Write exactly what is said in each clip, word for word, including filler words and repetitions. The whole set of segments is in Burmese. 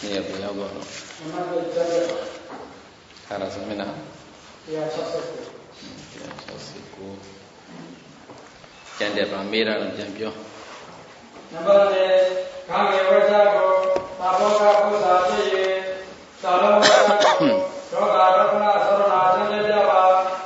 နေဘယ်ရောက်တော့မမတို့ကြတယ်ခါရစမနာတရား၆၉ကျန်တဲ့ဗာမေးတာတော့ပြန်ပြောနံပါတ်၄ခံငယ်ဝိဇ္ဇာကိုပါဘောကပု္ပ္ပာဖြစ်၍သာလုံးဝိဇ္ဇာကိုဒေါဂရတနာသရဏာသင်္ကြန်ပါ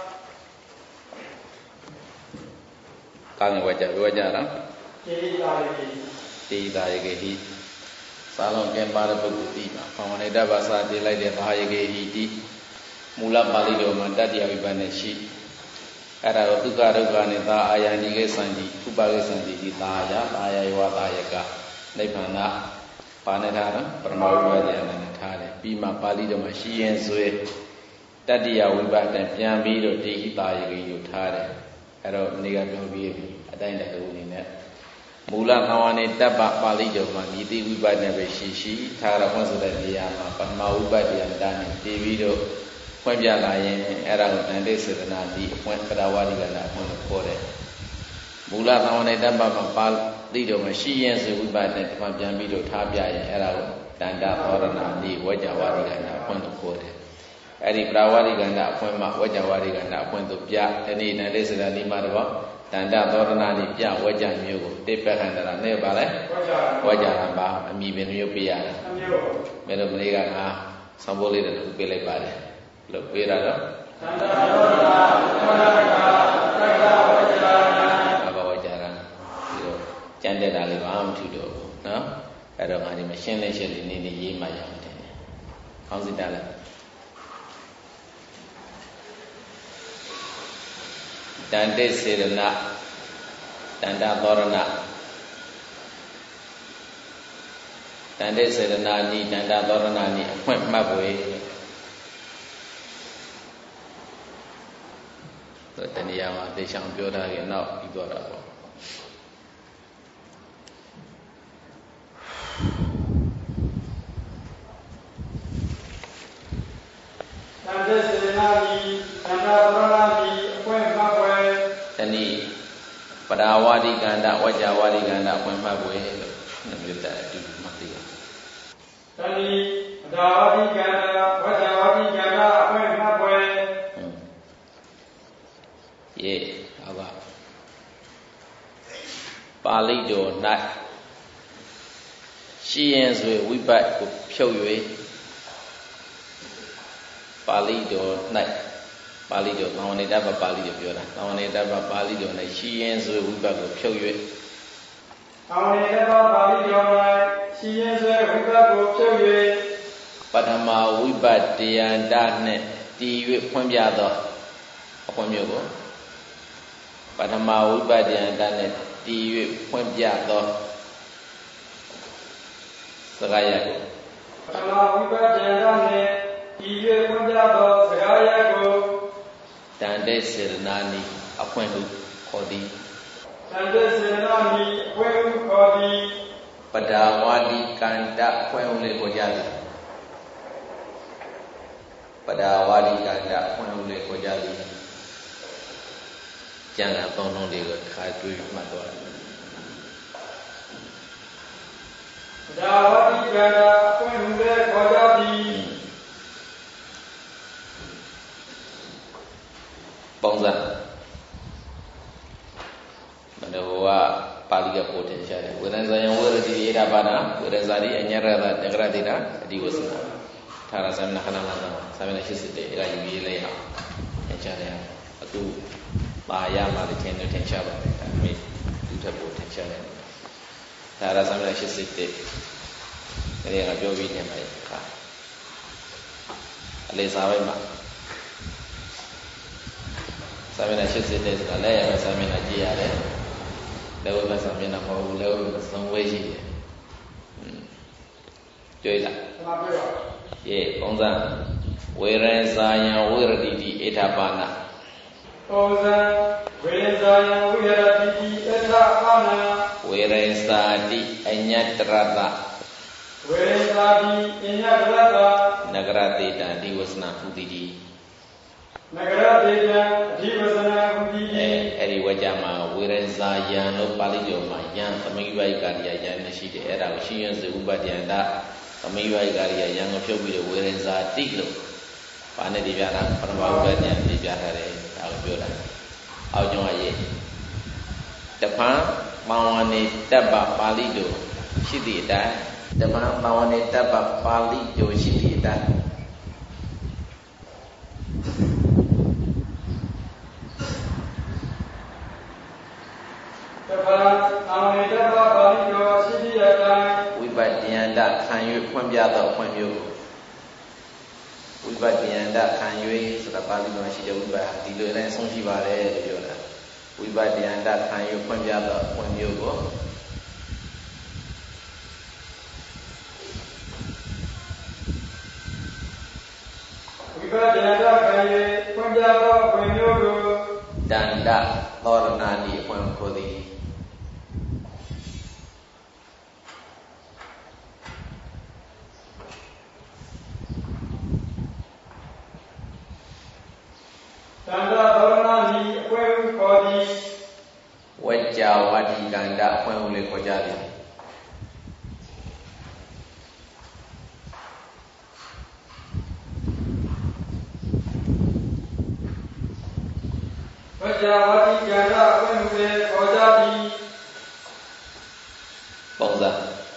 ခံငယ်ဝိဇ္ဇာဝိဇ္ဇာလားတိတာယေတိတာယေဟိသာလုံးကျန်ပါတဲ့ပုဂ္ဂိုလ်ဒီမှာဘာဝနေတ္တဘာသာတည်လိုက်တဲ့ဘာယေဟိတိမူလပါဠိတော်မှာတတ္တယဝိပ္ပနဲ့ရှိအဲ့ဒါတော့ဒုက္ခဒုက္ခနဲ့သာအာယန္တိကိသံတိဥပကိသံတိဒီသာယသာယယောသာယကနိဗ္ဗာန်ဘာနဲ့ထားတာပရမဝိပ္ပယနဲ့ထားတယ်ပြီးမှပါဠိတော်မှာရှိရင်ဆွေတတ္တယဝိပ္ပနဲ့ပြန်ပြီးတော့တိဟိတာယကိကိုထားတယ်အဲ့တော့မနေ့ကပြောပြီးပြီအတိုင်းတည်းအနေနဲ့မူလသံဝနေတပ္ပပါဠိတော်မှာမြည်တိဝိပ္ပနဲ့ပဲရှိရှိထားရဖွင့်ဆိုတဲ့နေရာမှာပရမဝိပ္ပယတာနဲ့တည်ပြီးတော့ဖွင့်ပြလာရင်အဲ့ဒါကိုတန်တိစေတနာဒီအဖွင့်ပရဝါဒီကနာအဖွင့်လို့ခေါ်တယ်မူလသံဝနေတပ္ပမှာပါဠိတော်မှာရှိရင်ဆိုဝိပ္ပနဲ့ဒီမှာပြန်ပြီးတော့ထားပြရင်အဲ့ဒါကိုတန်တသောရဏဒီဝကြဝါဒီကနာအဖွင့်လို့ခေါ်တယ်အဲ့ဒီပရဝါဒီကနာအဖွင့်မှာဝကြဝါဒီကနာအဖွင့်တို့ပြဒီနေ့တန်တိစေတနာဒီမှာတော့တန်တသောရဏဒီပြဝကြမျိုးကိုတိပ္ပခန္တရာနဲ့ပါလဲဝကြရပါအမိပင်မျိုးပြရတာမဲလို့မလေးကငါဆောင်းပိုးလေးတစ်ခုပေးလိုက်ပါတယ်လို့ပေးရတော့သန္တာယောနာမောနကသက္ကဝကြရာဘဝကြရာဒီတော့ကျန်တဲ့တာလေးဘာမှမထူတော့ဘူးနော်အဲ့တော့ငါဒီမရှင်းလေးရှင်းလေးနေနေရေးမှရအောင်တယ်။ကောင်းစီတာလဲတန်တိစေရဏတန်တသောရဏတန်တိစေရဏနိတန်တသောရဏနိအဖွင့်မှတ်ပွေတဏှာမှာသိချောင်ပြောထားရင်နောက်ပြီးတော့တာပေါ့တန်တိစေရဏနိတန်တသောရဏနိအဖွင့်မှတ်ပွေတဏှိပရာဝါဒီကန္တဝကြဝါဒီကန္တအဖွင့်မှတ်ပွေလို့နှမျိုးတဲ့အတူမှတ်သိရတဏှိပရာဝါဒီကန္တဝကြဝါဒီကန္တအဖွင့်မှတ်ပွေယေဟုတ်ပါပါဠိတော်၌ရှိရင်ဆိုဝိပတ်ကိုဖြုတ်၍ပါဠိတော်၌ပါဠိတော်သံဝနေတ္တပါဠိတော်ပြောတာသံဝနေတ္တပါဠိတော်၌ရှိရင်ဆိုဝိပတ်ကိုဖြုတ်၍သံဝနေတ္တပါဠိတော်၌ရှိရင်ဆိုဝိပတ်ကိုဖြုတ်၍ပထမဝိပတ်တရားတနှင့်တည်၍ဖွင့်ပြသောအဖွင့်မျိုးကိုပထမဝိပဿနာတတ်နဲ့တည်၍ဖွင့်ပြသောစကားရပ်ကိုပထမဝိပဿနာတတ်နဲ့တည်၍ဖွင့်ပြသောစကားရပ်ကိုတန်တိစေရဏနိအဖွင့်ဟုခေါ်သည်တန်တိစေရဏနိအဖွင့်ဟုခေါ်သည်ပဒါဝါဒီကန္တအဖွင့်ဟုလည်းခေါ်ကြသည်ပဒါဝါဒီကန္တအဖွင့်ဟုလည်းခေါ်ကြသည်ကျန်တဲ့အပေါင်းလုံးတွေကိုတစ်ခါတွေးမှတ်သွားတယ်။ဒါဝတိကန္တာအဖွင့်ဟုလည်းခေါ်ကြသည်ပုံစံမနောဝပါဠိကပို့တင်ချတယ်ဝေဒဇာယံဝေရတိဧတာပါဏဝေဒဇာတိအညရတတဂရတိတာအဒီဝစနာထာရသမဏခဏနာသမသမဏရှိစစ်တဲ့အဲ့ဒါယူရေးလိုက်အောင်ညချတယ်အခုပါရမှာလည်းထင်တယ်ထင်ရှားပါတယ်ဒါပေမဲ့ဒီထက်ပိုထင်ရှားတယ်ဒါရသမဏရှိစစ်တဲ့အဲ့ဒါကပြောပြီးနေမှာခါအလေးစားပိုင်းမှာသမဏရှိစစ်တဲ့ဆိုတာလည်းရမယ်သမဏကြည့်ရတယ်လည်းဝိပဿနာမျက်နှာမဟုတ်ဘူးလည်းဝိပဿနာသုံးဝဲရှိတယ်ကြွေးလားမှန်ပါဗျာယေပုံစံဝေရဇာယံဝေရတိတိဧထပါဏပုံစံဝေရဇာယံဝေရတိတိဧထပါဏဝေရဇာတိအညတရတဝေရဇာတိအညတရတနဂရတေတံဒီဝစနာဟုတိတိနဂရတေတံဒီဝစနာဟုတိတိအဲ့ဒီဝကြမှာဝေရဇာယံလို့ပါဠိတော်မှာယံသမဂိဝိကရိယာယံနဲ့ရှိတယ်အဲ့ဒါကိုရှိရင်စေဥပဒ္ဒယန္တသမီးဘိုက်ကလေးရံကိုဖြုတ်ပြီးတော့ဝေရင်ဇာတိလို့ဘာနဲ့ဒီပြတာပရမဝိပ္ပညာဒီပြထားတယ်ဒါကိုပြောတာအောက်ကျောင်းရဲ့တပံမောင်ဝနေတပ်ပပါဠိတို့ရှိသည့်အတိုင်းတပံမောင်ဝနေတပ်ပပါဠိတို့ရှိသည့်အတိုင်းတပံမောင်ဝနေတပ်ပပါဠိတို့ရှိသည့်အတိုင်းဝိပဿနာတခံ၍ဖွင့်ပြသောဖွင့်မျိုးဝိပဿနာတခံ၍ဆိုတာပါဠိတော်ရှိတဲ့ဝိပဿနာဒီလိုနဲ့ဆုံးရှိပါတယ်လို့ပြောတာဝိပဿနာတခံ၍ဖွင့်ပြသောဖွင့်မျိုးကိုဝိပဿနာတခံ၍ဖွင့်ပြသောဖွင့်မျိုးကိုတန္တသောရဏာတိအဖွင့်ခေါ်သည်တန္တသောရဏာတိအဖွင့်ခေါ်သည်ဝัจจဝတ္တိကန္တအဖွင့်လေးခေါ်ကြသည်ဝัจจဝတ္တိကန္တအဖွင့်လေးခေါ်ကြသည်ပုံစံ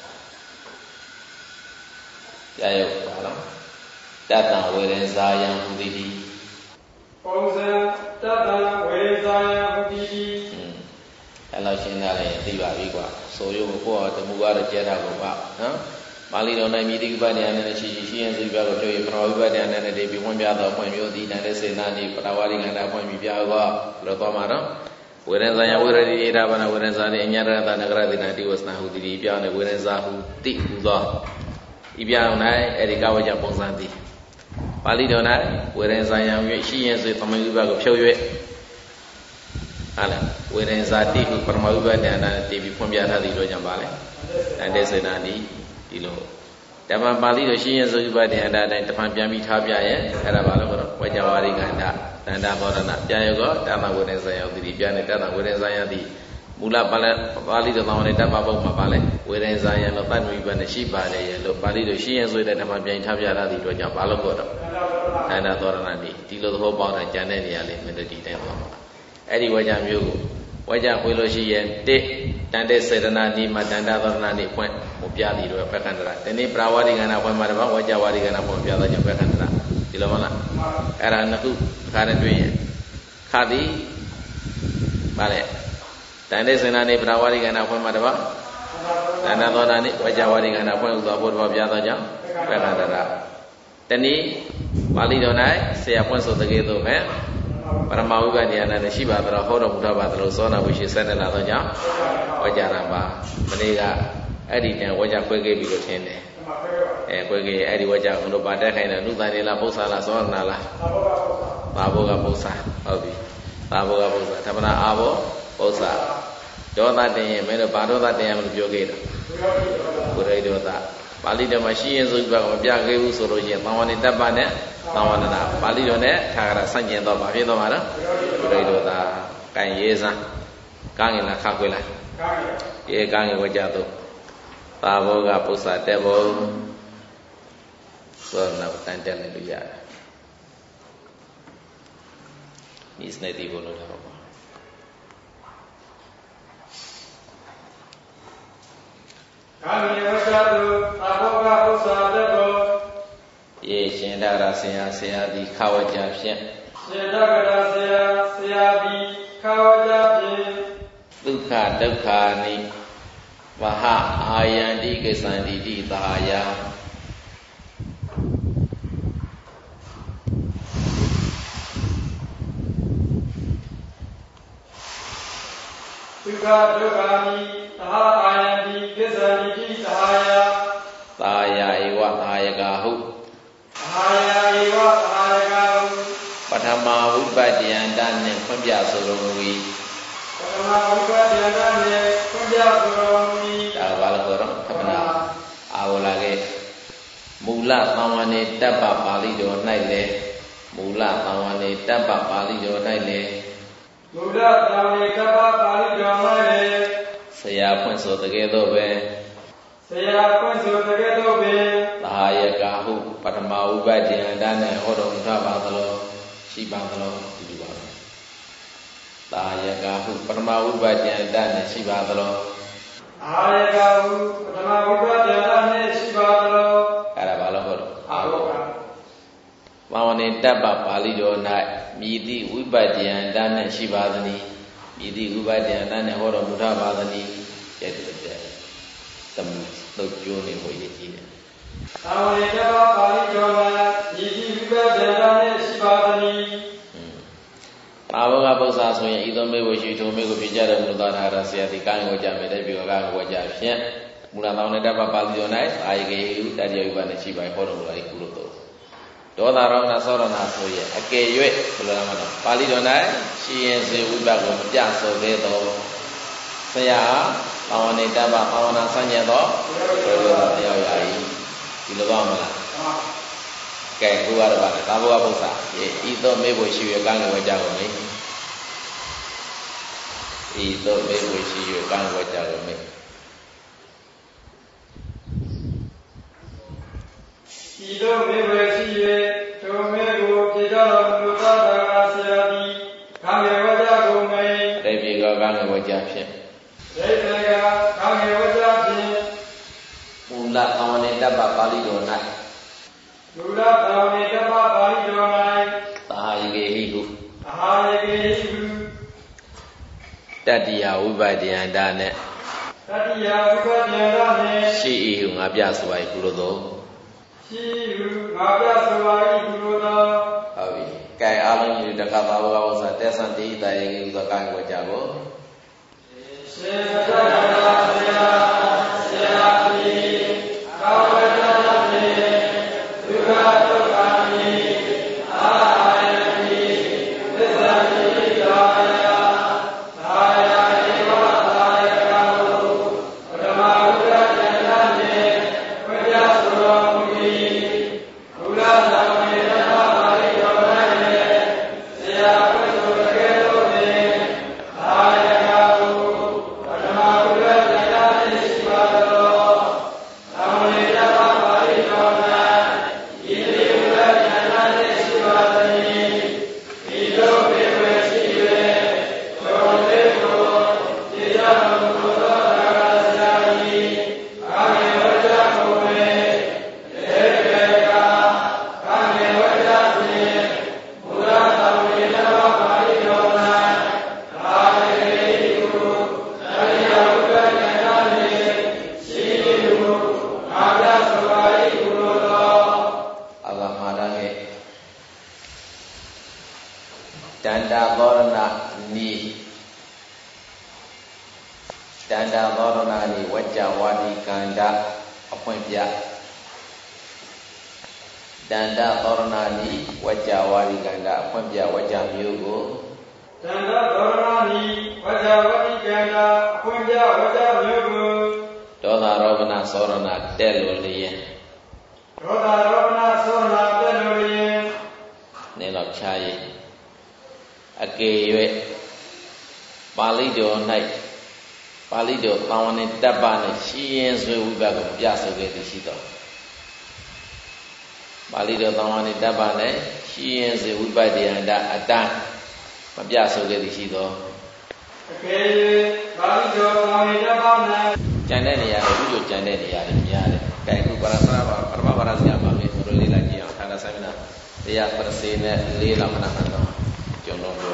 ကြာရောက်ပါလားတတ္တဝေရင်ဇာယံဟူသည်ပုံစံတတ္တဝေဇာယဟူသည်အဲ့လောက်ရှင်းတာလည်းသိပါပြီကွာဆိုရုပ်ကိုတမှုကတော့ကျဲတာကိုပါနော်ပါဠိတော်၌မြည်တိဥပဒ္ဒနာနဲ့ရှိရှိရှိရင်စုပြကိုပြောရပရဝိပဒ္ဒနာနဲ့တည်းပြီးဝင်ပြတော့ဖွင့်မျိုးဒီနဲ့စေနာဒီပရဝါရိကန္တာဖွင့်ပြီးပြတော့လို့တော့မှာနော်ဝေရဇာယဝေရတိဧတာဘာနာဝေရဇာတိအညာရတနဂရတိနာတိဝစနာဟုတိပြောင်းနေဝေရဇာဟုတိဟူသောဤပြောင်း၌အဲ့ဒီကဝကြပုံစံသည်ပါဠိတော်၌ဝေရင်ဇာယံ၍ရှိရင်ဆိုသမယုပကိုဖြုတ်၍ဟာလားဝေရင်ဇာတိဟုပရမဝိပဒနာတည်ပြီးဖွင့်ပြထားသည်တို့ကြောင့်ပါလေတန်တဲ့စေနာဒီဒီလိုဓမ္မပါဠိတော်ရှိရင်ဆိုဥပဒေအတိုင်းတဖန်ပြန်ပြီးထားပြရဲ့အဲ့ဒါဘာလို့ကတော့ဝေကြဝါရိကန္တတန္တဘောရဏပြန်ရောတတဝေရင်ဇာယံဒီပြန်နေတတဝေရင်ဇာယံဒီမူလပါဠိပါဠိတော်သောင်းနဲ့တပ္ပဘုံမှာပါလဲဝေရင်ဇာယံလို့တတ်ဝိပနဲ့ရှိပါတယ်ရဲ့လို့ပါဠိတော်ရှိရင်ဆိုတဲ့ဓမ္မပြန်ထားပြထားသည်တို့ကြောင့်ဘာလို့ကတော့တန္တသောရဏဒီဒီလိုသဘောပေါက်တာကျန်တဲ့နေရာလေးမတတိတိုင်းသွားမှာအဲ့ဒီဝါကြမျိုးကိုဝါကြခွေလို့ရှိရင်တိတန်တဲ့စေတနာဒီမှာတန္တသောရဏဒီဖွင့်ဟိုပြသည်တို့ပဲခန္ဓာဒီနေ့ပရာဝတိကနာဖွင့်မှာတပါဝါကြဝါဒီကနာဖွင့်ပြသောကြောင့်ပဲခန္ဓာဒီလိုမလားအဲ့ဒါနှစ်ခုခါနဲ့တွေ့ရင်ခါသည်ပါလေတန်တဲ့စေနာနေပရာဝတိကနာဖွင့်မှာတပါတန္တသောရဏဒီဝါကြဝါဒီကနာဖွင့်ဥသောဘုရားပြသောကြောင့်ပဲခန္ဓာတနည်းပါဠိတော်၌ဆရာဖွင့်ဆိုတဲ့ကဲ့သို့ပဲပရမဝိပဿနာနဲ့ရှိပါတော့ဟောတော်မူတာပါသလိုသောနာဝိရှိဆက်နေလာတော့ကြောင့်ဝါကြတာပါမနေ့ကအဲ့ဒီတန်ဝါကြခွဲခဲ့ပြီလို့ထင်တယ်အဲခွဲခဲ့အဲ့ဒီဝါကြဘုလိုပါတက်ခိုင်းတယ်နုသန်နေလားပု္ပ္ပာလားသောရဏလားသာဘောကပု္ပ္ပာဟုတ်ပြီသာဘောကပု္ပ္ပာသမဏအာဘောပု္ပ္ပာဒေါသတင်ရင်မင်းတို့ဘာဒေါသတင်ရမလို့ပြောခဲ့တာဘုရိဒေါသပါဠိတော်မှာရှိရင်ဆိုပြီးတော့မပြခဲ့ဘူးဆိုလို့ရှိရင်သံဝဏိတ္တပနဲ့သံဝန္ဒနာပါဠိတော်နဲ့ထာဂရဆန့်ကျင်တော့ဘာဖြစ်တော့မှာလဲဘုရိဒေါသကံရေးစမ်းကားငင်လားခါခွေးလားရေကားငင်ဝကြတော့သာဘောကပု္ပ္ပာတက်ဖို့ဆိုတော့တန်တက်နေလို့ရတယ်ဒီစနေတိဘုလို့တော့ကာမိဝကြတုသာဘောကပု္ပ္ပာတက်ဖို့ယေရှင်တရဆရာဆရာသည်ခဝကြဖြင့်ရှင်တရဆရာဆရာသည်ခဝကြဖြင့်ဒုက္ခဒုက္ခနိဝဟအာယန္တိကိသန္တိတိသာယဒုက္ခဒုက္ခနိသာအာယန္တိကိသန္တိတိသာယသာယဧဝသာယကဟုသာယဧဝသာယကဟုပထမဝိပတ္တယန္တနှင့်ဖွင့်ပြဆိုတော်မူ၏ပထမဝိပတ္တယန္တနှင့်ဖွင့်ပြဆိုတော်မူ၏ဒါဘာလို့ဆိုတော့ခမနာအာဝလာကေမူလသံဝနေတပ္ပပါဠိတော်၌လည်းမူလသံဝနေတပ္ပပါဠိတော်၌လည်းမူလသံဝနေတပ္ပပါဠိတော်၌လည်းဆရာဖွင့်ဆိုတကယ်တော့ပဲဆ Saya pun sudah ketahui. Tahaya kahu pada mau bajian dan orang tua kalau si banglo di bawah. Tahaya kahu pada mau bajian dan si banglo. Tahaya kahu pada mau bajian dan si banglo. Ada balo kor. Aku kan. Mau ni dapat bali dona midi ubajian dan si bangni. Midi ubajian dan orang tua bangni jadi betul. Temu tujuh ni boleh jadi. Tahu ni dapat bali dona midi ubajian dan si bangni. Tahu apa sahaja itu memang itu memang bicara mudah ada siapa kan wajah mereka juga kan wajahnya. Mula tahu ni dapat bali dona ayat ke dari ibadah si bangni orang mulai kulo tu. Dua orang nasor nasor ya. Okey, yuk belum lama dah. Bali dona si yang si ubah ko biasa beto. Saya tahu ni dapat tahu nasanya tu. Kalau dia ayat kilo dua malah. Okey, keluar balik. Tahu apa sah? Itu memang si kan wajah ko ni. Itu memang si kan wajah ko ni. Itu memang si tu memang kita lupa dengan siapa kami wajah kami. Tapi kau kan wajah sih. Tapi kami wajah sih. Mula tahun ini dapat bali dona. Mula tahun ini dapat bali dona. Tahai ke hidup. Tahai ke hidup. Tadi ya ubadian dan. Tadi ya ubadian dan. Si iu ngabia suai kulo tu. Siu ngabia suai kulo tu. Awi, kaya alam ini dekat tahu kau saya tesan di tayang itu kan kau jago. Saya saya saya ni kau berjalan ni juga tu kami ayat ni bersama saya saya ni saya kau bermahu berjalan ni berjalan ni ulang tahun ni dapat hari orang ni saya pun sudah ketahui saya kau bermahu berjalan ni sebab tahun ni dapat hari orang ini berjalan ni sebab ni hidup bersih tahun itu tidak membuat rasa ini kami wajah kami mereka kami wajah ni mula tahun ini dapat hari orang hari itu dari yang berjalan ni silu ada suai kulo Allah madange. Danda korna ni. Danda korna ni wajah wadi kanda apa dia? Danda korna ni wajah wadi kanda apa dia wajah miugo. Tanda dorani wajah wadi kanda punja wajah miugo. Dosa robna sorona teloliye. Roda robna sona teloliye. Nelok chai. Akeywe. Bali do nai. Bali do tawane dabane shiyen swe wibago piaso ke di sito. Bali do tawane dabane shiyen swe wibadi anda atan. Mapiaso ke di sito. Akeywe bali do tawane dabane ကျန်တဲ့နေရာတွေဥကျကျန်တဲ့နေရာတွေများတယ်။ဒါအခုပရသနာပါပရမပါရစရာပါပဲဘုလိုလေးလိုက်ကြည့်အောင်ဌာနဆိုင်မနာတရားပရစေနဲ့လေးလမနာမှတော့ကျွန်တော်ပြော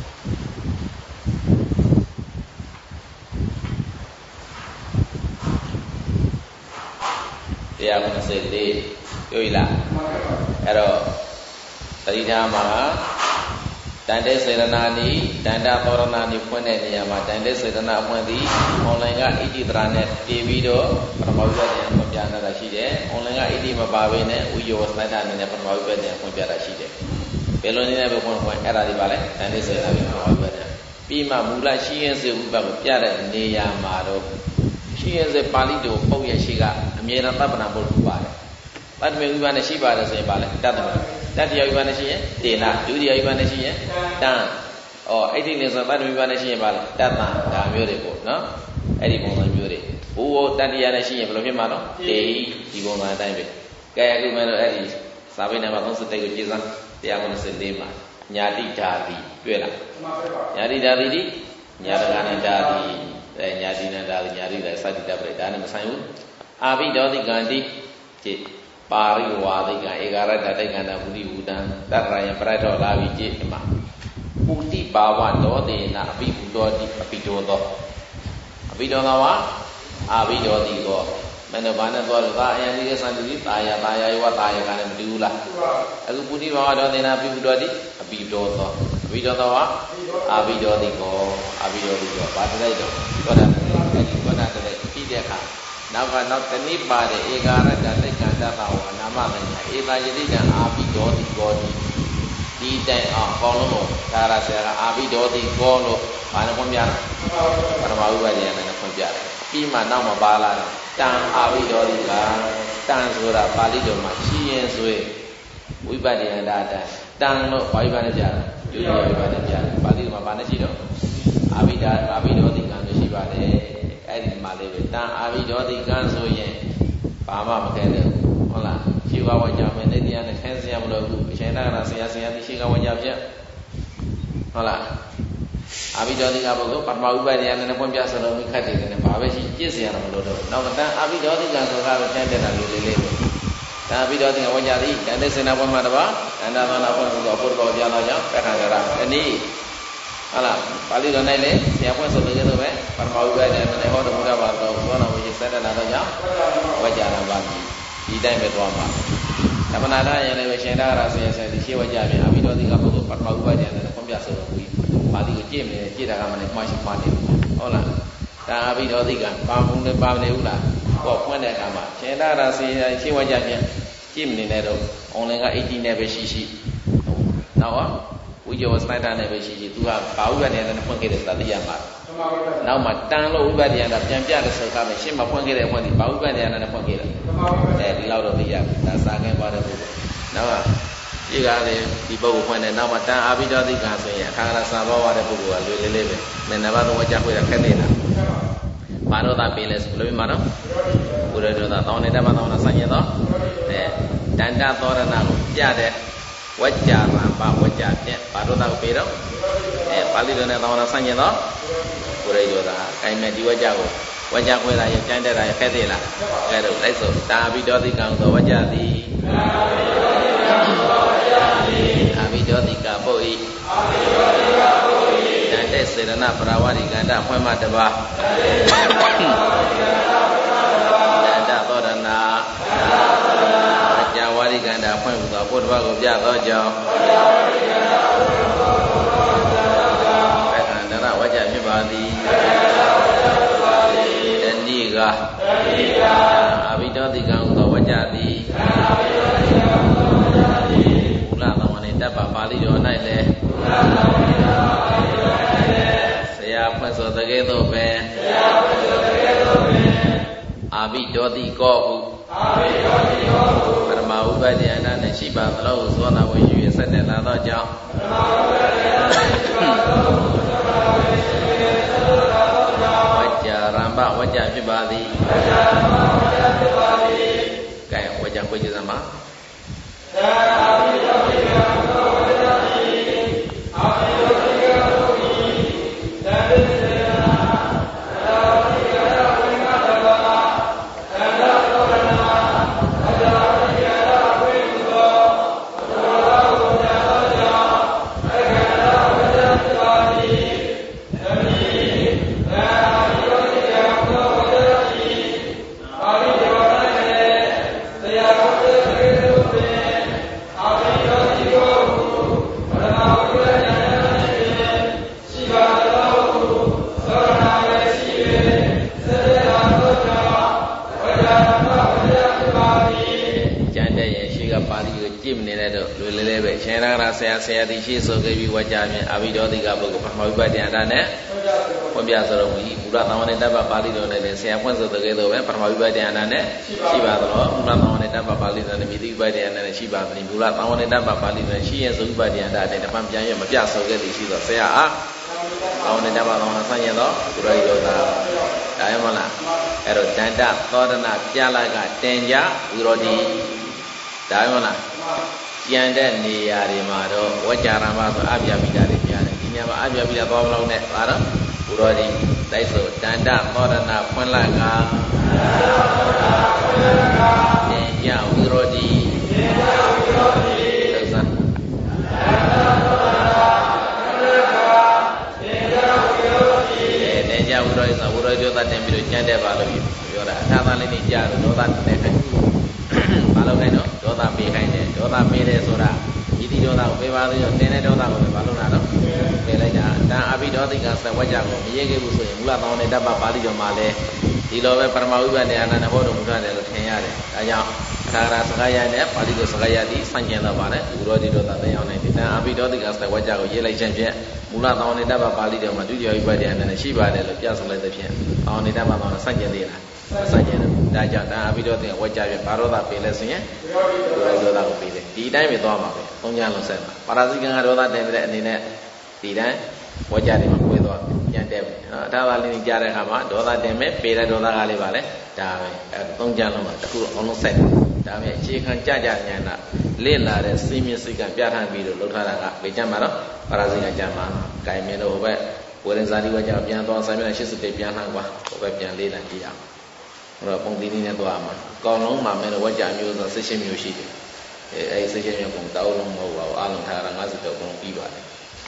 တရားပရစေလေးပြောရလားအဲ့တော့တတိထားမှာတန်တဲ့စေရနာနီတန်တာသောရဏာနီဖွင့်တဲ့နေရာမှာတန်တဲ့စေရနာအဖွင့်သည် online က ဣတိတရာနဲ့တည်ပြီးတော့ပရမဝိပဿနာဖွင့်ပြတာရှိတယ် online က ဣတိမပါဘဲနဲ့ဥယောသတ္တအနေနဲ့ပရမဝိပဿနာဖွင့်ပြတာရှိတယ်ဘယ်လိုနည်းနဲ့ပဲဖွင့်ဖွင့်အဲ့ဒါဒီပါလဲတန်တဲ့စေရနာပြီးပရမဝိပဿနာပြီးမှမူလရှိရင်စေဝိပဿနာကိုပြတဲ့နေရာမှာတော့ရှိရင်စေပါဠိတော်ပုတ်ရရှိကအမြဲတမ်းသဗ္ဗနာပုဒ်ကိုပါတယ်တတ္တမေဝိပဿနာရှိပါတယ်ဆိုရင်ပါလဲတတ္တမေတတ္တယဝိပဿနာရှိရင်တေနာဒုတိယဝိပဿနာရှိရင်တန်ဩအဲ့ဒီနေဆိုတတ္တဝိပဿနာရှိရင်ပါလဲတတ္တဒါမျိုးတွေပေါ့နော်အဲ့ဒီပုံစံမျိုးတွေ Uwo tadi ada sih belum firman no. Dei di bawah mana ini. Kayak aku mana ada sampai nama kau setelah itu jizan dia mana sedema. Nyadi jadi, betul. Nyadi jadi di nyadakan jadi, nyadi dari nyadi dari saya tidak berada di sana. Abi dari ganti, cik pari wadi kan, egara dari ganti budi budan, darah yang berada lawi cik emak. Bukti bawa dodi nak abi budodi abi dodo, abi dodo apa? Abi dodi go. Mana mana tuan tak yang dia sendiri taya taya iwa taya kan yang diulah. Aku budi bawa dodi nak abi budodi abi dodo, abi dodo apa? Abi dodi go, abi dodi go. Pada itu, pada pada pada tidak kan. Nama nama teni pada egara dari ganda tahu nama mana. Ega jadi dan abi dodi go di tidak kalau cara saya abi dodi go lo mana pun biar pada mau bagi yang mana pun biar. Pima nama bala tang abi dodi kan tang surah Bali do masih suwe. Wibadi yang ada tang lo wibadi jalan. Juga wibadi jalan. Bali do mana sih do? Abi dah abi dodi kan tu sih bade. Edi malebe tang abi dodi kan suye. Pama makan tu. Olah. Siapa wajah mana dia nak hensi yang mulaku. Saya nak nasi nasi yang siapa wajah dia. Olah. Abi dodi kan bagus. Parma wibadi yang nak pun biasa lo mikir dia. Bawa si cis yang mulaku. Nama tang abi dodi kan suka macam dia nak lele. Tang abi dodi kan wajah dia. Anda senang pun mana ba? Anda mana pun suka pun bawa dia aja. Pekan kerana ini. Alah, Bali dona ini siapa yang sebelum itu be, permau be dan meneho dan muda baru, tuan abu jisa dan ada jam, wajah bagi, tidak betul apa. Tapi nada yang lebih senda rasa yang saya disi wajah be, abi dua tiga puluh permau be dan ada pembiasa bagi, Bali ucap ni kita akan menik masih mati, olah, dan abi dua tiga, kampung dan kampung ni ulah, kau pun ada kamar, senda rasa yang si wajahnya, cim ni nero, orang yang eighty ni bersisi, tahu? Ujian waspada ni bersih itu ah bau kan yang nak pangkir tadi yang mat. Nama tang lo ubah dia nak jampi ada sekarang ni siapa pangkir yang pangkir bau kan yang nak pangkir. Eh di laut tu dia dah sangat pada tu. Nama jika ni di bau pun ni nama tang abi dah di kasih ya. Kalau rasa bawa ada buku alu lele be. Menapa tu wajah kuda kena. Baru tak pilih sebelum mana? Udah dah tahu ni dah mana mana saja tu. Eh dan dah tahu dah nak jadi. Wajah apa wajahnya baru tak kepiro eh Bali dona tahu rasanya toh udah itu dah kain media wajah ko wajah ko lah yang canda lah yang kaya lah kaya tu lepas tu tapi dua tiga tu wajah di tapi dua tiga boy canda serana perawat di ganda apa macam bah canda tu dana Jawari ganda apa yang buat pun bagus dia kerja. Pekan darah wajah Bali. Dan niga. Abi dah tiga untuk wajah di. Ulah lawan ini dapat Bali juga naik le. Siapa sudah gitu be? Abi dah tiga. Permau badi anak nasi batlau zona wujud sedang ada jauh. Wajah rambak wajah jubali. Kayak wajah wajah sama. Saya saya di sini sebagai wajahnya abi dua tiga puluh permau badi anak ni, pembiasa orang ini budak tahun ini dapat Bali dona ni saya pun sebagai tu kan permau badi anak ni siapa tu budak tahun ini dapat Bali dona ni badi anak ni siapa ni budak tahun ini dapat Bali dona siapa yang badi anak ni dapat biaya biasa sebagai di sini saya ah tahun ini dapat tahun saya tu budak itu dah, dah mana အဲ့တော့တန်တသောဒနာပြလိုက်ကတင်ကြဝိရောဓိဒါမှမဟုတ်လားကျန်တဲ့နေရာတွေမှာတော့ဝကြရမဆိုအပြပိတာတွေပြတယ်ဒီနေရာမှာအပြပိတာသွားမလို့နဲ့ပါတော့ဝိရောဓိတိုက်ဆိုတန်တသောဒနာဖွင့်လိုက်ကတင်ကြဝိရောဓိတင်ကြဝိရောဓိသုစံတင်ကြဝိရောဓိဆိုဝိရောဓိသောတင်ပြီးတော့ကျန်တဲ့ပါလို့ပြောတာအထာသားလေးနေကြတော့ဒေါသနဲ့ခိုင်းဘာလို့ခိုင်းတော့ဒေါသပေးခိုင်းတယ်ဒေါသပေးတယ်ဆိုတာဤတိဒေါသကိုပေးပါသေးတော့တင်းတဲ့ဒေါသကိုဘာလို့လာတော့ပေးလိုက်တာတန်အဘိဒေါသိကသဝကြကိုမရေခဲ့ဘူးဆိုရင်မူလသောင်းနဲ့တပ္ပပါဠိတော်မှာလဲဒီလိုပဲပရမဝိပဿနာအနန္တဟောတော်မူတယ်လို့ထင်ရတယ်အဲကြောင့်အခါရစကားရနဲ့ပါဠိတော်စကားရသည်စံကျင်တော့ပါတယ်ဥရောတိဒေါသသိအောင်နေတန်အဘိဒေါသိကသဝကြကိုရေးလိုက်ခြင်းဖြင့်မူလသောင်းနဲ့တပ္ပပါဠိတော်မှာဒုတိယဝိပဿနာအနန္တရှိပါတယ်လို့ပြဆိုလိုက်တဲ့ဖြင့်သောင်းနဲ့တပ္ပသောင်းနဲ့စံကျင်သေးလားစံကျင်တယ်ဒါကြောင့်တန်အဘိဒေါသိကဝကြဖြင့်ဘာရောသပေးလဲဆိုရင်ဥရောတိဒေါသကိုပေးတယ်ဒီအတိုင်းပဲသွားမှာပဲသုံးချလုံးဆက်မှာပါရဇိကံကဒေါသတင်တဲ့အနေနဲ့ဒီတိုင်းဝကြတယ်မှာကိုယ်သွားပြန်တက်ပြီနော်ဒါပါလေးကြားတဲ့အခါမှာဒေါသတင်မဲ့ပေတဲ့ဒေါသကလေးပါလေဒါပဲအဲသုံးချလုံးမှာတခုတော့အလုံးဆက်ဒါပဲအခြေခံကြကြဉာဏ်ကလေ့လာတဲ့စိမြင့်စိတ်ကပြဋ္ဌာန်းပြီးတော့လှုပ်ထားတာကဘယ်ကြမှာတော့ပါရဇိကံကြမှာဂိုင်မင်းတို့ဟိုဘက်ဝေရင်ဇာတိဝကြပြန်သွားဆိုင်မြဲရှစ်စပေပြန်လှမ်းကွာဟိုဘက်ပြန်လေးလာကြည့်အောင်ဟိုတော့ပုံသီးနည်းနဲ့သွားမှာအကောင်လုံးမှာမင်းတို့ဝကြမျိုးဆိုစစ်ရှင်းမျိုးရှိတယ်အဲအဲဒီစစ်ရှင်းမျိုးပုံတောင်းလုံးမဟုတ်ပါဘူးအလုံးထားတာငါးสิบကျော်ပုံပြီးပါတယ်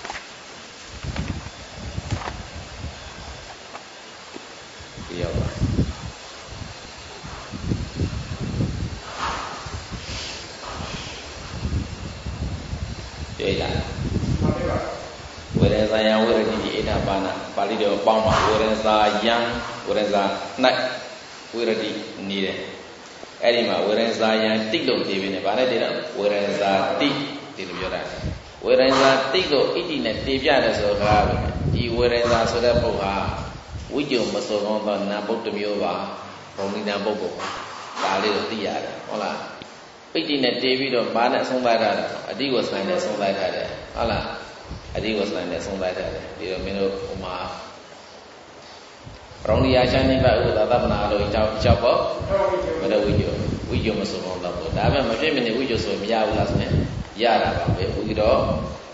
ဒီရောက်ပါပြေးလာဝေရဇာယံဝေရတိဣဒပါဏပါဠိတော်ပေါင်းမှာဝေရဇာယံဝေရဇာ၌ဝေရတိနေတယ်အဲ့ဒီမှာဝေရဇာယံတိလို့နေပြီနဲ့ဗာနဲ့တည်းတော့ဝေရဇာတိဒီလိုပြောတာဝေရဇာတိကိုဣတိနဲ့တည်ပြတယ်ဆိုတော့ဒီဝေရဇာဆိုတဲ့ပုဂ္ဂိုလ်ဟာဝိကြုံမစုံသောနာပုဒ်တစ်မျိုးပါဘုံနိနာပုဂ္ဂိုလ်ဒါလေးကိုသိရတယ်ဟုတ်လားဣတိနဲ့တည်ပြီးတော့ဘာနဲ့အဆုံးသတ်ထားတာအတိကိုဆိုင်နဲ့ဆုံးသတ်ထားတယ်ဟုတ်လားအတိကိုဆိုင်နဲ့ဆုံးသတ်ထားတယ်ဒီတော့မင်းတို့ဟိုမှာရောင်ရချမ်းနိဗ္ဗာန်ဥဒ္ဒသဗ္ဗနာလို့ကြောက်ကြောက်ပေါ့မရဝိကြုံဝိကြုံမစုံသောပုဂ္ဂိုလ်ဒါပဲမဖြစ်မနေဝိကြုံဆိုမရဘူးလားဆိုရင်ရတာပါပဲဥဒ္ဒော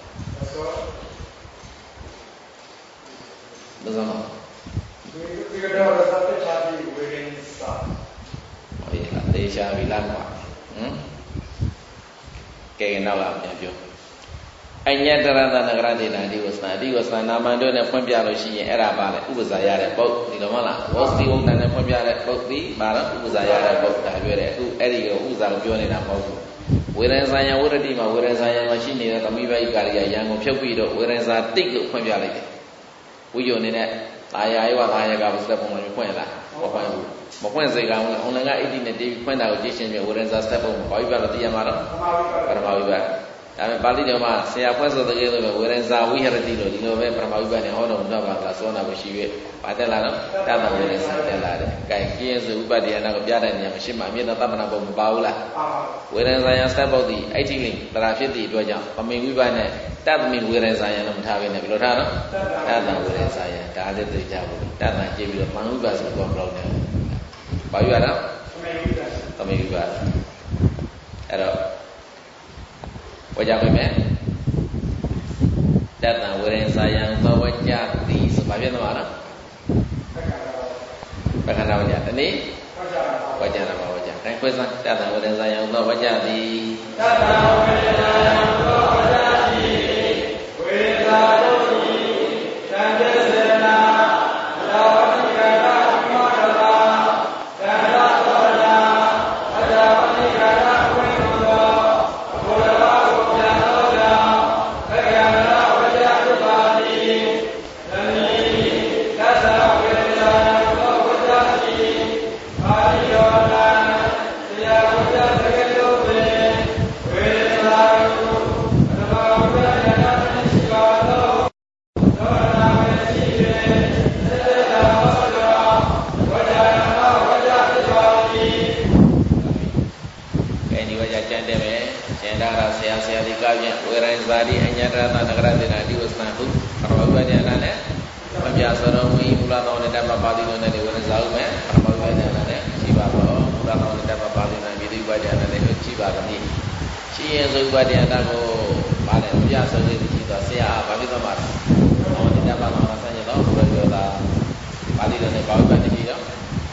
ဘယ်လိုဒီကတော့သတ်ချပြီးဝေရင်စာဟေးလားတေချာပြီလားကွာဟမ်ကဲနောက်လာပြန်ပြောအညတရတနဂရဒေနာဒီဝသနာဒီဝသနာမန်တို့နဲ့ဖွင့်ပြလို့ရှိရင်အဲ့ဒါပါလေဥပဇာရတဲ့ပုတ်ဒီလိုမဟုတ်လားဝေါစီဝုန်နဲ့ဖွင့်ပြတဲ့ပုတ်ဒီပါတော့ဥပဇာရတဲ့ပုတ်ဒါပြောတယ်အခုအဲ့ဒီကိုဥပဇာကိုပြောနေတာမဟုတ်ဘူးဝေရဇာယံဝရတိမှာဝေရဇာယံမှာရှိနေတဲ့သမိဘိကာရိယယံကိုဖြုတ်ပြီးတော့ဝေရဇာတိတ်ကိုဖွင့်ပြလိုက်တယ်ဝိယုံနေတဲ့အာယာယဝအာယကဘုစက်ပုံမှာဖွင့်လာမဖွင့်ဘူးမဖွင့်စေကောင်လည်းအွန်လိုင်းကဣတိနဲ့တေးဖွင့်တာကိုကြည့်ရှင်းပြဝေရဇာစက်ပုံမှာဘာဝိပါတော့သိရမှာတော့ပရမဝိပါဒါပေမဲ့ပါဠိတော်မှာဆရာဖွင့်ဆိုတဲ့ကလေးလိုပဲဝေရဇာဝိဟရတိလို့ဒီလိုပဲပရမဝိပါနဲ့ဟောတော်မူတော့ပါလားသောနာမရှိရဲ့ဘာတက်လာတော့တတဝေရဇာတက်လာတယ်။ကဲကျင်းစုဥပတ္တယနာကိုပြတဲ့နေရာမှာရှင်းမှာအမြင့်သောတမနာဘုံမပါဘူးလားဝေရဇာယစက်ပုတ်ဒီအိဋ္ဌိလိတရာဖြစ်သည့်အတွက်ကြောင့်ပမေဝိပါနဲ့တတမိဝေရဇာယလို့မထားဘဲနဲ့ဘယ်လိုထားတော့တတဝေရဇာယဒါလည်းသိကြဘူးတတကြည့်ပြီးတော့မန်ဝိပါဆိုတော့ဘယ်လိုလဲဘာယူရတာပမေဝိပါအဲ့တော့ဝကြပြင်မယ်တတဝေရဇာယံသောဝကြတိဆိုပါပြန်တော့လားပက္ခဏဝကြတနည်းဝကြနာမဝကြအဲခွဲစားတတဝေရဇာယံသောဝကြတိတတဝေရဇာယံသောဝကြတိဝေသာတို့ဤသံဃေစေနာသာဝတိကတာမောဒတာသံဃာသောနာအတာဝတိကတာဝိမောသောဘုရားကိုပြန်တော်ကြောင့်ဘဂယနာဝကြတုပါတိသမိသတ္တဝေရဇာယံသောဝကြတိပါဠိတော်၌ဆရာဝကြတကယ်လို့ပင်ဝေသာယုအတဘာဝရယနာမရှိပါသောသောနာမရှိ၍သေတ္တာဟောကြောင့်ဝကြနာဝကြတိပါတိအဲဒီဝကြကျန်တယ်ပဲကျန်တာကဆရာဆရာဒီကပြန်ဝေရဇာတိအညတရတနဂရတေနာဒီဝသနာဟုပရမဝိပဿနာနဲ့မပြဆိုတော်မူမူလသောနဲ့တမပါဠိတော်နဲ့ဝေရဇာဟုမဲ့ပရမဝိပဿပါဒနာနဲ့ကြည့်ပါလိမ့်ရှိရင်သုပါဒနာကိုပါလေပြဆိုလေးကြည့်တော့ဆရာဘာဖြစ်သွားမှာလဲဟောဒီတပါမှာဆန်းရတော့ဘယ်လိုလဲပါဠိတော်နဲ့ဘာဝတ္တတိတော့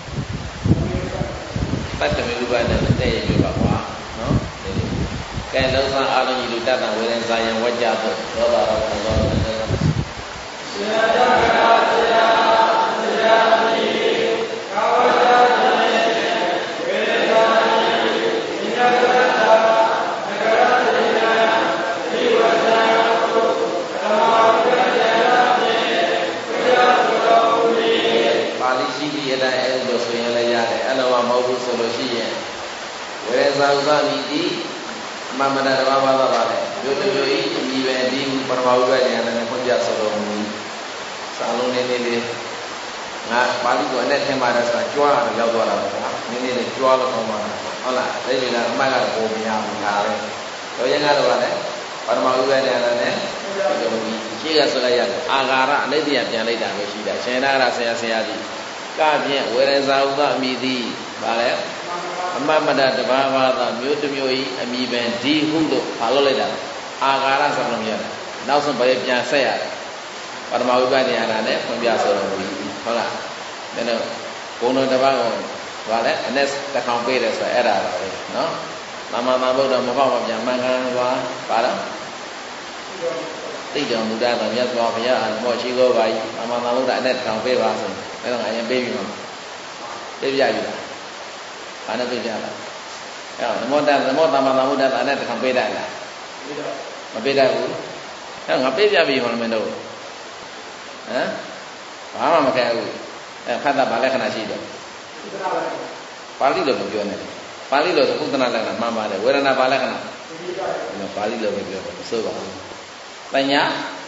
တတ္တမေဥပါဒနဲ့တဲ့ရပြပါကွာနော်ကဲလုံးစားအားလုံးကြီးလူတတ်တာဝေဒန်ဇာယံဝကြတော့သောတာရောသောတာရောဆရာတော်ကဆရာဆရာတိကာဝကြတဲ့ဝေဒန်ဇာယံဉာဏ်တတ္တနဂရတိယဒီဝဇ္ဇာကိုဓမ္မဝိဒယနာဖြင့်ဝိရသောမူပါဠိရှိသည့်အတိုင်းအဲ့လိုဆိုရင်လည်းရတယ်အဲ့လိုမှမဟုတ်ဘူးဆိုလို့ရှိရင်ဝေဒန်ဇာဥပမိတိမမနာတဘာဝသာပါလေမြို့တမြို့ဤအမိပဲဒီပရမဝိပဿနာနဲ့ဖွင့်ပြဆိုတော်မူစာလုံးနေနေလေးငါပါဠိကိုအနဲ့ထင်ပါတယ်ဆိုတာကြွားတော့ရောက်သွားတာပဲကွာနည်းနည်းလေးကြွားလို့ကောင်းပါလားဟုတ်လားဒါပေမဲ့အမှတ်ကတော့ပုံမရဘူးဒါပဲတော့ရင်ကတော့လည်းပရမဝိပဿနာနဲ့ရှိကဆိုလိုက်ရတယ်အာဃာရအနိတ္တယပြန်လိုက်တာပဲရှိတာရှင်နာရဆရာဆရာကြီးကဖြင့်ဝေရဇာဥပအမိသည်ဗါလဲအမမတတဘာဝသာမျိုးတစ်မျိုးဤအမိပင်ဒီဟုတို့ဘာလို့လိုက်တာအာဃာရဆိုလို့ရတယ်နောက်ဆုံးဘယ်ပြန်ဆက်ရတယ်ပရမဝိပဿနာနဲ့ဖွင့်ပြဆိုတော်မူဟုတ်လားဒါနဲ့ဘုံတော်တစ်ပါးကိုဘာလဲအနဲ့တစ်ခေါင်ပေးတယ်ဆိုအဲ့ဒါပါပဲနော်သမ္မာသမ္ဗုဒ္ဓမပေါ့မပြန်မှန်ကန်ပါဘာလဲသိတော်မူတာတော့မြတ်စွာဘုရားအမောရှိခိုးပါ၏သမ္မာသမ္ဗုဒ္ဓအနဲ့တစ်ခေါင်ပေးပါဆိုအဲ့တော့ငါရင်ပေးပြီမှာပေးပြပြီလားဘာနဲ့ပေးပြလားအဲ့တော့နမောတနမောသမ္မာသမ္ဗုဒ္ဓအနဲ့တစ်ခေါင်ပေးတယ်လားမပေးတတ်ဘူးအဲ့ငါပေးပြပြီမှာမင်းတို့ဟမ်ဘာမှမခဲဘူးအဲဖတ်တာဗာလက္ခဏာရှိတယ်ပါဠိလိုမပြောနဲ့ပါဠိလိုဆိုဥဒ္ဒနာလက္ခဏာမှန်ပါတယ်ဝေဒနာဗာလက္ခဏာပါဠိလိုပဲပြောတယ်မစိုးပါဘူးပညာ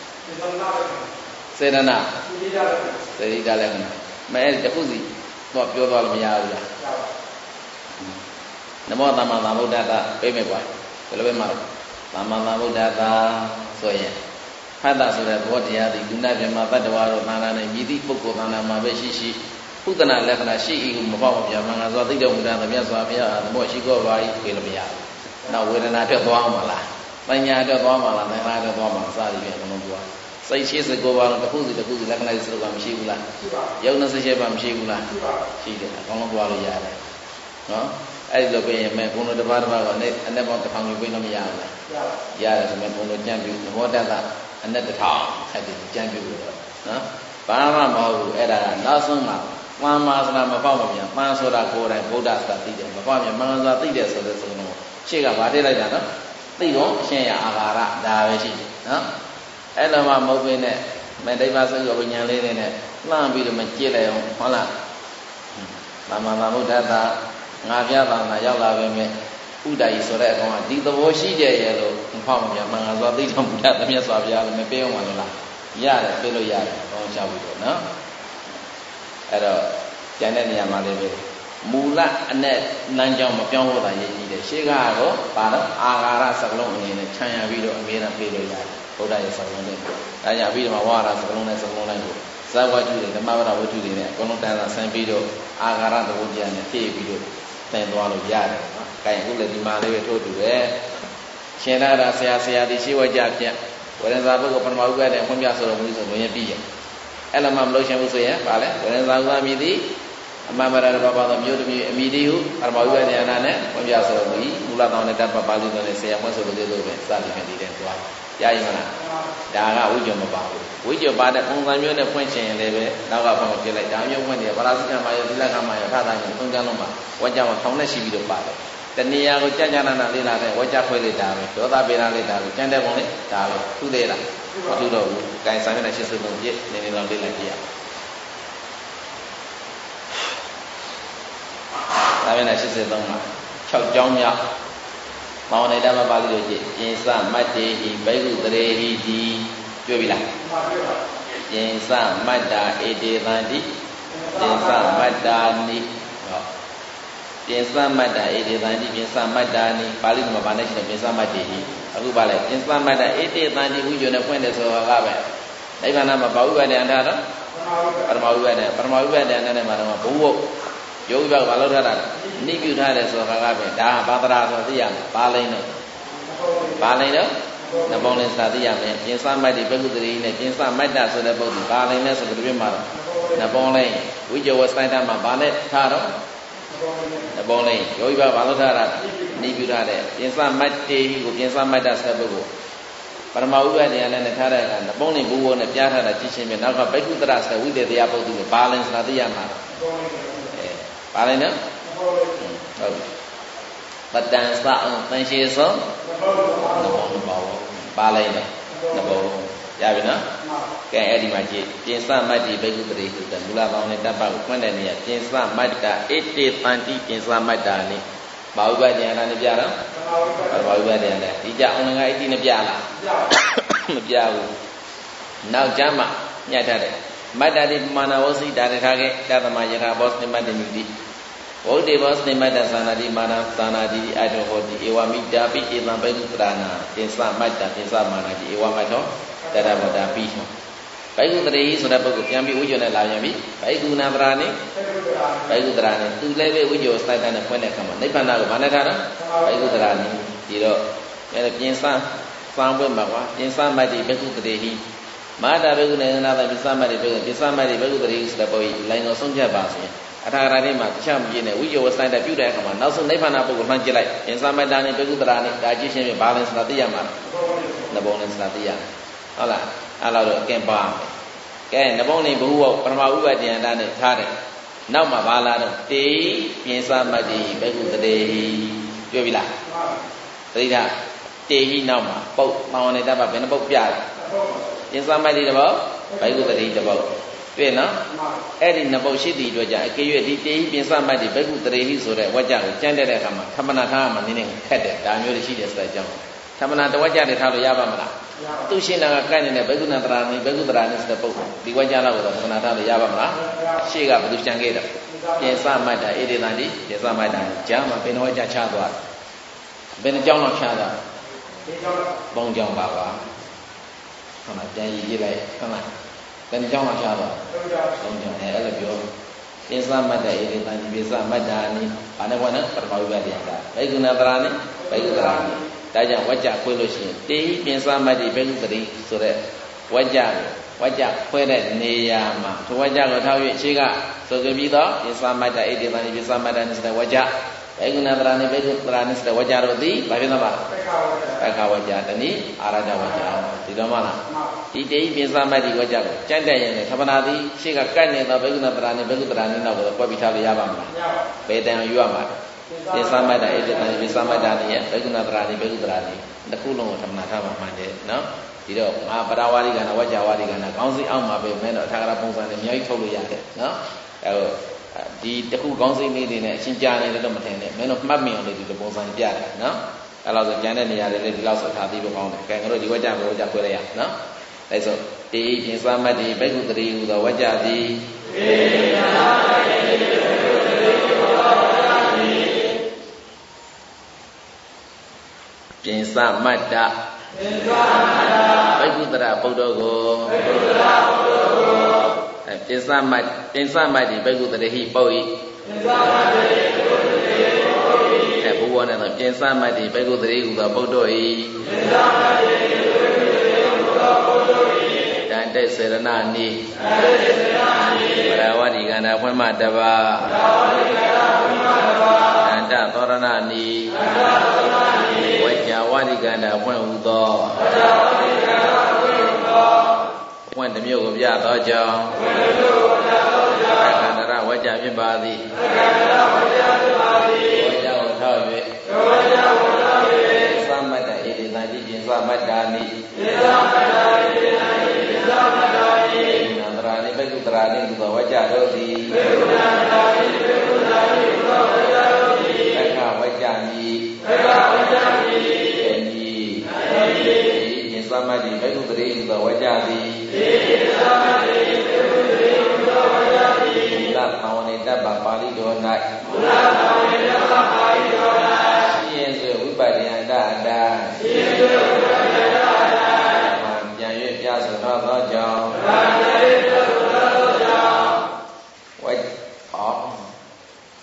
စေတနာစေတနာလက္ခဏာမဲတခုစီတော့ပြောသွားလို့မရဘူးလားနမောသမ္မာသမ္ဗုဒ္ဓတာပြေးမယ်ကွာဘယ်လိုပဲမှာသမ္မာသမ္ဗုဒ္ဓတာဆိုရင်ဖတ်တာဆိုတဲ့ဘောတရားသည်ကုဏပြမတတ္တဝါတို့သာနာနဲ့မြည်သည့်ပုဂ္ဂိုလ်သာနာမှာပဲရှိရှိဥဒ္ဒနာလက္ခဏာရှိ၏ဟုမပေါ့မပြမင်္ဂစွာသိတော်မူတဲ့မြတ်စွာဘုရားသမောရှိကောပါ၏ပြေလို့မရဘူး။နောက်ဝေဒနာအတွက်သွားအောင်မလား။ပညာအတွက်သွားမှာလား။သင်္ခါရအတွက်သွားမှာစသည်ဖြင့်အလုံးပြော။စိတ်ရှိစကောပါလုံးတစ်ခုစီတစ်ခုစီလက္ခဏာစီစကောမရှိဘူးလား။ရှိပါဘူး။ယုံနဲ့စိတ်ရှိပါမရှိဘူးလား။ရှိပါဘူး။ရှိတယ်အကုန်လုံးသွားလို့ရတယ်။နော်။အဲ့ဒီလိုပြင်ရင်မဲ့ဘုံတို့တစ်ပါးတစ်ပါးကနေအနဲ့ပေါင်းတစ်ထောင်ယူပေးလို့မရဘူးလား။ရတယ်ဆိုမဲ့ဘုံတို့ကြံ့ပြီးသဘောတတ်တာအနဲ့တစ်ထောင်အဲ့ဒီကြံ့ပြီးလို့နော်။ဘာမှမဟုတ်ဘူးအဲ့ဒါကနောက်ဆုံးမှာမှန်ပါဆိုတာမပေါ့မပြန်မှန်ဆိုတာကိုယ်တိုင်ဗုဒ္ဓဆိုတာသိတယ်မပေါ့ပြန်မှန်ဆိုတာသိတယ်ဆိုတဲ့ဆိုတော့ရှေ့ကဗာတိလိုက်တာနော်သိတော့အရှင်းရအာဃာရဒါပဲရှိတယ်နော်အဲ့လိုမှမဟုတ်ဘဲနဲ့မေတ္တိပါစိတ်ကိုဝိညာဉ်လေးနဲ့လှမ်းပြီးတော့မကြည့်လိုက်အောင်ဟုတ်လားသမ္မာသမ္ဗုဒ္ဓတာငါပြတာငါရောက်လာပဲမဲ့ဥဒ္ဒယဆိုတဲ့အကောင်ကဒီသဘောရှိကြရဲ့လို့မပေါ့မပြန်မှန်ဆိုတာသိတော်မူတတ်သမျက်စွာဘုရားလည်းမပေးအောင်ပါလားရတယ်ပြေးလို့ရတယ်ကောင်းချပြီးတော့နော်အဲ့တော့ကျန်တဲ့နေရာမှာလည်းပဲမူလအနဲ့လမ်းကြောင်းမပြောင်းလို့သာရည်ကြီးတယ်ရှေ့ကတော့ပါတော့အာဃာရစကလုံးအနေနဲ့ခြံရပြီးတော့အမြဲတမ်းပြေးလို့ရတယ်ဘုရားရဲ့စကလုံးနဲ့ဒါကြောင့်ပြီးတော့ဝါရစကလုံးနဲ့စကလုံးတိုင်းကိုဇဝတ္ထုတွေဓမ္မဝရဝတ္ထုတွေနဲ့အကုန်လုံးတန်းစာဆန်းပြီးတော့အာဃာရသဘောကျနဲ့ဖြည့်ပြီးတော့သင်သွားလို့ရတယ်နော်။အဲအခုလည်းဒီမှာလေးပဲထို့တူပဲရှင်သာရဆရာဆရာဒီရှိဝကြပြဝေဒနာဘုကပရမဥပ္ပဒေဖွင့်ပြဆိုတော်မူဆိုလို့ရင်ပြီးရဲ့အဲ့လိုမှမလို့ရှင်ဘူးဆိုရင်ဗာလဲဝေဒနာဥပ္ပမိတိအမမရဘဘာသောမြို့တစ်မြို့အမိတိဟုပရမဥပ္ပဒေနာနဲ့ဖွင့်ပြဆိုတော်မူ၏မူလတောင်းတဲ့တတ်ပါဠိတော်နဲ့ဆရာဖွင့်ဆိုလို့လို့ပဲစသည်ဖြင့်ဒီတဲ့သွားရရင်မလားဒါကဝိကြုံမပါဘူးဝိကြုံပါတဲ့ပုံစံမျိုးနဲ့ဖွင့်ချင်ရင်လည်းပဲနောက်ကဖွင့်ပြလိုက်ဒါမျိုးဖွင့်နေပါဠိကမှာရောသီလကမှာရောဖတ်တာမျိုးသုံးကြလုံးမှာဝါကြမှာထောင်နဲ့ရှိပြီးတော့ပါတယ်တဏှာကိုကြံ့ကြံ့နာနာလေးလာတဲ့ဝါကြခွဲလေးဒါပဲဒေါသပေနာလေးဒါပဲကြံတဲ့ပုံလေးဒါပဲသူသေးလားမသူတော့ဘူး။ကဲစာမျက်နှာရှစ်စုံပြည့်နေနေလောက်လေးလိုက်ကြည့်ရအောင်။စာမျက်နှာရှစ်စုံမှာ၆ကြောင်းမြောက်မောင်နေတာမပါဠိလိုကြည့်ကျင်စမတ်တေဟိဘိက္ခုတရေဟိဒီတွေ့ပြီလားကျင်စမတ်တာဧတေသန္တိကျင်စမတ်တာနိဟောကျင်စမတ်တာဧတေသန္တိကျင်စမတ်တာနိပါဠိမှာဗာနဲ့ရှိတယ်ကျင်စမတ်တေဟိအခုပါလေကျင်စမတ်တာဧတေသန္တိဝိဇ္ဇေနဲ့ဖွင့်တယ်ဆိုတာကပဲနိဗ္ဗာန်မှာဘာဝိပ္ပဒေအန္တရာပရမဝိပ္ပဒေပရမဝိပ္ပဒေအန္တရာနဲ့မှာတော့ဘုဝယောဂီဘဘာလို့ထားတာနိပြုထားတယ်ဆိုတော့ခါကပဲဒါဘာသရာဆိုသိရမယ်ဘာလိမ့်တော့ဘာလိမ့်တော့နဘောလင်းစာသိရမယ်ပြင်စမိုက်ဒီဘဂုတရီနဲ့ပြင်စမိုက်တာဆိုတဲ့ပုဒ်ဒီဘာလိမ့်လဲဆိုတော့ပြမှာတော့နဘောလိမ့်ဝိဇ္ဇဝစိုင်းတာမှာဘာနဲ့ထားတော့နဘောလိမ့်ယောဂီဘဘာလို့ထားတာနိပြုထားတယ်ပြင်စမိုက်တေကိုပြင်စမိုက်တာဆိုတဲ့ပုဒ်ကိုပရမဝိပ္ပတရားနဲ့ထားတဲ့အခါနဘောလိမ့်ဘူဝနဲ့ပြားထားတာကြည့်ချင်းပဲနောက်ကဘိက္ခုတရဆိုတဲ့ဝိသေတရားပုဒ်ကိုဘာလိမ့်ဆိုတာသိရမှာအဲဘာလိမ့်နော်ဟုတ်ပတ္တန်စအောင်သင်ရှိဆုံးနဘောနဘောပါလိုက်တယ်နဘောရပြီနော်ကဲအဲ့ဒီမှာကြည့်ပြင်စမတ္တိဘိက္ခုပရိဟုတမူလပေါင်းနဲ့တပ်ပတ်ကိုဖွင့်တဲ့နေရာပြင်စမတ္တာဣတိတန္တိပြင်စမတ္တာနိဘာဝိပ္ပတရားနဲ့ပြတော့ဘာဝိပ္ပတရားနဲ့ဒီကြအောင်ငါဣတိနဲ့ပြလားမပြဘူးနောက်ကျမ်းမှာညှတ်ထားတယ်မတ္တတိပမာဏဝစီတာရထားခဲ့တသမယထာဘောစနိမတ္တိမြူတိဝုဒ္ဓေဘောစနိမတ္တသနာတိမာနသနာတိအတောဟောတိဧဝမိတာပိဧတံဘိက္ခုပရဏာတင်္စမတ္တတင်္စမာနတိဧဝမထောတရဝတ္တပိဟောဘိက္ခုတရေဆိုတဲ့ပုဂ္ဂိုလ်ပြန်ပြီးဝိဇ္ဇောနဲ့လာပြန်ပြီဘိက္ခုနာပရာနိဘိက္ခုတရာနိသူလည်းပဲဝိဇ္ဇောစိုက်တဲ့နဲ့ဖွင့်တဲ့အခါမှာနိဗ္ဗာန်ကိုဘာနဲ့ထားတာဘိက္ခုတရာနိဒီတော့အဲ့ဒါပြင်စစောင်းပွင့်မှာကွာပြင်စမတ္တိဘိက္ခုတရေဟိမာတာဘိက္ခုနေနာတပိစမတ္တိဘိက္ခုပိစမတ္တိဘိက္ခုတရေဆိုတဲ့ပုဂ္ဂိုလ်လိုင်းတော်ဆုံးဖြတ်ပါစေအထာဂရတိမှာတခြားမပြည့်နဲ့ဝိဇ္ဇောဆိုင်တဲ့ပြုတဲ့အခါမှာနောက်ဆုံးနိဗ္ဗာန်ပုဂ္ဂိုလ်လှမ်းကြည့်လိုက်အင်္စမတ္တနဲ့ဘိက္ခုတရာနဲ့ဒါကြည့်ရှင်းပြဘာလဲဆိုတာသိရမှာနဘောနဲ့ဆိုတာသိရဟုတ်လားအဲ့လိုတော့အကင်ပါကဲနဘောနဲ့ဘုဟုပရမဥပဒိယန္တနဲ့ထားတယ်နောက်မှာဘာလာတော့တေပြင်စမတ္တိဘိက္ခုတရေတွေ့ပြီလားသတိထားတေဟိနောက်မှာပုတ်ပေါင်းနေတဲ့ဘဘယ်နှပုတ်ပြလဲပြင်စမတ္တိတစ်ပုတ်ဘိက္ခုတရေတစ်ပုတ်တွေ့နော်အဲ့ဒီနှစ်ပုတ်ရှိသည့်အတွက်ကြောင့်အကေရွေဒီတေဟိပြင်စမတ္တိဘိက္ခုတရေဟိဆိုတဲ့ဝါကြကိုကျမ်းတဲ့အခါမှာသမဏထားမှာနည်းနည်းခက်တယ်ဒါမျိုးတွေရှိတယ်ဆိုတဲ့အကြောင်းသမဏတဝါကြတွေထားလို့ရပါမလားသူရှင်နာကကန့်နေတဲ့ဘိက္ခုနာတရာနိဘိက္ခုတရာနိဆိုတဲ့ပုဂ္ဂိုလ်ဒီဝါကြလောက်တော့သမဏထားလို့ရပါမလားရှေ့ကဘယ်သူကြံခဲ့တယ်ပြင်စမတ္တဣတိတန္တိပြင်စမတ္တကျမ်းမှာဘယ်နှဝါကြချသွားဘယ်နှကြောင်းလောက်ချသွားပုံကြောင်းပါပါဟုတ်လားပြန်ရည်ကြည့်လိုက်ဟုတ်လားဘယ်နှကြောင်းလောက်ချသွားပုံကြောင်းအဲအဲ့လိုပြောပြင်စမတ္တဣတိတန္တိပြင်စမတ္တာနိဘာနဲ့ဘောနဲ့ပရမဝိပ္ပတရားကဘိက္ခုနာတရာနိဘိက္ခုတရာနိဒါကြောင့်ဝါကြခွဲလို့ရှိရင်တေဟိပြင်စမတ္တိဘိက္ခုတရေဆိုတဲ့ဝါကြဝါကြခွဲတဲ့နေရာမှာထိုဝါကြကိုထောက်၍ရှေ့ကဆိုကြပြီးတော့ပြင်စမတ္တဣတိတန္တိပြင်စမတ္တနိဆိုတဲ့ဝါကြဘိက္ခုနာတရာနိဘိက္ခုတရာနိဆိုတဲ့ဝါကြတို့သည်ဘာဖြစ်သလဲဘက္ခဝါကြတနည်းအာရဒဝါကြဒီတော့မှလားဒီတေဟိပြင်စမတ္တိဝါကြကိုကြံ့တဲ့ရင်သဗ္ဗနာသည်ရှေ့ကကတ်နေတော့ဘိက္ခုနာတရာနိဘိက္ခုတရာနိနောက်ကိုကွက်ပြီးထားလို့ရပါမလားဘယ်တန်ယူရမှာပြင်စမတ္တဣတိတန္တိပြင်စမတ္တနိယဘိက္ခုနာတရာနိဘိက္ခုတရာနိတစ်ခုလုံးကိုသမဏထားမှာမှန်တယ်နော်ဒီတော့ငါပရဝါရိကနာဝကြဝါရိကနာကောင်းစီအောက်မှာပဲမဲတော့အထာဂရပုံစံနဲ့အများကြီးထုတ်လို့ရတယ်နော်အဲဒီတစ်ခုကောင်းစီလေးတွေနဲ့အချင်းကြားနေတယ်တော့မထင်နဲ့မင်းတို့မှတ်မိအောင်လို့ဒီလိုပုံစံပြတယ်နော်အဲလောက်ဆိုကျန်တဲ့နေရာတွေလည်းဒီလောက်ဆိုထားပြီးတော့ကောင်းတယ်ကဲငါတို့ဒီဝကြဘဝကြခွဲလိုက်ရနော်အဲဆိုတေပြင်စမတ္တိဘိက္ခုတရေဟူသောဝကြသည်ပြင်စမတ္တဘိက္ခုတရဗုဒ္ဓကိုအဲပြင်စမတ္ပြင်စမတ္တိဘိက္ခုတရေဟိပုတ်ဤအဲဘုရားနဲ့တော့ပြင်စမတ္တိဘိက္ခုတရေဟူသောဗုဒ္ဓဤတန်တက်စေရဏနိပရဝတိကန္တာဖွင့်မတပါတန်တသောရဏနိဝေကြဝတိကန္တာဖွင့်ဟူသောဖွင့်တစ်မျိုးကိုပြသောကြောင့်အခန္ဓရဝေကြဖြစ်ပါသည်ဝေကြကိုထောက်၍သမတ္တဣတိတန္တိပြင်စမတ္တာနိနန္တရာနိဘိက္ခုတရာနိဟူသောဝေကြတို့သည်အခဝေကြနိသမတ္တိဘိက္ခုတရေဟူသောဝါကြသည်မူလဘာဝနေတ္တပါဠိတော်၌ရှိရင်ဆိုဝိပဿနာတအတာပြန်၍ပြဆိုတော့သောကြောင့်ဝိဟော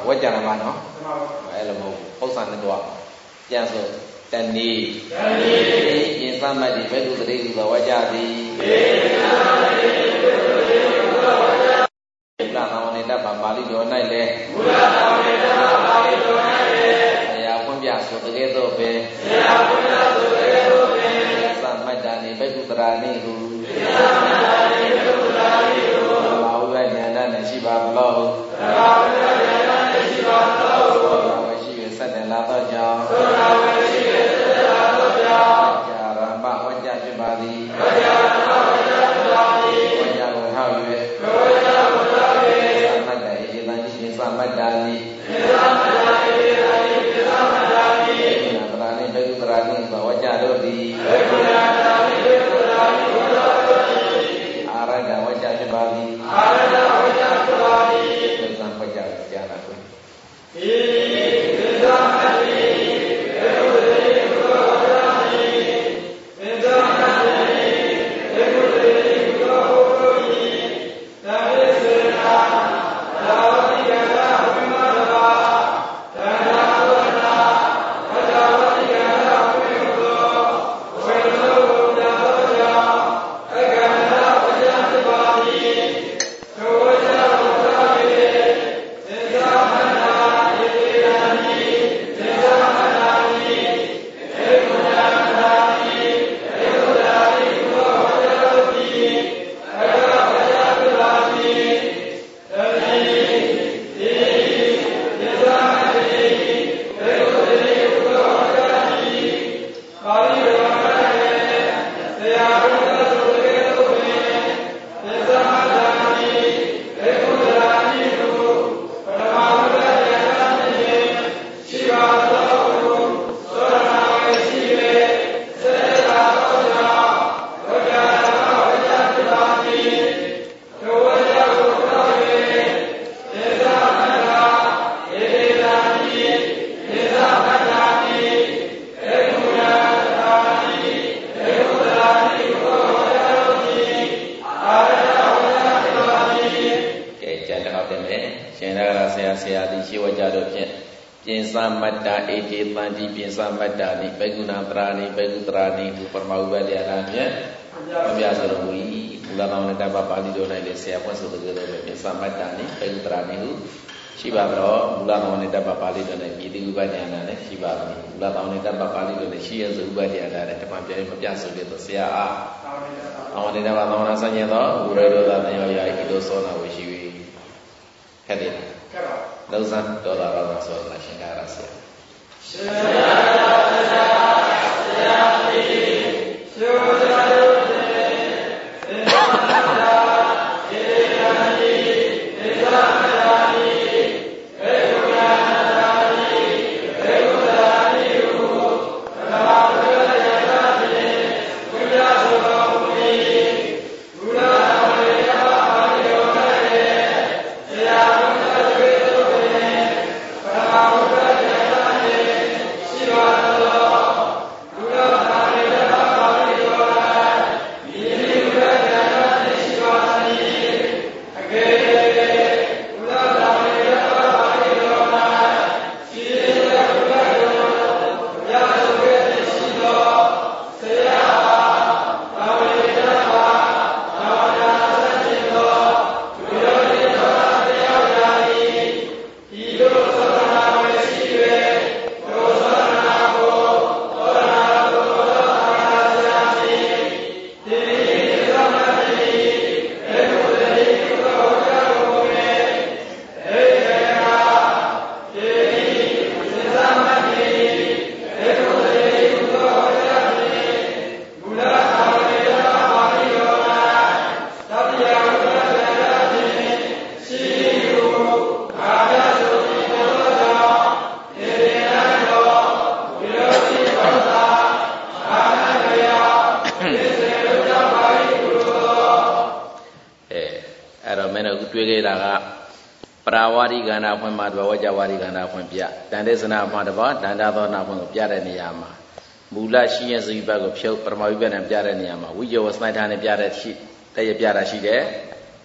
ဝကြရမှာနော်အဲ့လိုမဟုတ်ဘူးပု္ပ္ပန်နဲ့တော့ပြန်ဆိုတဏီတဏီယင်သမတ်ဒီဘဂုတတိကုသောဝကြသည်သေသမတ်ဒီဘဂုတတိကုသောဝကြသည်ဘုရားသာဝနေတ္တပါဠိတော်၌လည်းဘုရားသာဝနေတ္တပါဠိတော်၌လည်းဆရာဖွင့်ပြဆိုတကယ်တော့ပဲဆရာဖွင့်ပြဆိုတကယ်တော့ပဲသမတ်တာနိဘဂုတရာနိဟုသမတ်တာနိဘဂုတရာနိဟုဘာဝိဝဉာဏ်နဲ့ရှိပါဘလို့ဘာဝိဝဉာဏ်နဲ့ရှိပါဘလို့သောဝရှိရဆက်တယ်လာတော့ကြောင့်သောဝရှိရဆက်တယ်လာတော့ကြောင့်ဝကြရမဝကြဖြစ်ပါသည်ဝကြရမဝကြဖြစ်ပါသည်ဝကြကိုဟောက်၍ဝကြကိုဟောက်၍သမတ်တာဣတိတံရှိသမတ်တာနိသမတ်တာဣတိတံရှိသမတ်တာနိနာပရာနိဘဂုတရာနိသောဝကြတို့သည်ဘဂုတရာနိဘဂုတရာနိသောတို့သည်အာရဏဝကြဖြစ်ပါသည်အာရဏဝကြဖြစ်ပါသည်သေသံဝကြကြာတာကိုသေသေသမတ်တိဘဂုတရေသောဝကြတိသေသမတ်တိဘဂုတရေသောဝကြတိသဗ္ဗေစေနာသာဝတိကသာဝိမတဘာသန္တာဝနာဝတ္တဝတိကသာဝိမသောဝေသောဝတ္တသောကြောင့်အကန္တဝကြဖြစ်ပါသည်သောဝကြဝတ္တဝေသေသမတ်တာယေတေနာနိသေသမတ်တာနိဧကုဏာနာနိဧကုဏာနိသောဝကြတို့သည်အကဝကြဖြစ်ပါသည်တတိတိသေသမတ်တိဧကုဏရေသောဝကြတိပါဠိတော်၌ဆရာဘုရားဆိုတကယ်တော့ပင်သေသမတ်တာနိဧကုဏာနိဟုပရမဝတ္တယနာနိရှိပါသောသောနာဝေရှိလေစေတာသောကြောင့်ဝကြရမဝကြဖြစ်ပါသည်သောဝကြကိုသော၍သေသမတ်တာဧတေတာနိသေသမတ်တာနိဧကုဏာတာနိဧကုဏာနိသောဝကြတို့သည်အာရဏဝကြဖြစ်ပါသည်ကဲကြံတော့တယ်မယ်ရှင်ရကဆရာဆရာသည်ရှိဝကြတို့ဖြင့်ပြင်သမတ်တာဧတေတံတိပြင်သမတ်တာနိဘဂုဏတရာနိဘဂုတရာနိဟုပရမဝိဝလျာနာဖြင့်ဘုရားဆိုတော်မူ၏ဘုရားတော်နဲ့တပပါဠိတော်၌လည်းဆရာဖွင့်ဆိုတကယ်တော့ပြင်သမတ်တာနိဘဂုတရာနိဟုရှိပါတော့ဘုရားတော်နဲ့တပပါဠိတော်၌ပြည်တိဥပဒ္ဒနာနဲ့ရှိပါပြီဘုရားတော်နဲ့တပပါဠိတော်နဲ့ရှိရစုဥပဒ္ဒနာနဲ့တပံပြည့်မပြဆိုတဲ့ဆရာအားအဝန္တိတပသောနာဆញ្ញသောဘုရားတော်သာတရားရာဤသို့သောနာဝရှိ၍ခက်တယ်ခက်ပါလုံးစံတော်တာတော်ဆိုလာရှင်ကားရဆရာရှင်ကားရဆရာဆရာတိရှုကြလို့တဲ့သေသမတ်တာဧရာနိသေသမတ်တာနိဧကုဏာတာနိဧကုဏာနိဟုပရမဝိဝယနာဖြင့်ဘုရားဆိုတော်မူ၏ဘုရားဝေယပါဠိတော်၌ဆရာဘုရားတကယ်တော့ပင်ပရမဝိဝယနာဖြင့်ရှိပါသောဘုရားသာဝေယပါဠိတော်၌မိမိဝိဝယနာဖြင့်ရှိပါသည်အကယ်ဘုရားသာဝေယပါဠိတော်၌ရှိတဲ့ဘုရားတော်ဘုရားဆိုခဲ့သည်ရှိသောဆရာသာဝေယပါသာဝနာဆက်ရှိသောဘုရားရှင်တော်တရားရာ၏ဤသို့သောနာဝေရှိ၍သောသောနာကိုသောနာကိုသောနာဆရာတိတိသမတ်တိဧကုဏရေသောဝကြကိုပင်ဧကေနာယေတိသေသမတ်တိဧကုဏရေသောဝကြတိဘုရားသာဝေယပါဠိတော်၌သတ္တယဝတ္တယနာဖြင့်ရှိဟုအာရဆိုပြီးသောကြောင့်ဧတေနံသောဝိရောဓိသောသာအာနန္ဒယသေစေဝကြပါ၏ဘုရားအဲအဲ့တော့မင်းတို့တွေ့ခဲ့တာကပရာဝါရိကန္နာဖွင့်မှာတဘဝကြဝါရိကန္နာဖွင့်ပြတန်တေသနာမှာတဘတန်တာသောနာဖွင့်ကိုပြတဲ့နေရာမှာမူလရှိရင်စိဘတ်ကိုဖြုတ်ပရမဝိပ္ပနဲ့ပြတဲ့နေရာမှာဝိဇ္ဇဝစနိုက်ထာနဲ့ပြတဲ့ရှိတည့်ရပြတာရှိတယ်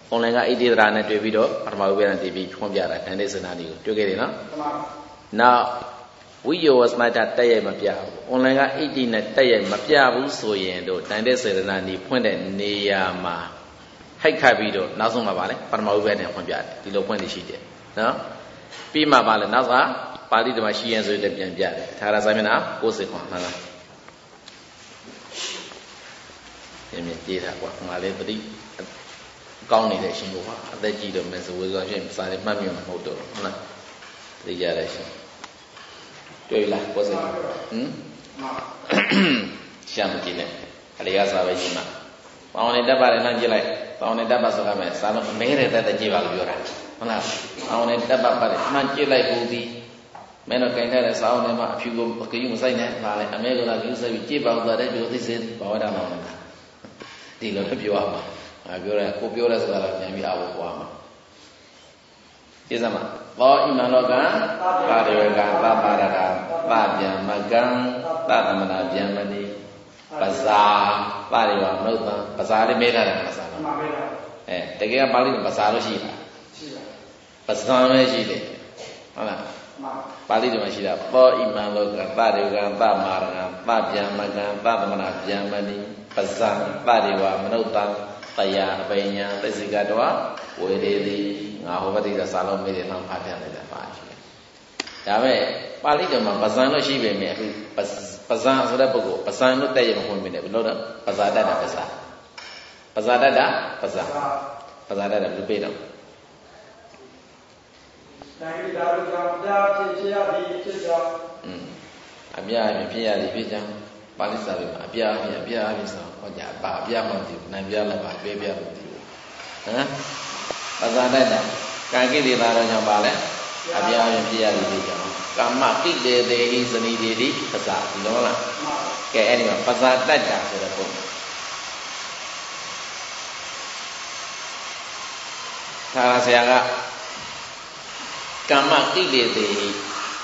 online ကဣတိဒရာနဲ့တွေ့ပြီးတော့ပထမဥပ္ပယတည်ပြီးဖွင့်ပြတာတန်တဲ့စနာဒီကိုတွေ့ခဲ့တယ်နော်နောက်ဝိယောဝစမတာတက်ရိုက်မပြဘူး online ကဣတိနဲ့တက်ရိုက်မပြဘူးဆိုရင်တို့တန်တဲ့စေတနာဒီဖွင့်တဲ့နေရာမှာဟိုက်ခတ်ပြီးတော့နောက်ဆုံးမှာပါလေပထမဥပ္ပယနဲ့ဖွင့်ပြတယ်ဒီလိုဖွင့်နေရှိတယ်နော်ပြီးမှပါလေနောက်ကပါဠိတော်မှာရှိရင်ဆိုတဲ့ပြန်ပြတယ်ထာရစာမျက်နှာကိုးစိတ်ခွန်ဟုတ်လားမြင်မြင်ကြည့်တာကွာငါလည်းပတိကောင်းနေတဲ့အရှင်ဘုရားအသက်ကြီးတော့မယ်ဆိုဝေဆိုရှင်စာရမှတ်မြင်မှာမဟုတ်တော့ဟုတ်လားသိကြတယ်ရှင်တွေ့လားကိုယ်စိတ်ဟမ်ရှာမကြည့်နဲ့အလေးကစားပဲရှိမှာပေါင်းနေတတ်ပါတယ်နှမ်းကြည့်လိုက်ပေါင်းနေတတ်ပါဆိုကြမယ်စားလို့အမဲတဲ့တက်တက်ကြည့်ပါလို့ပြောတာဟုတ်လားပေါင်းနေတတ်ပါပါတယ်နှမ်းကြည့်လိုက်ဘူးဒီမင်းတို့ကင်ထားတဲ့စာအုပ်ထဲမှာအဖြူကိုအကယူမဆိုင်နဲ့ပါလေအမဲကလည်းယူဆိုင်ပြီးကြည့်ပါဦးတဲ့ပြောသိစေဘာဝဒမောင်းနေတာဒီလိုပြောရမှာငါပြောတယ်ကိုပြောတယ်ဆိုတာလည်းပြန်ပြီးအားကိုပွားမှာကျေးဇူးမှာဘောဣမံလောကပါရိဝကသဗ္ဗရတာပပြန်မကံသသမနာပြန်မနိပဇာပါရိဝမနုဿံပဇာလေးမေးထားတယ်ပဇာနော်အဲတကယ်ကပါဠိကပဇာလို့ရှိတာရှိပါပဇာပဲရှိတယ်ဟုတ်လားပါဠိတော်မှာရှိတာဘောဣမံလောကပရိဝကသမာရဏပပြန်မကံသသမနာပြန်မနိပဇာပါရိဝမနုဿံတရားအပိညာသစ္စိကတောဝေရေတိငါဟောပတိကစာလုံးမေးတယ်နှောင်းဖတ်ပြလိုက်တာပါရှိတယ်ဒါပေမဲ့ပါဠိတော်မှာပဇံလို့ရှိပေမဲ့အခုပဇံဆိုတဲ့ပုဂ္ဂိုလ်ပဇံလို့တက်ရမဝင်ပြီလေဘယ်လိုတော့ပဇာတတ်တာပဇာပဇာတတ်တာပဇာပဇာတတ်တာဘယ်လိုပြေးတော့နိုင်ဒါလူကြောင့်ကြားဖြစ်ဖြစ်ရသည်ဖြစ်ကြောင်းอืมအပြားဖြစ်ရသည်ဖြစ်ကြောင်းပါဠိစာပေမှာအပြားဖြစ်အပြားဖြစ်ဆိုဟောကြပါအပြားမှမသိဘူးနိုင်ပြားလည်းပါပြဲပြားမသိဘူးဟမ်ပဇာတတ်တာကာကိလေသာတော့ကြောင့်ပါလဲအပြားဖြစ်ရသည်ဖြစ်ကြောင်းကာမကိလေသေဟိဇနိတိတိပဇာဒီလိုလားကဲအဲ့ဒီမှာပဇာတတ်တာဆိုတဲ့ပုံသာဆရာကကာမကိလေသေဟိ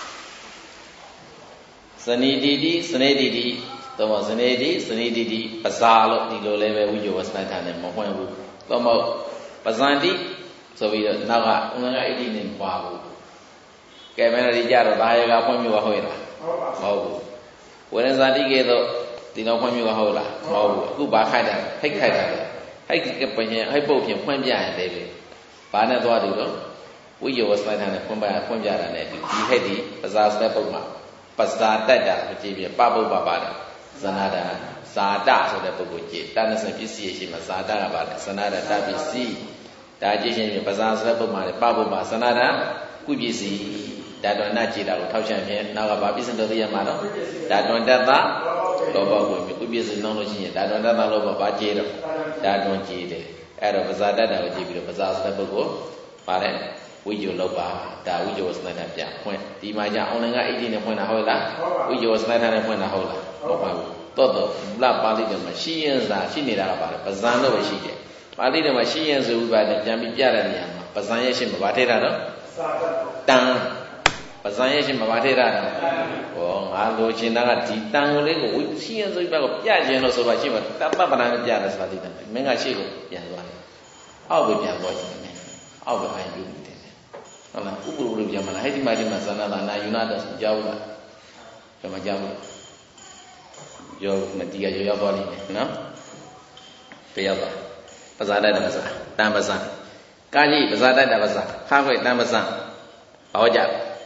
ဇနိတိတိဇနိတိတိတော့ဇနိတိဇနိတိတိပဇာလို့ဒီလိုလည်းပဲဝိဇ္ဇဝစနထာနဲ့မဟုတ်ဘူးတော့မဟုတ်ပဇန္တိဆိုပြီးတော့နောက်ကဥင္ကဣတိနဲ့ပွားဘူးကဲမင်းတို့ဒီကြတော့ဒါရေကဖွင့်ပြဟုတ်လားမဟုတ်ဘူးဝေရဇာတိကေတော့ဒီတော့ဖွင့်ပြဟုတ်လားမဟုတ်ဘူးအခုဘာခိုက်တာဟိတ်ခိုက်တာလေဟိတ်ကပညာဟိတ်ပုတ်ဖြင့်ဖွင့်ပြရင်လေပဲဘာနဲ့သွားတယ်တော့ဝိဇ္ဇဝစနထာနဲ့ဖွင့်ပြဖွင့်ပြတာနဲ့ဒီဟိတ်ဒီပဇာစတဲ့ပုတ်မှာပဇာတတ်တာအကြည့်ပြပပုပ္ပပါတယ်ဇနာတာဇာတဆိုတဲ့ပုဂ္ဂိုလ်ကြည့်တဏ္ဍစပစ္စည်းရှိမှာဇာတကပါတယ်ဇနာတာတပစ္စည်းဒါကြည့်ချင်းပဇာဆိုတဲ့ပုဂ္ဂိုလ်မှာပပုပ္ပဇနာတာကုပစ္စည်းဓာတွန်နကြည်တာကိုထောက်ချံဖြင့်နောက်ကဘာပစ္စည်းတော်သိရမှာတော့ဓာတွန်တတ္တလောဘကိုမြကုပစ္စည်းနှောင်းလို့ရှိရင်ဓာတွန်တတ္တလောဘဘာကြည်တော့ဓာတွန်ကြည်တယ်အဲ့တော့ပဇာတတ်တာကိုကြည့်ပြီးတော့ပဇာဆိုတဲ့ပုဂ္ဂိုလ်ပါတယ်ဝိဇ္ဇလောက်ပါဒါဝိဇ္ဇဝစနတာပြန်ဖွင့်ဒီမှာじゃ online ကဣတိနဲ့ဖွင့်တာဟုတ်လားဝိဇ္ဇဝစနတာနဲ့ဖွင့်တာဟုတ်လားဟုတ်ပါဘူးတော့တော့မူလပါဠိတော်မှာရှိရင်စာရှိနေတာကပါတယ်ပဇံလို့ပဲရှိတယ်ပါဠိတော်မှာရှိရင်ဆိုဥပါဒ်ပြန်ပြီးပြတဲ့နေရာမှာပဇံရဲ့ရှိမှာဗာထေတာတော့တန်ပဇံရဲ့ရှိမှာဗာထေတာတော့ဟောငါလိုချင်တာကဒီတန်ကိုလေးကိုရှိရင်ဆိုဥပါဒ်ကိုပြခြင်းလို့ဆိုပါရှိမှာတပ္ပပဏနဲ့ပြတယ်ဆိုတာသိတယ်မင်းကရှိကိုပြန်သွားတယ်အောက်ကိုပြန်သွားတယ်မင်းအောက်ကိုအိုင်ပြုတယ်ဟုတ်လားဥပ္ပရုပြန်မလားဟဲ့ဒီမှာဒီမှာဇာနာတာနာယူနာတော့ကြောက်လားဒါမှကြောက်ဘူးရောမတီးကရောရောက်သွားလိမ့်မယ်နော်ပြရောက်သွားပဇာတတ်တယ်ပဇာတန်ပဇာကာကြီးပဇာတတ်တယ်ပဇာခါခွေတန်ပဇာဘာဝကြ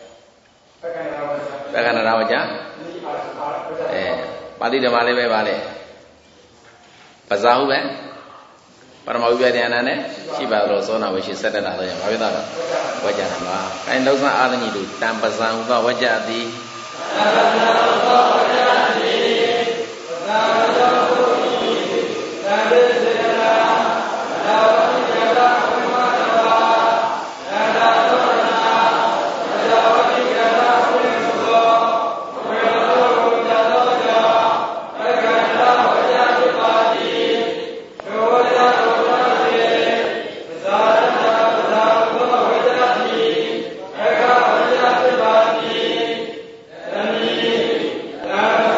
ပက္ခဏရာဝကြအဲပါဠိတော်မှာလည်းပဲပါလေပဇာဟုတ်ပဲပရမဝိပယတရားနဲ့ရှိပါလို့သောနာဝိရှိစက်တတာတော့ဘာဖြစ်တာလဲဝကြတာပါအဲလောက်စအာသညီတို့တံပဇံဥပဝကြသည်တံပဇံဥပဝကြသည်တံပဇံဥပဝကြသည်တံပဇေနာသာဝတိကတာဝိမတ္တဝါတံတာသောနာသာဝတိကတာဝိမသောဝေသောဝကြသောကြောင့်အက္ခဏာဝကြဖြစ်ပါသည်သောဝကြပ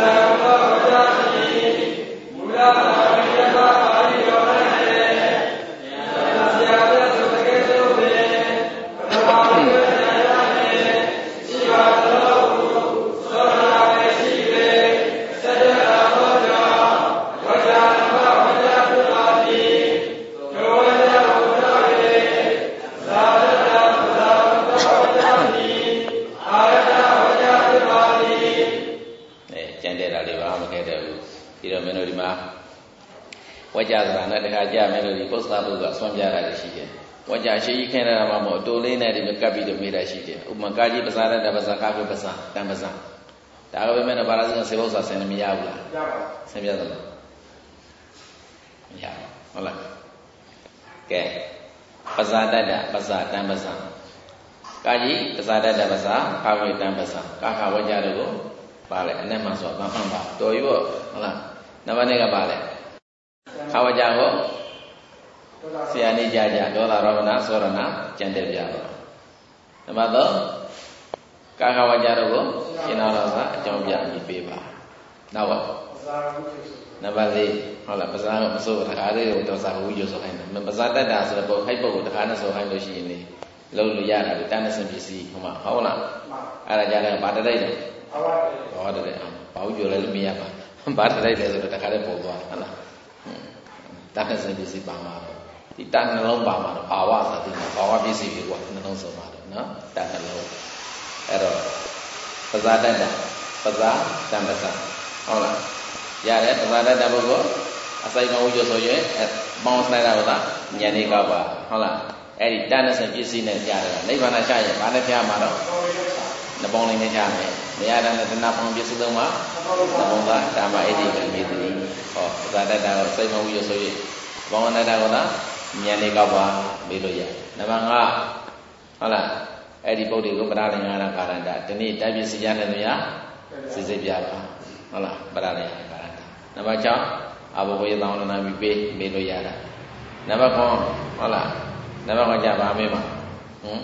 န်တဲ့တာလေးပါမခဲ့တဲ့ဘူးဒီတော့မင်းတို့ဒီမှာဝါကြဆိုတာနဲ့တခါကြမင်းတို့ဒီပု္ပ္ပာပုဂ္ဂိုလ်အစွမ်းပြတာရှိတယ်ဝါကြရှိကြီးခင်းရတာမှမဟုတ်အတူလေးနဲ့ဒီကပ်ပြီးတော့မေးတာရှိတယ်ဥပမာကာကြီးပစာရတဲ့ပစာကာကုပစာတံပစာဒါကပဲမင်းတို့ဘာသာစကားစေဖို့ဆိုတာဆင်မရဘူးလားရပါဆင်ပြသလားမရဟုတ်လားကဲပဇာတတ္တပဇာတံပဇာကာကြီးပဇာတတ္တပဇာခါဝေတံပဇာကာခဝကြတို့ကိုပါလေအနက်မှဆိုတော့ဘာမှမပါတော်ရောဟုတ်လားနံပါတ်၄ကပါလေခါဝကြကိုဆရာနေကြကြဒေါသရောမနာသောရဏကျန်တဲ့ပြတော့နံပါတ်၃ကာခဝကြတို့ကိုရှင်းတော်တော်ကအကြောင်းပြပြီးပေးပါနောက်ပါနံပါတ်၄ဟုတ်လားပဇာမဆိုးတခါလေးကိုတော်စာဝိညုဆိုခိုင်းတယ်ပဇာတတ္တာဆိုတော့ဟိုက်ပုတ်ကိုတခါနဲ့ဆိုခိုင်းလို့ရှိရင်လေလုံးလို့ရတာလေတန်းနဲ့စင်ပစ္စည်းဟုတ်မှာဟုတ်လားအဲ့ဒါကြတယ်ဗာတလိုက်တယ်ဘာတလိုက်ဘာဝိညုလည်းမရပါဘာတလိုက်တယ်ဆိုတော့တခါလေးပုံသွားဟုတ်လားတန်းနဲ့စင်ပစ္စည်းပါမှာဒီတန်းနှလုံးပါမှာတော့ဘာဝဆိုတာဒီဘာဝပစ္စည်းတွေကနှလုံးစုံပါတော့နော်တန်းနှလုံးအဲ့တော့ပဇာတတ္တာပဇာတံပဇာဟုတ်လားရတယ်ပဇာတတ္တပုဂ္ဂိုလ်အစိုက်မဝိညုဆိုရင်မောင်းဆိုင်တာကဉာဏ်လေးကောက်ပါဟုတ်လားအဲ့ဒီတဏ္ဍဆင်ပစ္စည်းနဲ့ကြားတယ်နိဗ္ဗာန်ချရင်ဘာနဲ့ကြားမှာတော့နှပေါင်းလေးနဲ့ကြားမယ်မရတဲ့တဏှာပေါင်းပစ္စည်းသုံးပါနှပေါင်းသားဓမ္မအိဋ္ဌိကမေတ္တိဟောပဇာတတ္တကိုစိုက်မဝိညုဆိုရင်ဘောဝနတ္တကလားဉာဏ်လေးကောက်ပါမေးလို့ရတယ်နံပါတ်၅ဟုတ်လားအဲ့ဒီပုဒ်တွေကိုပရလင်္ဂနာကာရန္တဒီနေ့တိုက်ပစ္စည်းရတယ်လို့ရစစ်စစ်ပြပါဟုတ်လားပရလင်္ဂနာကာရန္တနံပါတ်၆အဘဝေသောင်းနာပြီးပေးမေးလို့ရတာနံပါတ်၉ဟုတ်လားနံပါတ်၉ကြပါမေးမှာဟမ်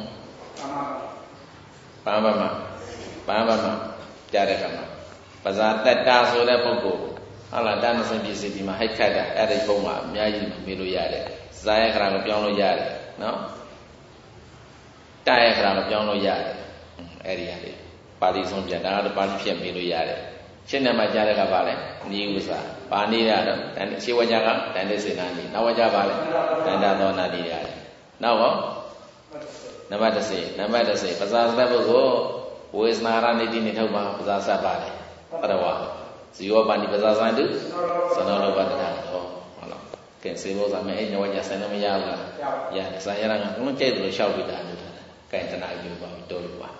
ဘာမှမဘာမှမကြားတဲ့ခါမှာပဇာတတ္တာဆိုတဲ့ပုဂ္ဂိုလ်ဟုတ်လားတဏ္ဍဆင်ပစ္စည်းဒီမှာဟိုက်ခတ်တာအဲ့ဒီပုံမှာအများကြီးမေးလို့ရတယ်ဇာယခရာကိုပြောင်းလို့ရတယ်နော်တယခရာကိုပြောင်းလို့ရတယ်အဲ့ဒီဟာလေးပါဠိဆုံးပြန်ဒါကတော့ပါဠိဖြတ်မေးလို့ရတယ်ရှင်းတယ်မှာကြားတဲ့ကပါလဲနိဥ္စာပါဏိရတော့တန်ရှေဝကြကတန်တဲ့စေနာနိနောက်ဝကြပါလဲတန်တသောနာတိရတယ်နောက်ဟောနံပါတ်၁၀နံပါတ်၁၀ပဇာသတ်ပုဂ္ဂိုလ်ဝေစနာရနိတိနိထုတ်ပါပဇာသတ်ပါလေပရဝဇီဝပါဏိပဇာသံတုသနောလောဘတထာဟောဟုတ်လားကဲစေဘောဇာမဲအဲ့နဝကြဆန်တော့မရဘူးလားရတယ်ဆံရကဘုံကျဲ့တယ်လို့လျှောက်ပြီးတာလို့ထားတာကဲတနာယူပါတော်လို့ပါ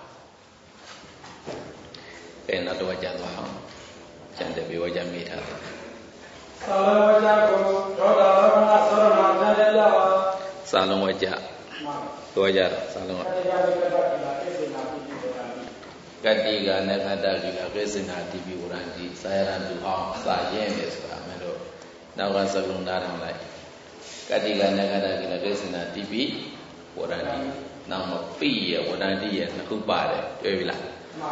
ကဲနောက်တော့ကြသွားအောင်ကျန်တဲ့ဘေဝကြမိထားတယ်သာလဝကြကိုဒေါသရောမနာသောရဏကျန်တဲ့လားသာလဝကြတော့ကြတာသာလဝကတိကနခတတိကကိစ္စနာတိပိဝရန္တိသာယရန်သူအောင်စာရင်လေဆိုတာမင်းတို့နောက်ကစလုံးသားထောင်လိုက်ကတိကနခတတိကကိစ္စနာတိပိဝရန္တိနောက်မှာပိရဝရန္တိရနှစ်ခုပါတယ်တွေ့ပြီလား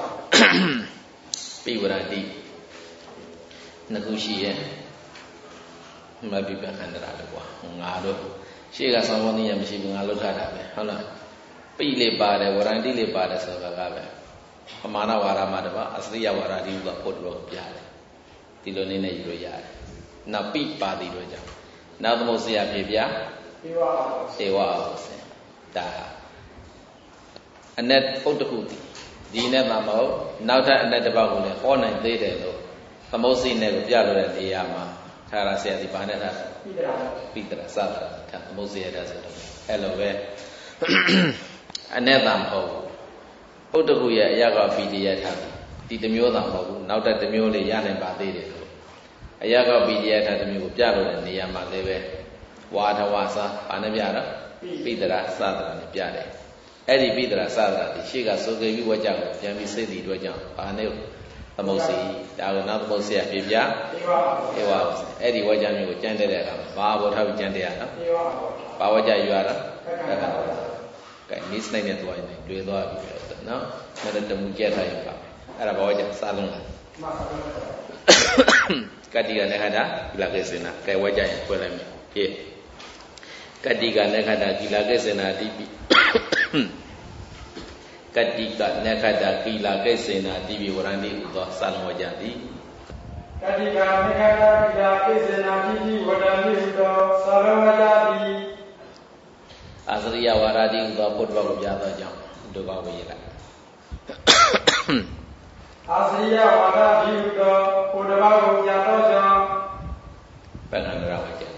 ပိဝရန္တိနှစ်ခုရှိရဲ့မပိပခန္ဓရာလေကွာငါတို့ရှေ့ကသံဝဏ္ဏရမရှိဘူးငါလောက်ထားတာပဲဟုတ်လားပိလေးပါတယ်ဝရန္တိလေးပါတယ်ဆိုတာကပဲပမာဏဝါရမှာတပါအစရိယဝါရတိကဖို့တော့ပြတယ်ဒီလိုနေနဲ့ယူလို့ရတယ်နောက်ပိပါတိတို့ကြောင့်နောက်သမုတ်ဆရာပြေပြဧဝဧဝအောင်စင်ဒါအနက်ပုတ်တခုဒီနဲ့မှမဟုတ်နောက်ထပ်အနက်တစ်ပေါက်ကိုလည်းဟောနိုင်သေးတယ်လို့သမုတ်စိနဲ့ကိုပြလို့တဲ့နေရာမှာထာရဆရာဒီဘာနဲ့ထားပိတရာပိတရာစတာထားသမုတ်စိရတဲ့ဆိုတော့အဲ့လိုပဲအနက်သာမဟုတ်ပုတ်တခုရဲ့အရာကပီတိရထားဒီတစ်မျိုးသာမဟုတ်ဘူးနောက်ထပ်တစ်မျိုးလေးရနိုင်ပါသေးတယ်လို့အရာကပီတိရထားတစ်မျိုးကိုပြလို့တဲ့နေရာမှာလည်းပဲဝါထဝါစာဘာနဲ့ပြတော့ပိတရာစတာနဲ့ပြတယ်အဲ့ဒီပိတရာစတာဒီရှေ့ကစိုးကေပြီးဝကြကိုပြန်ပြီးစိတ်တည်ด้วยကြောင့်ဘာနဲ့သမုတ်စီဒါကနောက်သမုတ်စီရပြပြဧဝအဲ့ဒီဝကြမျိုးကိုကြမ်းတဲ့အခါမှာဘာဘောထားပြီးကြမ်းတဲ့ရနော်ဘာဝကြယူရတာကဲနိစ္စနိုင်တဲ့သွားရင်တွေ့သွားပြီနော်မရတမှုကြက်ထားရင်ပါအဲ့ဒါဘာဝကြစားလုံးလားကတိကလည်းခတာဒီလာကိစ္စနာကဲဝကြရင်ဖွင့်လိုက်မယ်ဖြည့်ကတိကလည်းခတာဒီလာကိစ္စနာတိပိကတိကနခတကိလာကိစေနာတိပိဝရန္တိဥသောသံဝကြတိကတိကနခတကိလာကိစေနာတိပိဝရန္တိဥသောသံဝကြတိအာစရိယဝါရတိဥသောဘုဒ္ဓဘာကိုပြသောကြောင့်ဒုက္ခဝေရလိုက်အာစရိယဝါရတိဥသောဘ Bago Yato Jam Penandra Wajah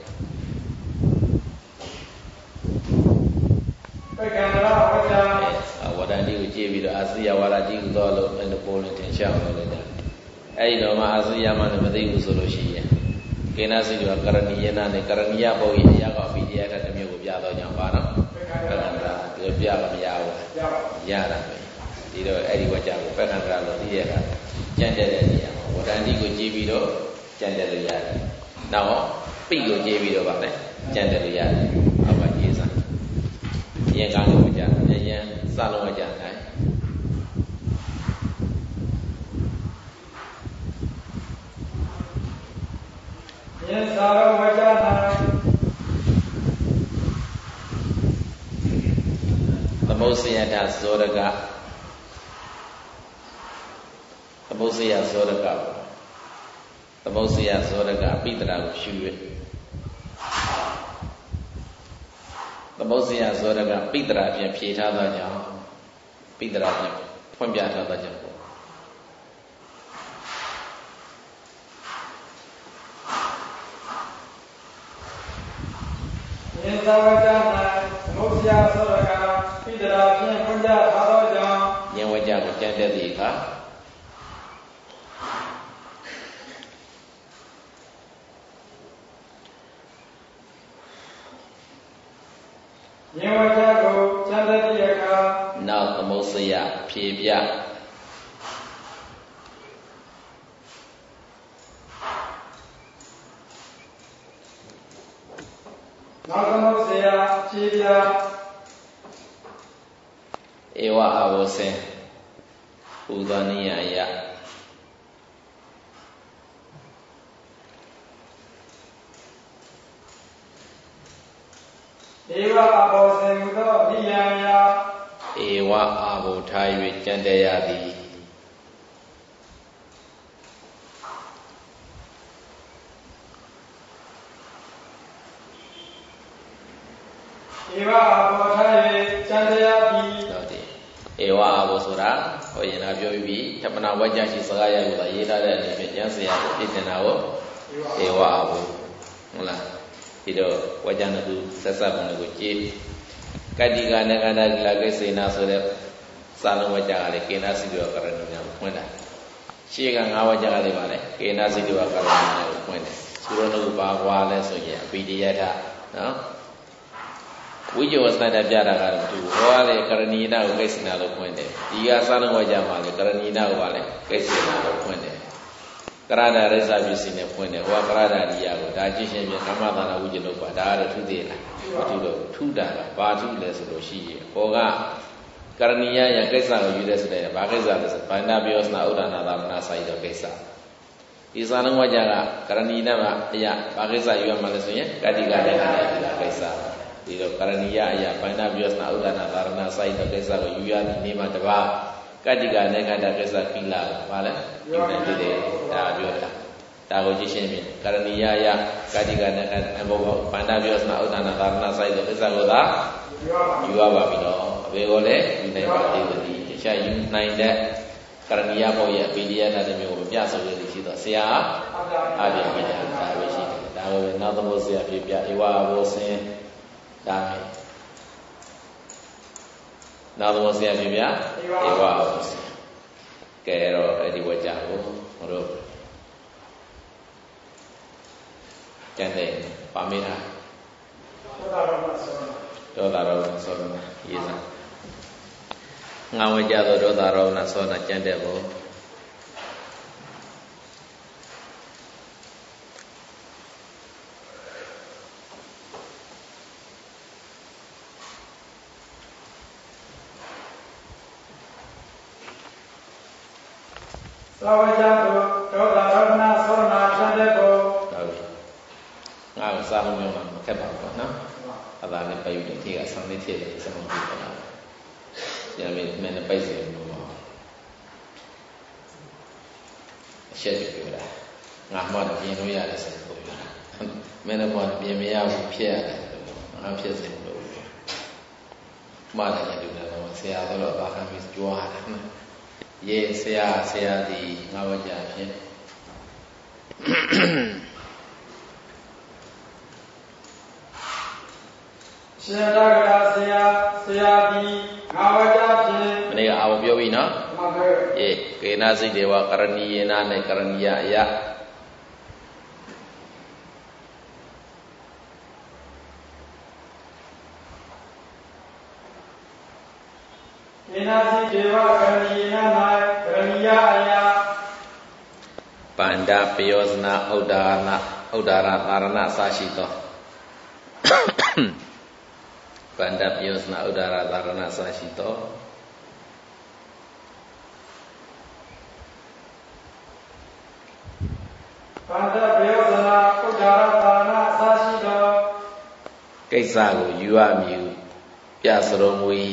Penandra Wajah Wadandi Uji Bido Asia Waraji Udolo and the Poland and Shamala Ai no ma Asia Man Madi Usoloshi Kenasi Karaniana and Karania Boy Yaga Vidia at the Mu Yado Yambana Penandra the Biala Yawa Yana Dido Eddie Wajah Penandra Lodia Jandaria Wadandi Uji Bido Jandaria Now Pigo J Bido Bane Jandaria Our Jesus Yangang Wajah Yan Salon Wajah Yan Salon Wajah The Mosiata Zodaga The Mosia Zodaga The Mosia Zodaga Pitra Shu The Mosia Zodaga Pitra and Pieta the Jam Pitra Pombiata the Jam Yan Salon Mosia Zodaga Pitra and Pombiata the Jam Yan Wajah Jandalika Now the Mosia Pibia Now the Mosia Pibia Ewa Avose Udania Ya Ewa Avose Udania Ewa Avo Thai Jandayadi Ewa Avo Thai Jandayadi Ewa Avo Sura Oyana Biobi Tapana Wajashi Sagaya Yuda Yeda and Jansia Pitanao Ewa Avo Mula Hido Wajanaku Sasabunaguchi Kadiga Nagana Lagasina so that Salon Wajali Kena Sidu Karana Puenda. She can our Jali Valley, Kena Sidu Karana Puenda. Surono Bagua Lesoya, Bidiata, no? Which was not a Jara to Wale Karanina Gasina Puende. Diga Salon Wajamale, Karanina Valley, Gasina Puende. Karada Reza Vicine Puende, Wakarada Diago, Dajishan Yakamada Ujino Padara to the two data, Batu less Roshi, Oga, Karania Yakesa, Udes, Bageza, Panabios Naudana, Nasa Kesa. Isana Wajara, Karanina, Ya, Bageza, you are Malasia, Kadiga, Kesa. Dido Karania, Ya, Panabios Naudana, Nasa Kesa, you are the name of the bar. Kadiga Negada Kesa Pila, Vale, United Daviota. Tagoji Karania, Kadiga and Panabios Naudana, Narna side of Esagoda, you are Babino, Vegole, you never did the Shah nine that Karania Boya, Bidia, and the Piazza with the Sia, Adia, that was another was the Pipia, Iwa was saying, Dami. Another was the Pipia, Iwa was Kero, Eddie Wajago, Jande, Pamina. Dodaro Sona, Yesa. Nawajado Dodaro Nasona Jandebo. Sawajado Dodaro Nasona Jandebo. Now, Salomon kept up, no? About the baby, he has some material, some people now. Yeah, I mean, men are basically no more. Shed you that. Not more than being real as a boy. Men are more being me out of Pierre. I'm just in the way. Mother, I do not know, say a lot about him is Joanna. Yes, say I say the Navaja. ရှင်တက္ကရာဆရာဆရာဒီငါဝကြဖြင့်မနေ့ကအာဝပြောပြီနော်မှန်ပါအေးကေနစိတ်တေဝကရဏီယေနနဲ့ကရဏီယအယကေနစိတ်တေဝကရဏီယေန၌ကရဏီယအယပန္ဒပယောဇနာဥဒ္ဒါရဏဥဒ္ဒါရသာရဏအစရှိသောပန္ဒပယောဇနာဥဒ္ဒါရသာရဏအစရှိသောပန္ဒပယောဇနာဥဒ္ဒါရသာရဏအစရှိသောကိစ္စကိုယူရမည်ပြစရုံမူ၏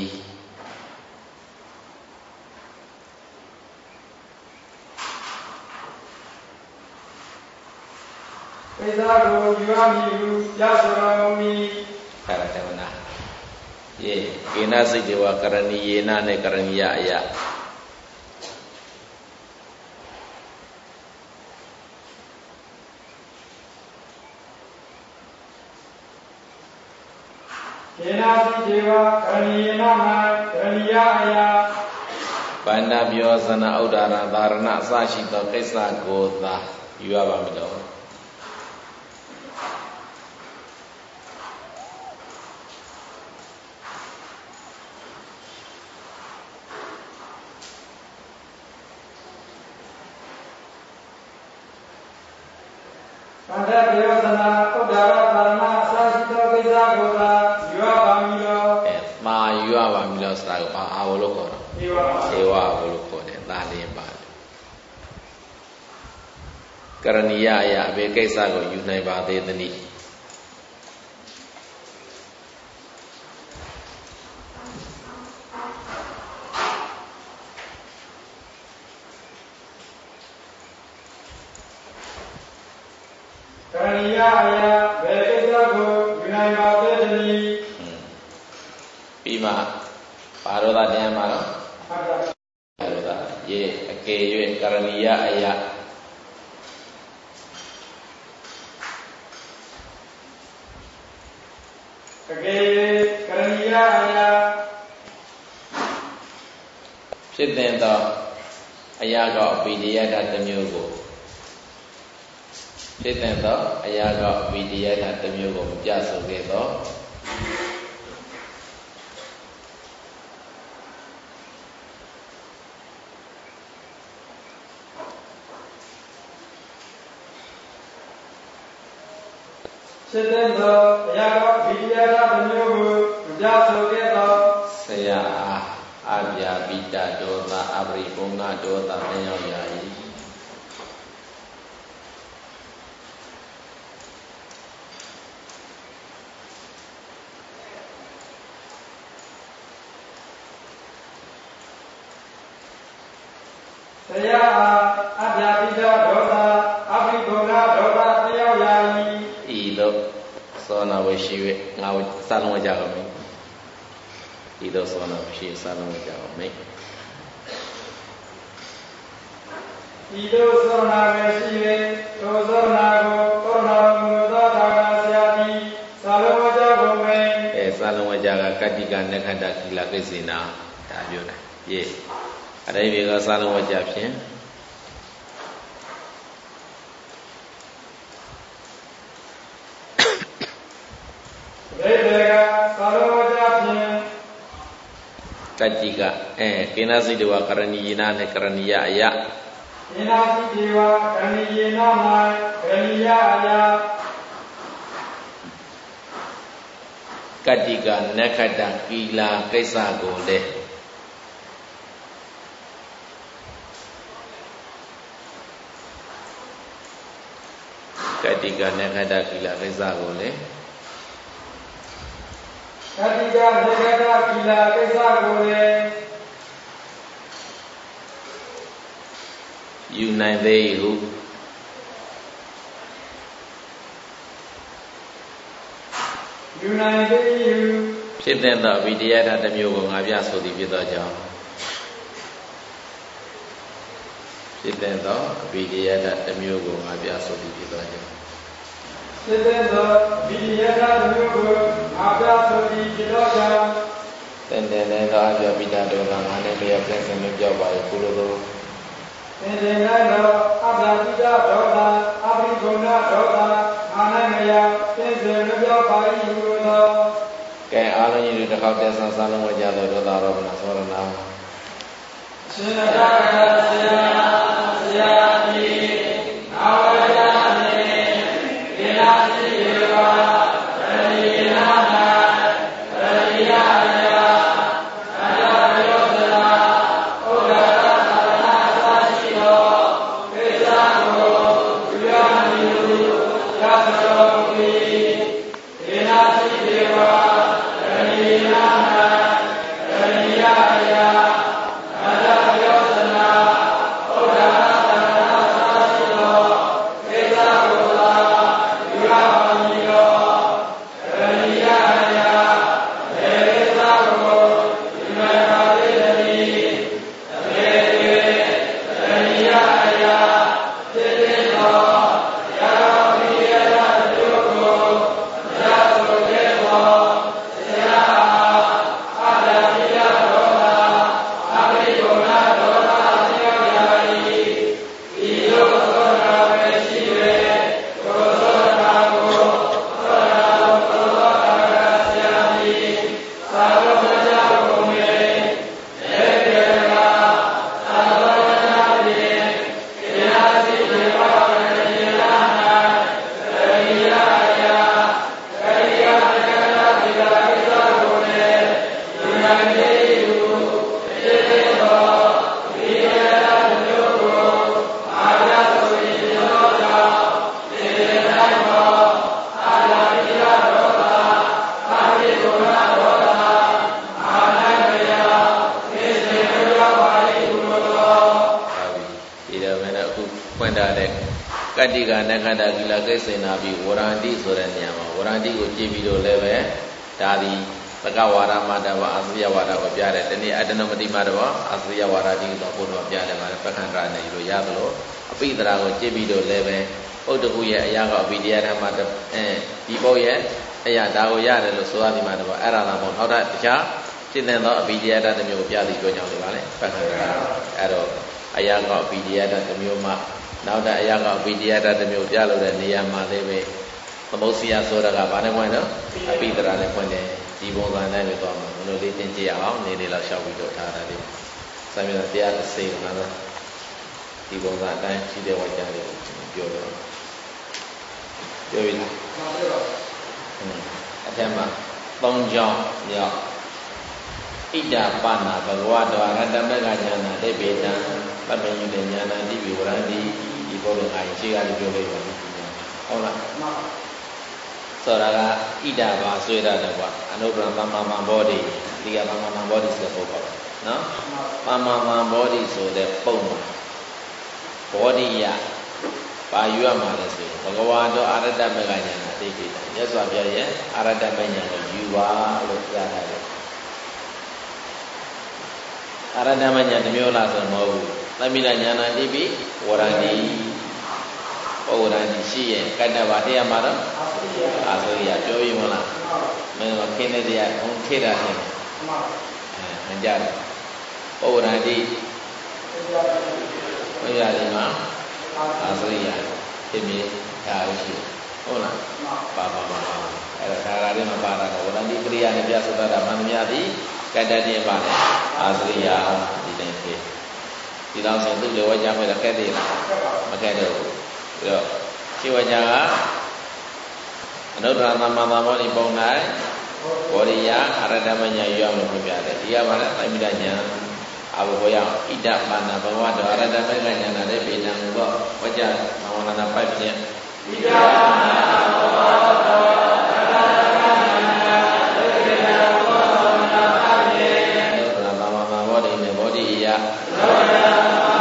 ကိစ္စကိုယူရမည်ဟုပြဆိုတော်မူမည်ခရတဝနာယေကေနစိတ်တေဝကရဏီယေနနဲ့ကရဏီယအယကေနစိတ်တေဝကရဏီယေန၌ကရဏီယအယပန္ဒပြောဇနာဥဒ္ဒါရသာရဏအစရှိသောကိစ္စကိုသာယူရပါမည်တော့ပန္ဒပယောဇနာဥဒ္ဒါရသာရဏအစရှိသောကိစ္စကိုသာယူရပါမည်လို့အဲမှာယူရပါမည်လို့ဆိုတာကဘာအာဝလို့ခေါ်တော့ဧဝဧဝဘလို့ခေါ်တယ်ဒါလေးပါတယ်ကရဏီယအယအဘေကိစ္စကိုယူနိုင်ပါသေးသနည်းကရဏီယအယဘယ်ကိစ္စကိုယူနိုင်ပါသေးသနည်းပြီးမှပါရောသာတရားမှာတော့ပါရောသာရေအကယ်၍ကရဏီယအယအကယ်၍ကရဏီယအယဖြစ်တဲ့သောအရာကအပိဓိယတတစ်မျိုးကိုဖြစ်တဲ့သောအရာကအပိဓိယတတစ်မျိုးကိုပြဆိုခဲ့သောဖြစ်တဲ့သောအရာကအပိဓိယတတစ်မျိုးကိုပြဆိုခဲ့သောဆရာအာအဗျာပိတဒေါသအပရိပုံနာဒေါသမရောက်ရ၏ဆရာအာအဗျာပိတဒေါသအပရိပုံနာဒေါသမရောက်ရ၏ဤသို့သောနာဝရှိ၍ငါစာလုံးဝကြပါမယ်ဤသို့သောနာဝရှိစာလုံးဝကြပါမယ်ဤသို့သောနာဝရှိ၍သောသောနာကိုသောနာမူသောသာကဆရာသည်စာလုံးဝကြပါမယ်အဲစာလုံးဝကြကကတ္တိကနက္ခတ္တကိလကိစေနာဒါပြောတယ်ယေအတိဘေကစာလုံးဝကြဖြင့်ဘေဘေကသာလုံးဝကြဖြင့်ကတ္တိကအဲကေနစိတဝကရဏီယေနနဲ့ကရဏီယအယကေနစိတဝကရဏီယေန၌ကရဏီယအယကတ္တိကနက္ခတ္တကိလာကိစ္စကိုလည်းကတ္တိကနက္ခတ္တကိလာကိစ္စကိုလည်းကတ္တိကနက္ခတ္တကိလာကိစ္စကိုလည်းယူနိုင်သေးဟုယူနိုင်သေးဟုဖြစ်တဲ့သောဝိတယထတစ်မျိုးကိုငါပြဆိုသည်ဖြစ်သောကြောင့်ဖြจิตเป็นต่อวิริยะดัตมิโยโกงาပြဆိုပြီးပြီးသွားခြင်းจิตเป็นต่อวิริยะดัตมิโยโกงาပြဆိုပြီးပြီးတော့ကြောင့်တန်တဲ့နဲ့တော့အပြပိတာဒေါသငါနဲ့တရားပြန်စင်လို့ကြောက်ပါရဲ့ကုလိုလိုသင်တဲ့နဲ့တော့အပြပိတာဒေါသအပိဂုဏဒေါသငါနဲ့မယောပြန်စင်လို့ကြောက်ပါ၏ကုလိုလိုကဲအားလုံးကြီးတစ်ခေါက်တည်းဆန်းဆန်းလုံးဝကြတော့ဒေါသရောမနာသောရဏရှင်ရတဆရာဆရာတိအာဝရယနေဒေနာစီယောရတိနာနာရတိယယအတရယောသနာဩဒတာသာနာသာရှိသောပိဿာကိုဝိယနိယသသောပိဒေနာစီယောရတိနာနာရတိယယကတ္တိကနက္ခတကိလကိစေနာပြီးဝရန္တိဆိုတဲ့နေရာမှာဝရန္တိကိုကြည့်ပြီးတော့လည်းပဲဒါဒီသကဝါဒမတ္တဝအသယဝါဒကိုပြတယ်ဒီနေ့အတ္တနမတိမတ္တဝအသယဝါဒတိတော့ဘုရားပြတယ်မှာပက္ခန္တရနဲ့လို့ရသလိုအပိဒရာကိုကြည့်ပြီးတော့လည်းပဲဥဒ္ဒကုရဲ့အရာကအဘိဓိယဓမ္မအဲဒီဘုတ်ရဲ့အရာဒါကိုရတယ်လို့ဆိုရသည်မှာတော့အဲ့ဒါတော့မဟုတ်နောက်တခြားရှင်းတဲ့သောအဘိဓိယဓာတ်မျိုးကိုပြသည်ပြောကြောင်းဒီပါလေပက္ခန္တရအဲ့တော့အရာကအဘိဓိယဓာတ်မျိုးမှာနောက်တဲ့အရာကဝိတရားဓာတ်တစ်မျိုးပြလို့တဲ့နေရာမှာလည်းပဲသမုတ်စီယဆိုတာကဘာနဲ့ခွင့်တော့အပိဒရာနဲ့ခွင့်တယ်ဒီပုံစံနဲ့ပဲသွားမှာဘယ်လိုလေးသင်ကြည့်အောင်နေနေလောက်ရှောက်ပြီးတော့ထားတာလေးစာမျက်နှာတရားတစ်စိတ်မှာဒီပုံစံအတိုင်းရှိတဲ့ဝါကြလေးပြောတော့ပြောပြီလားအထက်မှာသုံးကြောင်းမြောက်ဣဒ္ဓပါဏဘဂဝတောအရတ္တမကဉာဏတိပေတံပပ္ပယုတေဉာဏတိပိဝရန္တိဒီဘောလုံးငါရင်ရှိကလည်းပြောလိုက်ပါဘူးဟုတ်လားဆိုတာကဣဒ္ဓပါဆွေးရတယ်ကွာအနုပ္ပရသမ္မာမံဘောဓိဒီကသမ္မာမံဘောဓိဆိုတဲ့ပုဂ္ဂိုလ်နော်သမ္မာမံဘောဓိဆိုတဲ့ပုံမှာဘောဓိယပါယူရမှာလဲဆိုဘဂဝါတောအရတ္တမကဉာဏတိပေတံမြတ်စွာဘုရားရဲ့အရတ္တမဉာဏ်ကိုယူပါလို့ကြားထားတယ်အရတ္တမဉာဏ်တစ်မျိုးလားဆိုတော့မဟုတ်ဘူးသမီးလာဉာဏ်တိပိဝရန္တိဩဝရန္တိရှိရဲ့ကတ္တဘာတရားမှာတော့အာဆိုရပြောပြီးမလားမင်းကခင်းတဲ့တရားအောင်ခေတာနေအဲကြတယ်ဩဝရန္တိဘုရားဒီမှာအာဆိုရဖြစ်ပြီးဒါရှိဟုတ်လားပါပါပါအဲ့ဒါဒါကလေးမှာပါတာကဝရန္တိကရိယာနဲ့ပြဆိုတာဒါမှန်မြသည်ကတ္တတိပါလေအာဆိုရဒီတိုင်းဖြစ်ဒီတော့ဆိုသူ့လိုဝကြမဲ့ခက်သေးလားမခက်တော့ဘူးပြီးတော့ခြေဝကြကအနုတ္တရသမ္မာသမ္မောဒီပုံ၌ဘောရိယအရတ္တမညာယူရမယ်ပြပြတယ်ဒီကမှလည်းသမ္မိတညာအဘဘောယဣဒ္ဓပါဏဘဝတောအရတ္တမကညာနာတဲ့ပေတံဘောဝကြမဝနာပိုက်ဖြင့်ဣဒ္ဓပါဏဘဝတောအရတ္တမကညာတဲ့ပေတံဘောဝနာပိုက်ဖြင့်အနုတ္တရသမ္မာသမ္မောဒီနဲ့ဘောဓိယဘောဓိယ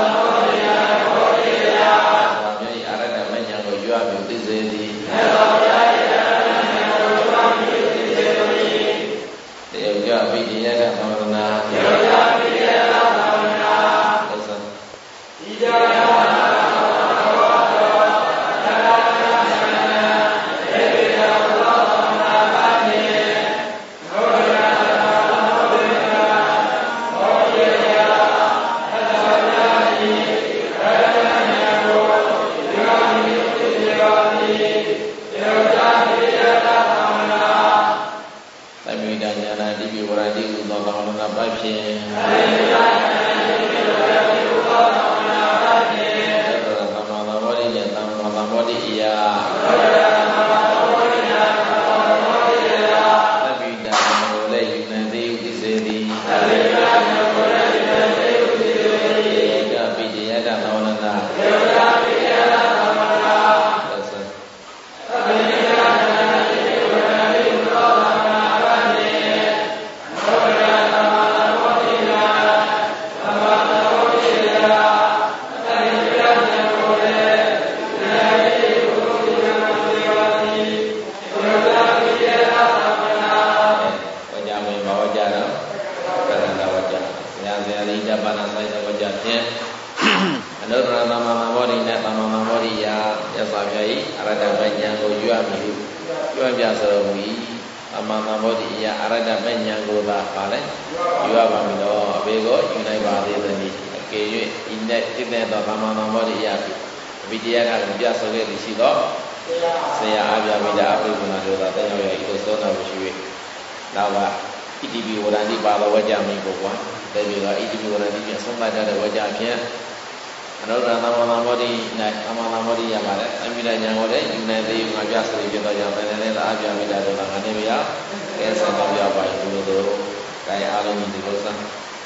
သိစေသည်သေသောဘုရားရဲ့အရဟံဉာဏ်ကိုဘာမှသိစေသည်တေယဝိဒိယကသမဏနာတေယဝိဒိယကသမဏနာသစ္စာဣဒယအနုတ္တရသမ္မာသမ္ဗောဓိနဲ့သမ္မာသမ္ဗောဓိယာမြတ်စွာဘုရား၏အရဟတမေဉာဏ်ကိုယူရမည်ဟုပြောပြဆိုတော်မူ၏သမ္မာသမ္ဗောဓိယာအရဟတမေဉာဏ်ကိုသာပါလဲယူရပါမည်တော့အဘေကိုယူနိုင်ပါသေးသည်အကယ်၍ဤနဲ့တည်တဲ့သောသမ္မာသမ္ဗောဓိယာအဘိတရားကလည်းပြဆိုခဲ့သည်ရှိသောဆရာအားပြမိတာအဘိကုဏတို့သာတရားရဤသို့သောနာမရှိ၍နောက်ကဣတိပိဝရဏိပါတော်ဝကြမိကိုကွာတည်းပြီးတော့ဣတိပိဝရဏိပြန်ဆုံးမတတ်တဲ့ဝကြဖြင့်အနုတ္တရသမ္မာသမ္ဗောဓိ၌သမ္မာသမ္ဗောဓိရပါတယ်အမိဒဉာဏ်ကိုလည်းယူနေသေးငါပြဆိုပြီးတော့ကြောင့်လည်းလည်းအားပြမိတာတို့ကငါနေမရအဲဆံတော်ပြပါရင်ဘုလိုတို့ကိုင်အားလုံးဒီလိုစမ်း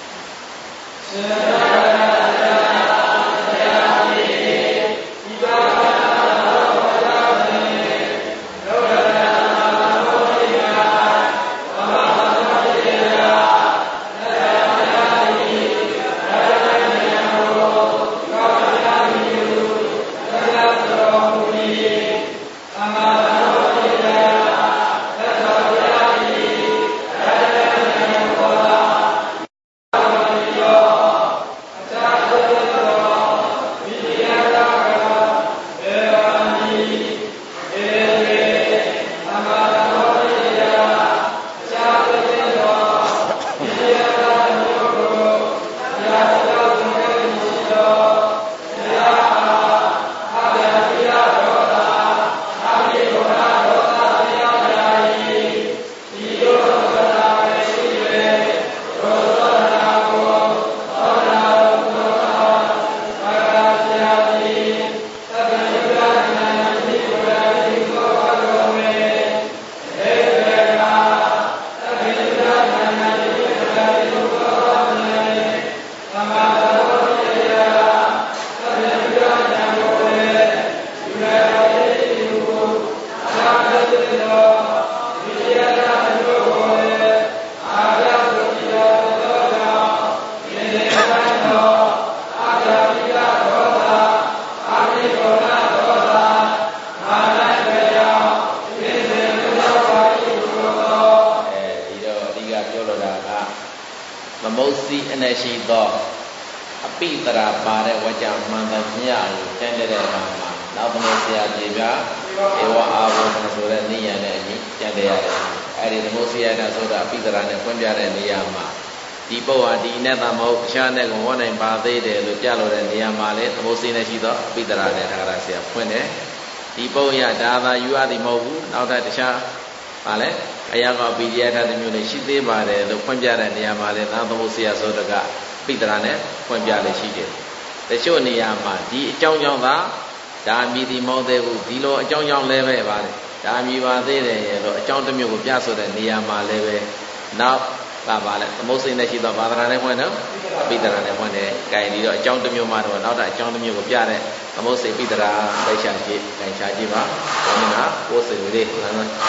နောက်ထပ်တခြားပါလဲအရာကပီဒီအထာတစ်မျိုးနဲ့ရှိသေးပါတယ်လို့ဖွင့်ပြတဲ့နေရာမှာလဲသာသမုဆရာဆိုတော့ကပိတရာနဲ့ဖွင့်ပြလေရှိတယ်တချို့နေရာမှာဒီအကြောင်းကြောင့်သာဒါမြည်ဒီမဟုတ်သေးဘူးဒီလိုအကြောင်းကြောင့်လဲပဲပါတယ်ဒါမြည်ပါသေးတယ်ရဲ့လို့အကြောင်းတစ်မျိုးကိုပြဆိုတဲ့နေရာမှာလဲပဲနောက်ကပါလဲသမုစိနဲ့ရှိတော့ဘာသာနဲ့ဖွင့်တော့ပိတရာနဲ့ဖွင့်တယ်ကြိုင်ပြီးတော့အကြောင်းတစ်မျိုးမှာတော့နောက်ထပ်အကြောင်းတစ်မျိုးကိုပြတဲ့သမုစိပိတရာသိချာကြည့်ကြိုင်ချာကြည့်ပါဘုရားကိုယ်စိလေးလမ်းလုံး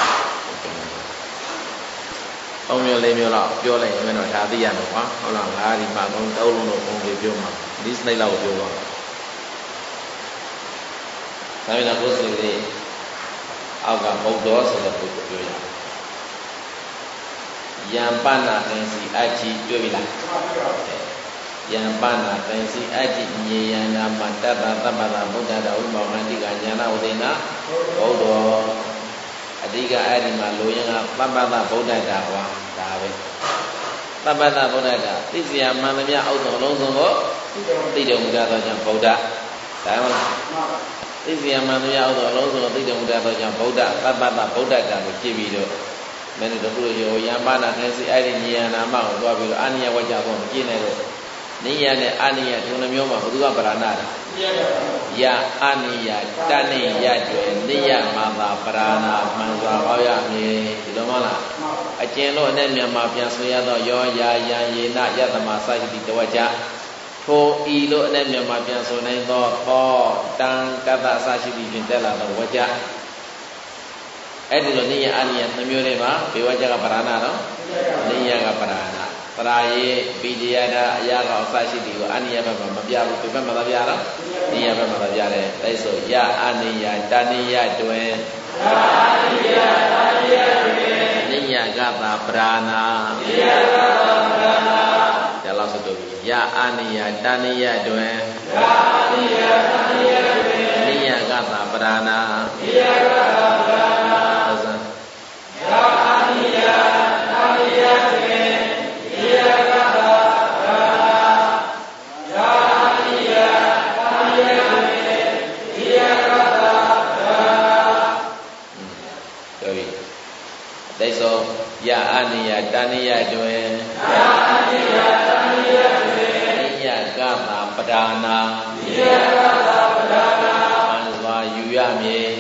အောင်မျိုးလေးမျိုးတော့ပြောလိုက်ရင်မင်းတို့ဒါသိရမှာကွာဟုတ်လားငါဒီမှာသုံးသုံးလုံးတော့ဘုံကြီးပြောမှာဒီစနိတ်လောက်ပြောပါဒါပေမဲ့ကိုယ်စိလေးအောက်ကဘုဒ္ဓဆိုတဲ့ပုဂ္ဂိုလ်ပြောရယံပဏသင်္စီအကြည်တွေ့ပြီလားယံပဏသင်္စီအကြည်ညေယံနာမတ္တသတ္ပတဗုဒ္ဓတော်ဥပ္ပောမန္တိကညာနာဝိနာဘုဒ္ဓအဓိကအဲ့ဒီမှာလိုရင်းကသဗ္ဗတဗုဒ္ဓတာဟောဒါပဲသဗ္ဗတဗုဒ္ဓတာသိစရာမှန်သမျှအောက်ဆုံးအလုံးစုံကိုသိတော်မူတတ်သောကြောင့်ဗုဒ္ဓဒါမှမဟုတ်သိစရာမှန်သမျှအောက်ဆုံးအလုံးစုံကိုသိတော်မူတတ်သောကြောင့်ဗုဒ္ဓသဗ္ဗတဗုဒ္ဓတာကိုကြည့်ပြီးတော့မင်းတို့တို့ရောယံပါဏသင်္စီအဲ့ဒီဉာဏ်နာမကိုသွားပြီးတော့အာနိယဝကြဖို့မကြည့်နဲ့လို့နိယနဲ့အာနိယဒုနှမျိုးမှာဘုသူကပရဏတာယအာနိယတဏိယကျွယ်နိယမာသာပရဏမှန်စွာဟောရမည်ဒီလိုမလားအကျဉ်လို့နဲ့မြန်မာပြန်ဆိုရတော့ယောယာယံယေနယတမစာယတိတဝကြထိုဤလို့နဲ့မြန်မာပြန်ဆိုနိုင်သောသောတံကတ္တစာရှိတိဖြင့်တက်လာသောဝကြအဲ့ဒီလိုနိယအာနိယနှမျိုးတွေမှာဘေဝကြကပရဏတော့နိယကပရဏပရာယေပိဇယတာအရာကအစရှိတီကိုအာနိယဘက်မှာမပြဘူးဒီဘက်မှာသာပြတော့နိယဘက်မှာသာပြတယ်အဲဆိုယအာနိယတဏိယတွင်အာနိယတဏိယတွင်နိယကတာပရဏနိယကတာပရဏဒါလောက်ဆိုတော့ယအာနိယတဏိယတွင်အာနိယနိယတဏိယတွင်နိယကသာပဒါနာမှန်စွာယူရမည်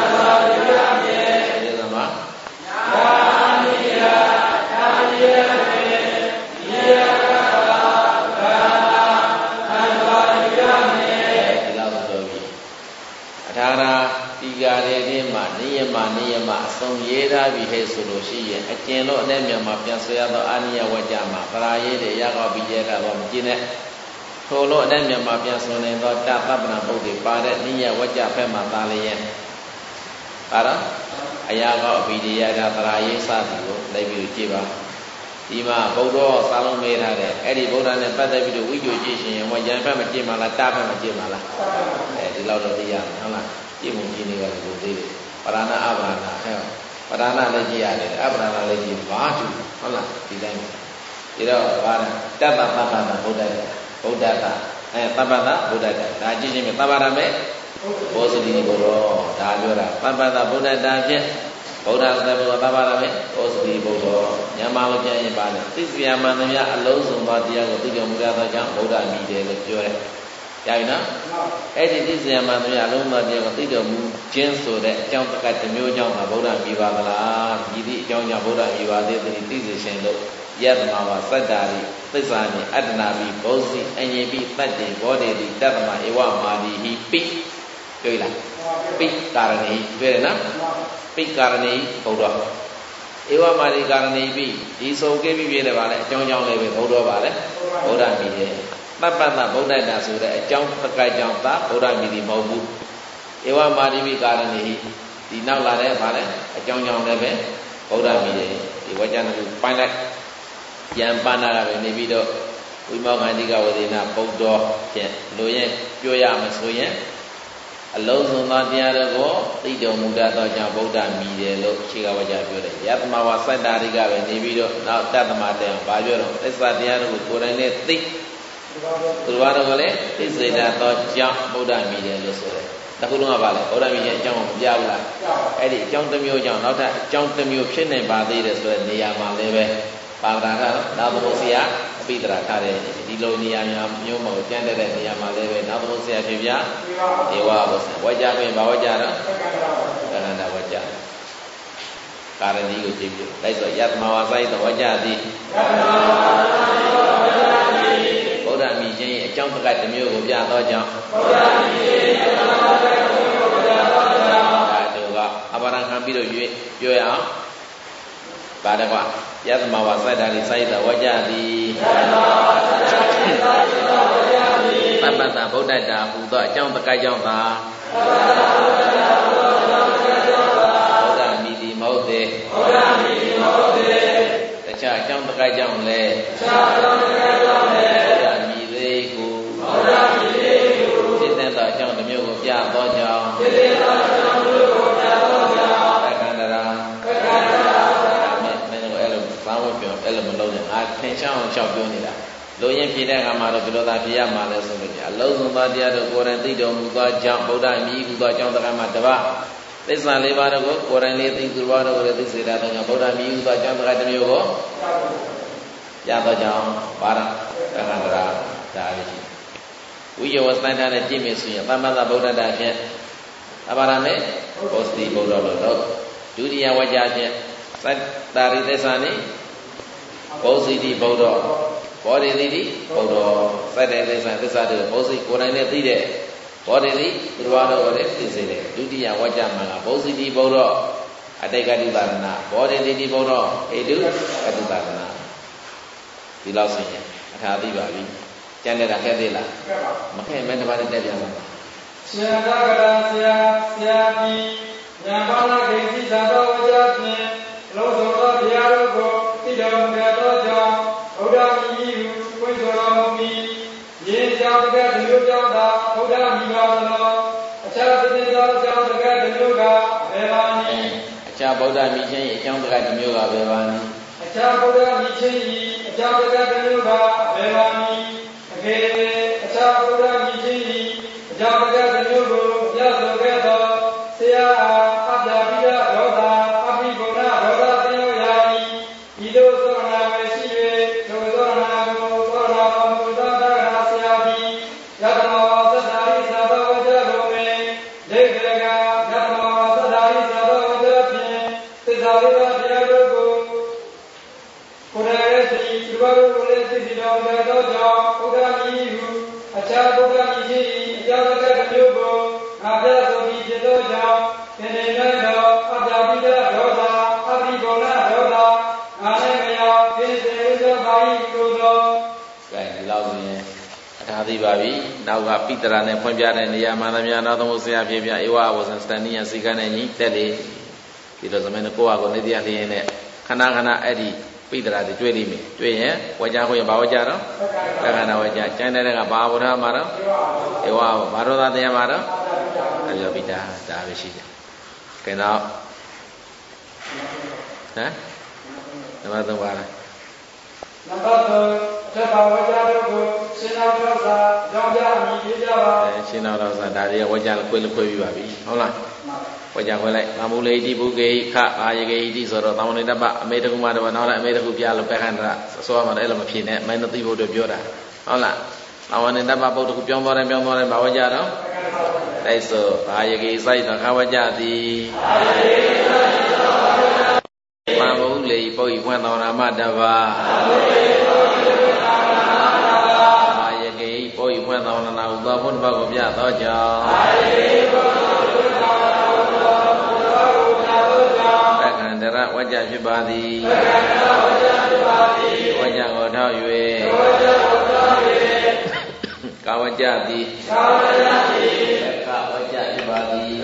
ဒီသမနိယတဏိယတွင်နိယကသာပဒါနာမှန်စွာယူရမည်ဒီလောက်ဆိုပြီးအထာရဒီကားလေးတင်းမှာနိယမနိယမအဆုံးရေးထားပြီးဟဲ့ဆိုလို့ရှိရင်အကျဉ်လို့အနဲ့မြန်မာပြန်ဆွဲရသောအာနိယဝကြမှာပရာရေးတွေရကောက်ပြီးရဲကတော့မကျင်းနဲ့ထိုလို့အနဲ့မြန်မာပြန်ဆွနေသောတသဗ္ဗနာပုဒ်တွေပါတဲ့နိယဝကြဖက်မှာသားလေးရဲ့ပါတော့အရာကောက်အပြီးရတာပရာရေးစသည်ကိုလိုက်ပြီးကြည့်ပါဒီမှာဗုဒ္ဓစာလုံးမေးထားတဲ့အဲ့ဒီဗုဒ္ဓနဲ့ပတ်သက်ပြီးတော့ဝိကြိုကြည့်ရှင်ရင်ဝရံဖက်မကြည့်မှလားတာဖက်မကြည့်မှလားအဲဒီလောက်တော့သိရမယ်ဟုတ်လားကြည့်မှုကြည့်နေကြတယ်ကိုသိတယ်ပရဏအပရဏဟဲ့ပရဏလည်းကြည့်ရတယ်အပရဏလည်းကြည့်ဘာတူဟုတ်လားဒီတိုင်းဒီတော့ဘာလဲတပ္ပပပ္ပဗုဒ္ဓဗုဒ္ဓတာအဲပပ္ပတာဗုဒ္ဓတာဒါကြည့်ချင်းမြပပ္ပရမေဘောဇတိဘုရောဒါပြောတာပပ္ပတာဗုဒ္ဓတာဖြင့်ဗုဒ္ဓသဘောပပ္ပရမေဘောဇတိဘုရောညမာလို့ပြန်ရင်ပါလေသိစရာမှန်သမျှအလုံးစုံသောတရားကိုသိကြမှုရသောကြောင့်ဗုဒ္ဓမြည်တယ်လို့ပြောတယ်ရပြီနော်အဲ့ဒီသိစရာမှန်သမျှအလုံးစုံသောတရားကိုသိတော်မူခြင်းဆိုတဲ့အကြောင်းတက္ကတစ်မျိုးကြောင့်ဗုဒ္ဓမြည်ပါသလားဒီဒီအကြောင်းကြောင့်ဗုဒ္ဓမြည်ပါသေးတယ်သိစေရှင်လို့ယတ္တမဝသတ္တာရိသစ္စာနိအတ္တနာပိဘောဇိအညေပိတတ္တေဘောဓေတိတတ္တမဧဝမာတိဟိပိတွေ့လားပိကာရဏိတွေ့ရနော်ပိကာရဏိဘုဒ္ဓဧဝမာတိကာရဏိပိဒီဆုံးကိပိပြည့်တယ်ပါလေအကြောင်းကြောင့်လည်းပဲဘုဒ္ဓပါလေဘုဒ္ဓမြည်တယ်တပ္ပတဗုဒ္ဓတာဆိုတဲ့အကြောင်းပကကြောင့်သာဗုဒ္ဓမြည်သည်မဟုတ်ဘူးဧဝမာတိပိကာရဏိဒီနောက်လာတဲ့ပါလေအကြောင်းကြောင့်လည်းပဲဗုဒ္ဓမြည်တယ်ဒီဝကြနကုပိုင်းလိုက်ယံပါဏာကပဲနေပြီးတော့ဝိမောခန္တိကဝေဒနာဗုဒ္ဓဖြင့်လိုရင်ပြောရမယ်ဆိုရင်အလုံးစုံသောတရားတွေကိုသိတော်မူတတ်သောကြောင့်ဗုဒ္ဓမြည်တယ်လို့ခြေကဝကြပြောတယ်ယတ္တမဝသတ္တာရိကပဲနေပြီးတော့နောက်တတ္တမတန်ဘာပြောတော့သစ္စာတရားတွေကိုကိုယ်တိုင်နဲ့သိသူတော်တော်ကလည်းသိစေတတ်သောကြောင့်ဗုဒ္ဓမြည်တယ်လို့ဆိုတယ်တခုလုံးကပါလေဗုဒ္ဓမြည်ရဲ့အကြောင်းကိုမပြဘူးလားအဲ့ဒီအကြောင်းတစ်မျိုးကြောင့်နောက်ထပ်အကြောင်းတစ်မျိုးဖြစ်နေပါသေးတယ်ဆိုတဲ့နေရာမှာလည်းပဲပါဒရာကနောက်သမုစီယအပိဒရာထားတယ်ဒီလိုနေရာမျိုးမဟုတ်ကျန်တဲ့နေရာမှာလည်းပဲနောက်သမုစီယဖြစ်ပြဧဝဘုဆံဝကြပြင်ဘာဝကြတော့ကန္တဝကြကာရဏီကိုကြည့်ပြလိုက်ဆိုယတ္တမဝါဆိုင်သောဝကြသည်ဗုဒ္ဓမြည်ခြင်းရဲ့အကြောင်းတက္ကတစ်မျိုးကိုပြသောကြောင့်ဗုဒ္ဓမြည်ခြင်းရဲ့အကြောင်းတက္ကတစ်မျိုးကိုပြသောကြောင့်ဒါတို့ကအပရံခံပြီးတော့ရွေးပြောရအောင်ပါတော့ကွာယတ္တမဝါစိုက်တာလေးစိုက်တာဝကြသည်ပပ္ပတဗုဒ္ဓတာဟူသောအကြောင်းတက္ကကြောင့်သာဗုဒ္ဓမြည်သည်မဟုတ်သေးဗုဒ္ဓမြည်သည်မဟုတ်သေးတခြားအကြောင်းတက္ကကြောင့်လည်းတခြားအကြောင်းတက္ကကြောင့်လည်းဗုဒ္ဓမြည်သေးကိုဗုဒ္ဓမြည်သေးကိုဖြစ်တဲ့သောအကြောင်းတစ်မျိုးကိုပြသောကြောင့်ဖြစ်တဲ့သောအကြောင်းတစ်မျိုးကိုပြသောကြောင့်သက္ကန္တရာသက္ကန္တရာဘာဝပြောအဲ့လိုမလုပ်နဲ့ငါထင်ရှားအောင်လျှောက်ပြောနေတာလိုရင်ဖြေတဲ့အခါမှာတော့ဘယ်လိုသာဖြေရမှာလဲဆိုလို့ကြာအလုံးစုံသောတရားတို့ကိုယ်တိုင်သိတော်မူသောကြောင့်ဗုဒ္ဓမြည်ဟူသောအကြောင်းတရားမှာတပါးသစ္စာလေးပါးတို့ကိုကိုယ်တိုင်လေးသိသူတော်တို့ကိုလည်းသိစေတာတော့ကြောင့်ဗုဒ္ဓမြည်ဟူသောအကြောင်းတရားတစ်မျိုးကိုရသောကြောင့်ပါရသက္ကန္တရာဒါလေးရှိဝိယဝသန္တာနဲ့ကြည့်မယ်ဆိုရင်သမ္မာသမ္ဗုဒ္ဓတာဖြင့်အပါရမေဘောဇတိဘုဒ္ဓလို့တော့ဒုတိယဝကြဖြင့်သတ္တာရိသစ္စာနိဘောဇိတိဗုဒ္ဓဘောဓိတိတိဗုဒ္ဓသတ္တေသစ္စာသစ္စာတို့ဘောဇိကိုယ်တိုင်နဲ့သိတဲ့ဘောဓိတိသူတော်တော်ကိုလည်းသိစေတယ်ဒုတိယဝကြမှာကဘောဇိတိဗုဒ္ဓအတိတ်ကတုပါရဏဘောဓိတိတိဗုဒ္ဓဟေတုကတုပါရဏဒီလောက်ဆိုရင်အထာသိပါပြီကျန်တဲ့တာခက်သေးလားမခက်မဲတစ်ပါးနဲ့တက်ပြန်ပါဆရာကကရာဆရာဆရာကြီးညာပါလာဂိသိသာတော်ဝကြဖြင့်လုံးစုံသောတရားတို့ကိုသိတော်မူသောကြောင့်ဗုဒ္ဓမြည်ဟုဝိဇ္ဇောတော်မူပြီးရင်းကြောင့်တကယ်ဒီလိုကြောင့်သာဗုဒ္ဓမြည်ပါသောအခြားသတိသောကြောင့်တကယ်ဒီလိုကဘယ်ပါနည်းအခြားဗုဒ္ဓမြည်ခြင်းအကြောင်းတကယ်ဒီမျိုးကဘယ်ပါနည်းအခြားဗုဒ္ဓမြည်ခြင်း၏အကြောင်းတကယ်ဒီမျိုးကဘယ်ပါနည်းအကယ်အခြားဗုဒ္ဓမြည်ခြင်း၏အကြောင်းတကယ်ဒီမျိုးကိုရဆိုခဲ့သောဆရာအားအပြာပိယဒေါသအပိဂုဏဒေါသသင်္ယောယာဤဤသို့ဒေဂရကဓမ္မဝသဒ္ဓါရိသဘောဝကြဖြင့်သစ္စာလေးပါးတရားတို့ကိုကိုယ်ရည်သိဒီဘဝကိုလည်းသိစီတော်မူသောကြောင့်ဘုရားမြည်ဟုအခြားဘုရားမြည်ရှိအကြောင်းတစ်မျိုးကိုငါပြဆိုပြီးဖြစ်သောကြောင့်ဒီနေ့၌တော့အပြာပိဒဒေါသအဘိဘောနဒေါသငါနဲ့မယောပြည့်စုံသောဘာဤကိုသောကဲဒီလောက်ဆိုရင်အထာသိပါပြီနောက်ကပိတရာနဲ့ဖွင့်ပြတဲ့နေရာမှာသမ ्या နောက်သမုဆရာဖြစ်ပြဧဝဝဇ္ဇစတဏိယစိကနဲ့ညီတက်လေဒီလိုသမင်းကိုယ့်ဟာကိုနေတရားလျင်းနဲ့ခဏခဏအဲ့ဒီပိတရာတွေတွေ့လိမ့်မယ်တွေ့ရင်ဝကြခွင့်ဘာဝကြတော့တက္ကနာဝကြကျန်တဲ့ကဘာဝရမှာတော့ဧဝဘာရောသာတရားမှာတော့အဲ့ဒီပိတာဒါပဲရှိတယ်ကဲတော့ဟမ်နံပါတ်သုံးပါလားနံပါတ်သုံးအထက်ဘာဝကြတို့ကိုရှင်းတော်သောစာကြောင်းပြအမိပြကြပါအဲရှင်းတော်သောစာဒါတွေကဝကြခွင့်ခွင့်ပြီးပါပြီဟုတ်လားဝကြခွင့်လိုက်သမုလေတိဘုကေခအာယကေတိဆိုတော့သမုနေတပအမေတကုမတပနောက်လည်းအမေတကုပြလို့ပက္ခန္တရအစောမှာလည်းအဲ့လိုမဖြစ်နဲ့မင်းသိဖို့တို့ပြောတာဟုတ်လားသမုနေတပပုဒ်တခုပြောင်းသွားတယ်ပြောင်းသွားတယ်ဘာဝကြတော့တိုက်ဆိုအာယကေစိုက်တော့ခဝကြသည်မဘုလေပုတ်ဤဖွင့်တော်နာမတပါအာယကေပုတ်ဤဖွင့်တော်နာဥသောဘုဒ္ဓဘကိုပြသောကြောင့်တက္ကန္တရဝကြဖြစ်ပါသည်ဝကြကိုထောက်၍ကာဝကြသည်ကာဝကြသည်ကာဝကြဖြစ်ပါသည်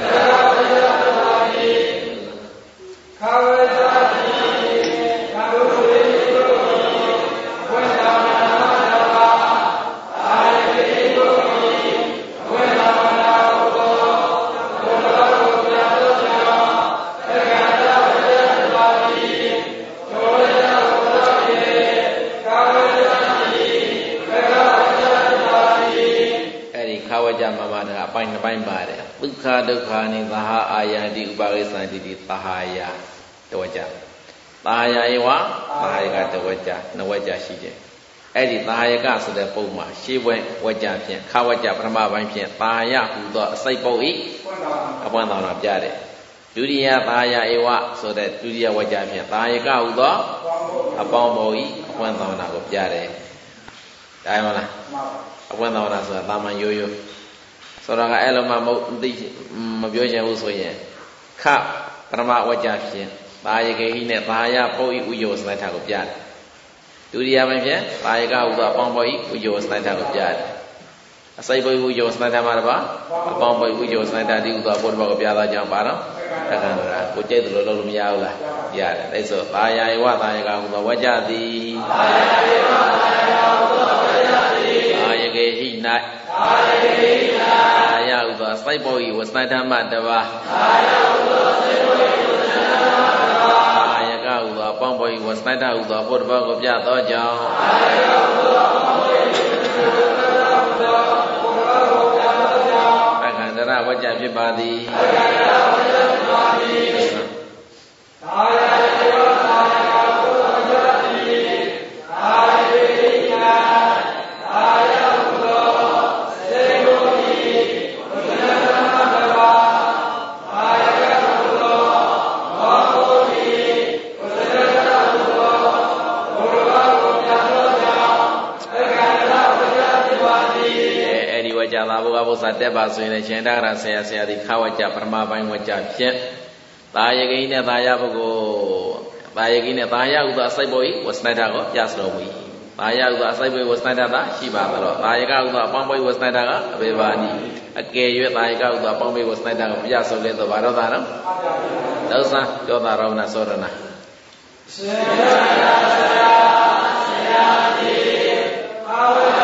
ကာဝကြသည်ကာဝကြသည်ဝိသနာနာဘာအာယေဘုဝိသနာဥသောဘုရားကိုပြသောကြောင့်သက္ကန္တဝကြပါသည်သောဝကြကိုသောပြေကာဝကြသည်သက္ကဝကြပါသည်အဲ့ဒီကာဝကြမှာပါတာအပိုင်းနှစ်ပိုင်းပါတယ်ဒုက္ခဒုက္ခနိသဟာအာယတိဥပါရိသံတိတိသဟာယတဝကြသာယာဧဝသာယကတဝကြနဝကြရှိတယ်အဲ့ဒီသာယကဆိုတဲ့ပုံမှာရှေးဘွဲဝကြဖြင့်ခဝကြပထမပိုင်းဖြင့်သာယဟူသောအစိတ်ပုတ်ဤအပွင့်တော်တော်ပြတယ်ဒုတိယသာယဧဝဆိုတဲ့ဒုတိယဝကြဖြင့်သာယကဟူသောအပေါင်းပုံဤအပွင့်တော်တော်ကိုပြတယ်ဒါမှမလားအပွင့်တော်တော်ဆိုတာတာမန်ရိုးရိုးဆိုတော့အဲ့လိုမှမဟုတ်သိမပြောချင်ဘူးဆိုရင်ခပရမဝကြဖြင့်သာယကေဟိနဲ့သာယပုတ်ဤဥယောစနထကိုပြတယ်ဒုတိယပိုင်းဖြင့်သာယကဟူသောအပေါင်းပုတ်ဤဥယောစနထကိုပြတယ်အစိတ်ပုတ်ဥယောစနထမှာတပါအပေါင်းပုတ်ဥယောစနထတိဟူသောဘုဒ္ဓဘကိုပြသောကြောင့်ပါတော့တက္ကန္တရာကိုကြိတ်တယ်လို့လုပ်လို့မရဘူးလားရတယ်ဒါဆိုသာယဧဝသာယကဟူသောဝကြသည်သာယဧဝသာယကဟူသောဝကြသည်သာယကေဟိ၌သာယကေဟိ၌သာယဟူသောစိတ်ပုတ်ဤဝစနထမတပါသာယဟူသောစိတ်ပုတ်ဤဝစနထမတပါသာယကဟူသောအပေါင်းပုတ်ဤဝစနထဟူသောဘုဒ္ဓဘကိုပြသောကြောင့်သာယကဟူသောအပေါင်းပုတ်ဤဝစနထဟူသောဘုဒ္ဓဘကိုပြသောကြောင့်ပက္ခန္တရဝကြဖြစ်ပါသည်ပက္ခန္တရဝကြဖြစ်ပါသည်သာယဧဝသာယကဟူသောဝကြသည်သာယကေဟိ၌သာယဟူသောစေကုတိဝစနထမတပါသာယကဟူသောဘောဂုတိဝစနထဟူသောဘုရားကိုပြသောကြောင့်သက္ကန္တရဝကြဖြစ်ပါသည်အဲ့ဒီဝကြသာဘုရားဘုရားတက်ပါဆိုရင်လည်းရှင်တဂရဆရာဆရာဒီခဝကြပရမပိုင်းဝကြဖြင့်သာယကိနဲ့သာယဘုကိုသာယကိနဲ့သာယဥသောအစိတ်ပေါ်ဤဝစနထကိုပြစတော်မူ၏သာယဥသောအစိတ်ပေါ်ဝစနထသာရှိပါသလောသာယကဥသောအပေါင်းပေါ်ဝစနထကအဘေဘာနိအကယ်၍သာယကဥသောအပေါင်းပေါ်ဝစနထကိုပြဆိုလေတော့ဘာတော့သာနော်ဒုစံပြောတာရောနာသောရဏရှင်ရတာဆရာဆရာတိအာဝရ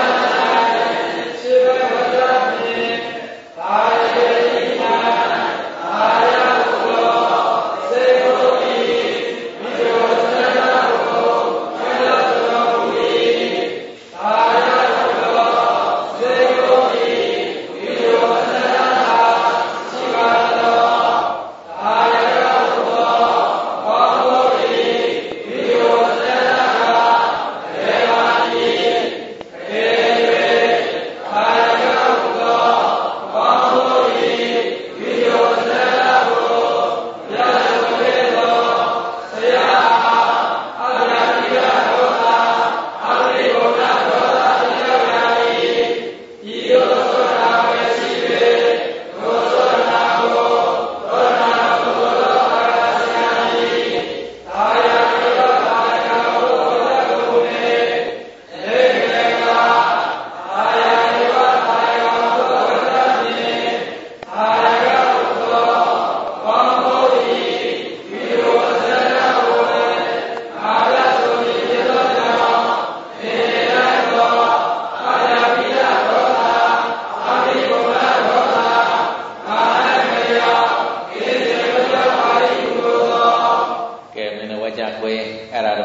ေ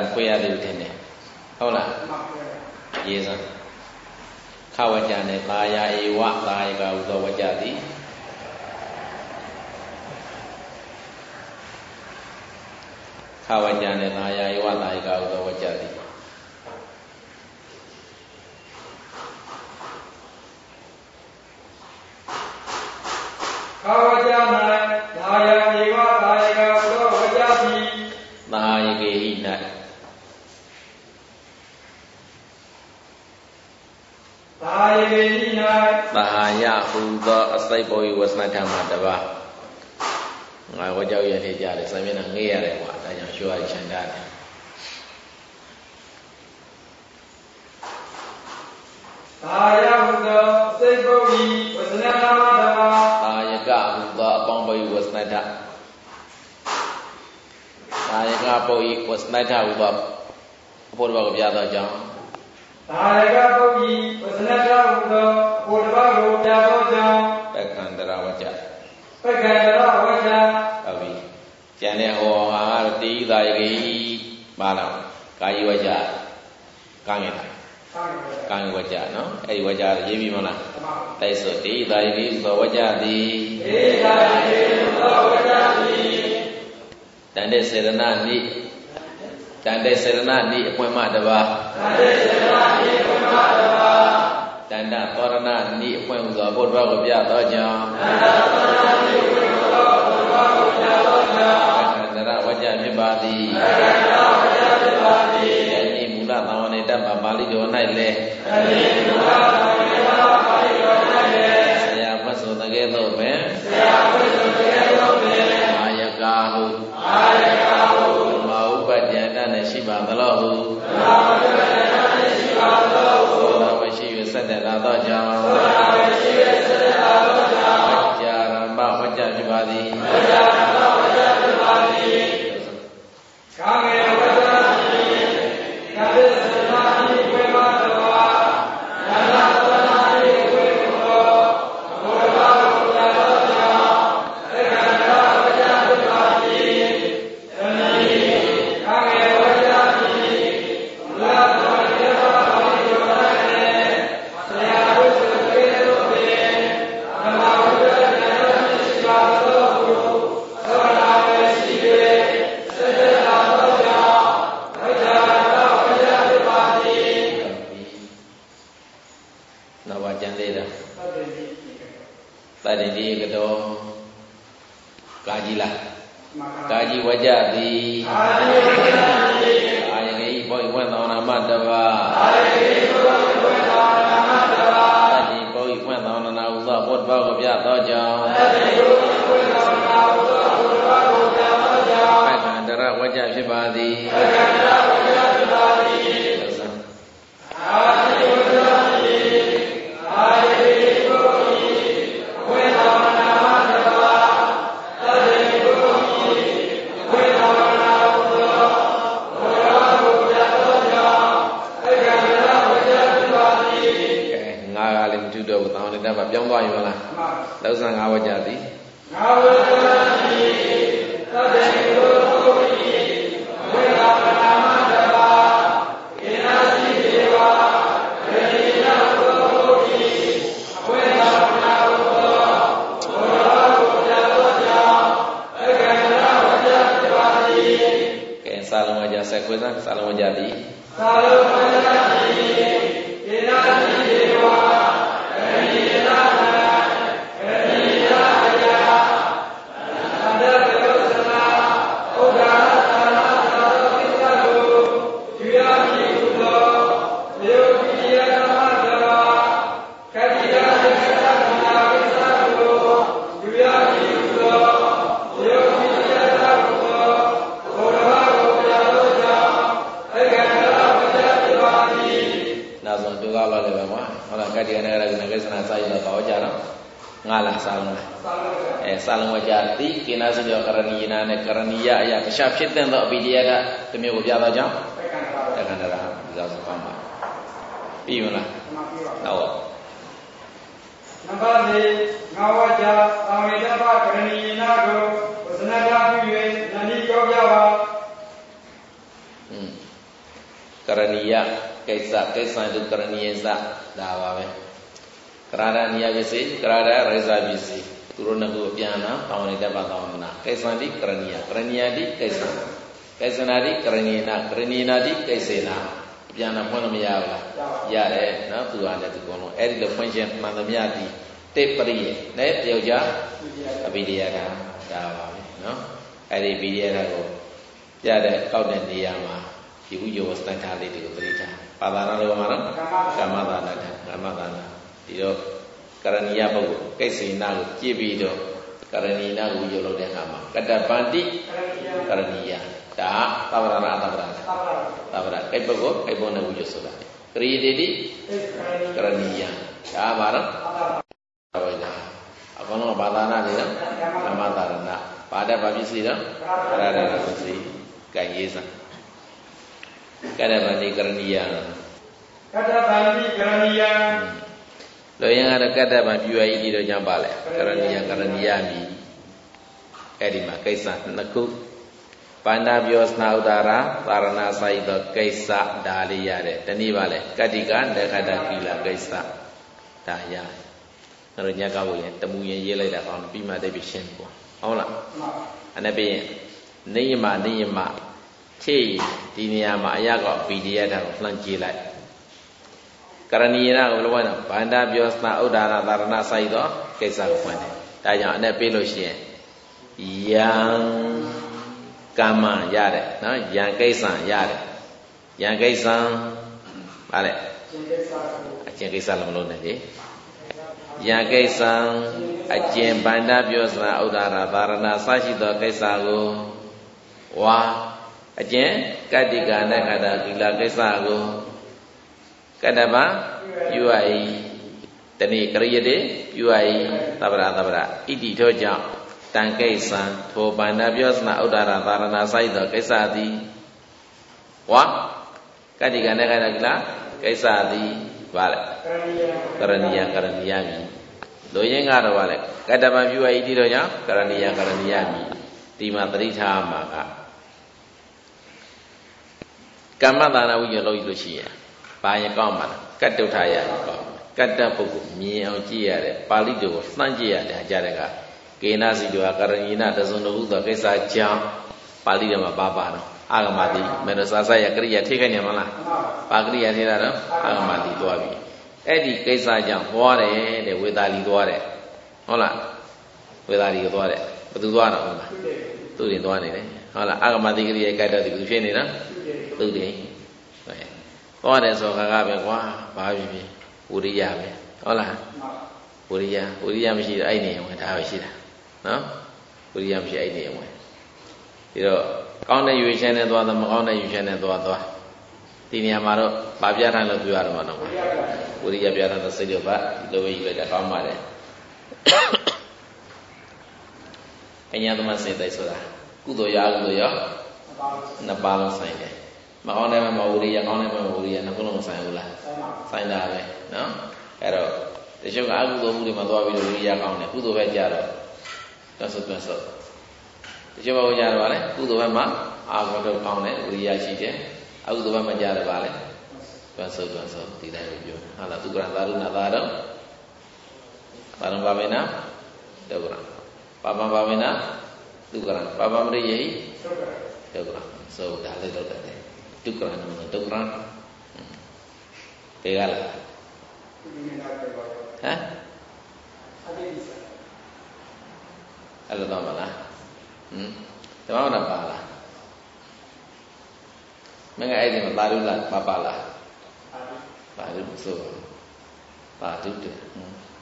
ဖွင့်ရတယ်ထင်တယ်ဟုတ်လားရေးစမ်းခဝကြနဲ့သာယာဧဝသာယကဥသောဝကြသည်ခဝကြနဲ့သာယာဧဝသာယကဥသောဝကြသည်ခဝကြ၌သာယာဧဝသာယကဥသောဝကြသည်သာယကေဟိ၌သာယကေဟိ၌သာယဟုသောအစိတ်ပေါ်ဤဝဆနဓမ္မတပါငါဝကြောက်ရနေကြတယ်စာမျက်နှာငေးရတယ်ကွာဒါကြောင့်ရှုရချင်တာတယ်သာယဟုသောအစိတ်ပေါ်ဤဝဆနဓမ္မတပါသာယကဟုသောအပေါင်းပေါ်ဤဝဆနဓသာယကပေါ်ဤဝဆနဓဟုသောအဖို့တော်ကိုပြသောကြောင့်သာယကပုဂ္ဂိဝဇနတဟုသောဘုရားကိုပြသောကြောင့်ပက္ခန္တရဝကြပက္ခန္တရဝကြဟုတ်ပြီကျန်တဲ့ဟောဟာကတော့တိသာယကိပါလားကာယဝကြကံရတာကံဝကြနော်အဲ့ဒီဝကြရေးပြီးမလားတိုက်ဆိုတိသာယကိသောဝကြသည်တိသာယကိသောဝကြသည်တန်တဲ့စေရဏနိတန်တဲ့စေရဏနိအပွင့်မှတပါတန်တဲ့စေရဏနိအပွင့်မှတပါတန္တသောရဏနိအပွင့်ဟူသောဘုရားကိုပြသောကြောင့်တန္တသောရဏနိအပွင့်ဟူသောဘုရားကိုပြသောကြောင့်ပက္ခန္တရဝကြဖြစ်ပါသည်ပက္ခန္တရဝကြဖြစ်ပါသည်ယနေ့မူလသံဝနေတ္တပါဠိတော်၌လည်းယနေ့မူလသံဝနေတ္တပါဠိတော်၌လည်းဆရာဖွင့်ဆိုတကယ်သို့ပင်ဆရာဖွင့်ဆိုတကယ်သို့ပင်အာယကာဟုအာယကာဟုမဥပတ္တယတနဲ့ရှိပါသလောဟုမဥပတ္တယတနဲ့ရှိပါသလောဟုသောတာမရှိ၍ဆက်တဲ့လာသောကြောင့်သောတာမရှိ၍ဆက်တဲ့လာသောကြောင့်ဝကြရမဝကြဖြစ်ပါသည်ဝကြရမဝကြဖြစ်ပါသည်ကာမေဝကြသည်ကာမေသနာတိဝေမတဝါနာနာသနာတိဝေမောဘောဓဘာဝကြသောကြောင့်ဧကန္တဝကြဖြစ်ပါသည်သတိကာမေဝကြသည်လာသောတေဝါဘိယောနာနေဆရာဝိသုတေသောပေဓမ္မဝကြဉာဏ်ရှိပါသောဟုသောနာဝေရှိပေစေတသာသောကြောင့်ဝိဇ္ဇာတော်ဝိဇ္ဇာဖြစ်ပါသည်နောက်ပါကျန်သေးတာဟုတ်တယ်ဒီတတ္တိကတောကာကြီးလားကာကြီးဝကြသည်ကာကြီးဝကြသည်အာယကိဘောဝေသောနာမတပါအာယကိဘောဝေသောနာမတပါတတ္တိဘောဝေသောနာဟုသောဘုရားကိုပြသောကြောင့်တတ္တိဘောဝေသောနာဟုသောဘုရားကိုပြသောကြောင့်ပက္ခန္တရဝကြဖြစ်ပါသည်ပက္ခန္တရဝကြဖြစ်ပါသည်အာယကိဝကြသည်အာယကိဘောဝေသောနာမတပါတတ္တိဘောဝေသောနာဟုသောဘုရားကိုပြသောကြောင့်ပက္ခန္တရဝကြဖြစ်ပါသည်ကဲငါကလည်းမထူတော့ဘူးတောင်းလိုက်တာပါပြောင်းသွားပြီမလားလောက်ဆန်ငါဝကြသည်ငါဝကြသည်တတ္တိဘောဝေသောနာမတပါကေနစီဒေဝရေနသောဘုရားဝေသောနာဟုသောဘုရားကိုပြသောကြောင့်ပက္ခန္တရဝကြဖြစ်ပါသည်ကဲစာလုံးဝကြဆက်ခွေးစမ်းစာလုံးဝကြသည်သာလုံးဝကြသည်ကေနစီဒေဝရေနနာရေနအယအန္တရောသနာဥဒ္ဒါသနာသာပိသကိုယူရမည်ဟုသောယေပိယသမတဝါကတိယသက္ကသနာပိသကိုယူရမည်ဟုသောယေပိယသမသောဘုရားကိုပြသောကြောင့်ဧကန္တရဝကြဖြစ်ပါသည်နောက်ဆုံးဒုက္ခလောက်လည်းပဲကွာဟုတ်လားကတိယနဲ့ရကနာကိစ္စနာစာရည်တော့ကြတော့ငါလားစာလုံးအဲစာလုံးဝကြသည်ကိနာစကြောကရဏီယနာနဲ့ကရဏီယအရာတခြားဖြစ်တဲ့သောအဘိဓိယကတမျိုးကိုပြသောကြောင့်တက္ကန္တရာဒီလောက်ဆိုပါမှာပြီးမလားဟုတ်နံပါတ်၄ငါဝကြအာမေတ္တပကရဏီယနာကိုဝဇနတာပြု၍နန္ဒီကြောပြပါอืม Karaniya kaisa kaisa itu karaniya sa dawa be. Kerana niya bisi kerana reza bisi turun aku piana tahun ini dapat tahun na kaisa di karaniya karaniya di kaisa kaisa nadi karaniya na karaniya nadi kaisa na piana pun nama ya lah ya deh na tu ada tu kono eri le function mana nama di te periye ne dia uja abi dia kan dawa be no eri dia kan ko ya deh kau dan dia mahဒီဥယောစတန်ခါလေးတွေကိုသတိထားပါဒနာလောမှာနော်ကာမဒါနကာမဒါနဒီတော့ကရဏီယပုဂ္ဂိုလ်ကိစ္စေနာကိုကြည့်ပြီးတော့ကရဏီနာကိုဥယောလုပ်တဲ့အခါမှာကတ္တပန္တိကရဏီယဒါသဗ္ဗရဏသဗ္ဗရသဗ္ဗရကိပုဂ္ဂိုလ်ကိဘုံနဲ့ဥယောဆိုတာကရိယေတိကရဏီယဒါပါတော့ဝိဒါအကောင်လုံးဘာသာနာတွေနော်ကာမဒါရဏပါဒဘာပစ္စည်းတော့ရရဏပစ္စည်းကံရေးစကတ္တဗန္တိကရဏီယကတ္တဗန္တိကရဏီယလောရင်ကတော့ကတ္တဗံပြူရည်ဒီတော့ကြောင့်ပါလေကရဏီယကရဏီယမြည်အဲ့ဒီမှာကိစ္စနှစ်ခုပန္ဒပြောစနာဥဒါရာသာရဏဆိုင်သောကိစ္စဒါလေးရတယ်တနည်းပါလေကတ္တိကနခတကိလကိစ္စဒါရအဲ့တော့ညကဘုရင်တမူရင်ရေးလိုက်တာကောင်းပြီးမှတိတ်ပြီးရှင်းပေါ့ဟုတ်လားအဲ့ဒါပြီးရင်နေယမနေယမခြေဒီနေရာမှာအရာကောပီဒီယတာကိုလှမ်းကြည့်လိုက်ကရဏီယနာကိုလောကဗန္ဒပြောစနာဥဒါရသာရဏဆိုင်သောကိစ္စကိုဖွင့်တယ်ဒါကြောင့်အဲ့ပေးလို့ရှိရင်ယံကမ္မရတယ်နော်ယံကိစ္စရတယ်ယံကိစ္စဗါလေအကျင့်ကိစ္စလည်းမလို့နဲ့လေယံကိစ္စအကျင့်ဗန္ဒပြောစနာဥဒါရသာရဏစရှိသောကိစ္စကိုဝါအကျင့်ကတ္တိကနခတကိလကိစ္စကိုကတ္တဗပြုအပ်တဏိကရိယတိပြုအပ်သဗ္ဗရာသဗ္ဗရာဣတိထောကြောင့်တံကိစ္စံထိုဗန္ဒပြောစနာဥဒ္ဒရာသာရဏဆိုင်သောကိစ္စသည်ဝါကတ္တိကနခတကိလကိစ္စသည်ဗါလေကရဏီယကရဏီယမိလိုရင်းကတော့ဗါလေကတ္တဗပြုအပ်ဣတိထောကြောင့်ကရဏီယကရဏီယမိဒီမှာပရိထားမှာကကမ္မဒါနဝိညလို့လို့ရှိရင်ဘာရင်ကောင်းမှာလားကတ္တုထာယကောင်းကတ္တပုဂ္ဂိုလ်မြင်အောင်ကြည့်ရတယ်ပါဠိတော်ကိုနှမ်းကြည့်ရတယ်ကြားတဲ့ကကေနစီတောကရဏီနာတဇုံတို့သောကိစ္စကြောင့်ပါဠိတော်မှာပါပါတော့အာဂမတိမေတ္တာစာယကရိယာထိခိုက်နေမလားပါကရိယာထိတာတော့အာဂမတိသွားပြီအဲ့ဒီကိစ္စကြောင့်သွားတယ်တဲ့ဝေသာလီသွားတယ်ဟုတ်လားဝေသာလီကိုသွားတယ်ဘယ်သူသွားတော့ဟုတ်လားသူတွေသွားနေတယ်ဟုတ်လားအာဂမတိကရိယာကတ္တတိဘယ်သူဖြစ်နေနော်သူတွေသွားတယ်ဆိုခါကပဲကွာဘာဖြစ်ဖြစ်ဝိရိယပဲဟုတ်လားဝိရိယဝိရိယမရှိတော့အဲ့နေဝင်ဒါပဲရှိတာနော်ဝိရိယမရှိအဲ့နေဝင်ဒီတော့ကောင်းတဲ့ရွေးချယ်နဲ့သွားတယ်မကောင်းတဲ့ရွေးချယ်နဲ့သွားသွားဒီနေရာမှာတော့ဗာပြဋ္ဌာန်းလို့ပြောရမှာတော့ဝိရိယပြဋ္ဌာန်းတဲ့စိတ်တော့ဗာဒီလိုပဲယူလိုက်တာကောင်းပါတယ်အညာသမစိတ်တိုက်ဆိုတာကုသိုလ်ရကုသိုလ်ရနှစ်ပါးလုံးဆိုင်တယ်မကောင်းတဲ့မှာဝိရိယကောင်းတဲ့မှာဝိရိယနှစ်ခုလုံးမဆိုင်ဘူးလားဆိုင်တာပဲနော်အဲ့တော့တချို့ကအကုသိုလ်မှုတွေမှာသွားပြီးတော့ဝိရိယကောင်းတယ်ကုသိုလ်ပဲကြတော့တော့ဆိုတော့ဆိုတချို့ဘုရားတော်ကလည်းကုသိုလ်ဘက်မှာအာဂုဏ်တော့ကောင်းတယ်ဝိရိယရှိတယ်အကုသိုလ်ဘက်မှာကြတယ်ပါလေတော့ဆိုတော့ဆိုဒီတိုင်းပြောဟာလားသူကရသာရုဏသာတော့ဘာလို့ပါမေနာဒုက္ခပါပပါမေနာသူကရပါပမရိယေဒုက္ခဆိုတာလည်းတော့တယ်ဒုက္ခရဏဒုက္ခရဏတေကလားဟမ်အဲ့လိုတော့မလားဟမ်ဓမ္မနာပါလားမင်းကအဲ့ဒီမှာပါလို့လားပါပါလားပါလို့ဆိုပါတုတ်တယ်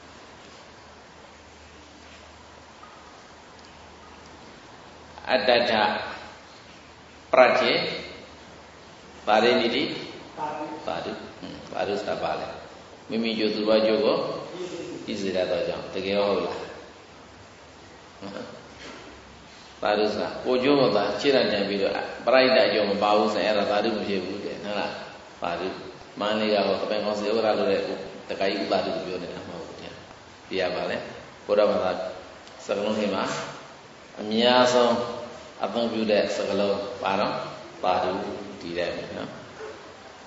အတ္တထပရကျေပါရိနိတိပါတုပါတုစပါလေမိမိကျိုးသူတော်ကျိုးကိုဤစေရတော့ကြောင့်တကယ်ဟုတ်လားပါတုစကိုကျိုးမသာခြေရံကြံပြီးတော့ပရိဒတ်အကျိုးမပါဘူးဆိုရင်အဲ့ဒါပါတုမဖြစ်ဘူးတဲ့ဟုတ်လားပါတုမန္လေးကဟောကပင်ကောင်းစေဝရလို့တဲ့တခါကြီးဥပါတုကိုပြောနေတာမဟုတ်ဘူး။တရားပါလေဘုရားဘာသာစကလုံးတွေမှာအများဆုံးအသုံးပြုတဲ့စကလုံးပါတော့ပါတုဒီတဲ့နော်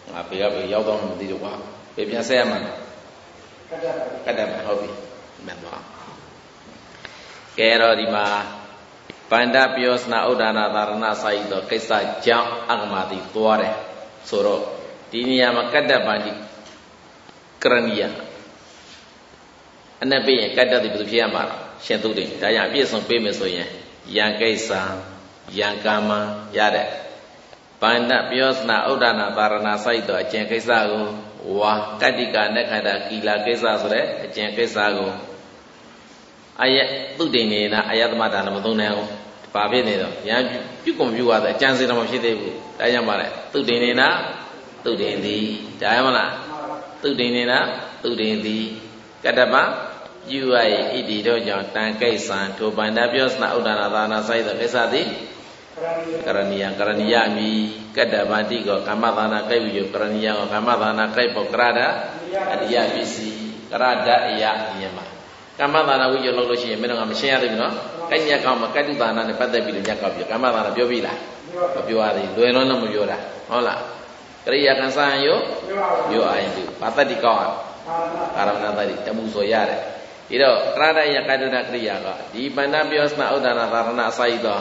ငါဘေးကဘေးရောက်တော့မသိတော့ကွာဘေးပြန်ဆက်ရမှာကတ်တယ်ဟုတ်ပြီမှန်ပါကဲတော့ဒီမှာပန္ဒပြောစနာဥဒ္ဒနာသာရဏစာယိသောကိစ္စကြောင့်အကမတိသွားတယ်ဆိုတော့ဒီနေရာမှာကတ္တပန္တိကရဏီယအနက်ပြရင်ကတ္တတိဘယ်သူဖြစ်ရမှာလဲရှင်သူတွေဒါကြောင့်အပြည့်စုံပေးမယ်ဆိုရင်ယံကိစ္စယံကာမရတဲ့ပန္ဒပြောစနာဥဒ္ဒနာသာရဏစာယိသောအကျင့်ကိစ္စကိုဝါကတ္တိကနက္ခတကီလာကိစ္စဆိုတဲ့အကျင့်ကိစ္စကိုအယသူတိနေနာအယသမဒါနမသုံးနိုင်အောင်ဘာဖြစ်နေတော့ရံပြုကုန်ပြုရတဲ့အကျင့်စင်တော့မဖြစ်သေးဘူးဒါကြောင့်ပါလေသူတိနေနာသူတင်သည်ဒါရမလားသူတင်နေတာသူတင်သည်ကတ္တပယူရ၏ဣတိတို့ကြောင့်တန်ကိစ္စံထိုပန္ဒပြောစနာဥဒ္ဒနာသာနာဆိုင်သောကိစ္စသည်ကရဏီယကရဏီယမိကတ္တပတိကောကမ္မသာနာကိဝိယကရဏီယကောကမ္မသာနာကိပောကရဒအရိယပစ္စည်းကရဒအယယမကမ္မသာနာဝိယလို့လို့ရှိရင်မင်းတို့ကမရှင်းရသေးဘူးနော်ကိုက်ညက်ကောင်းမှာကတ္တုသာနာနဲ့ပတ်သက်ပြီးတော့ညက်ကောက်ပြီးကမ္မသာနာပြောပြီလားမပြောရသေးလွယ်လုံးလုံးမပြောတာဟုတ်လားကရိယာကံစားယောယောအာယတုဘာတတိကောင်းအာရမဏတတိတမှုဆိုရတယ်ဒီတော့ကရဒယကတ္တနာကရိယာကဒီပန္နပြောစနာဥဒ္ဒနာသာရဏအစာယိသော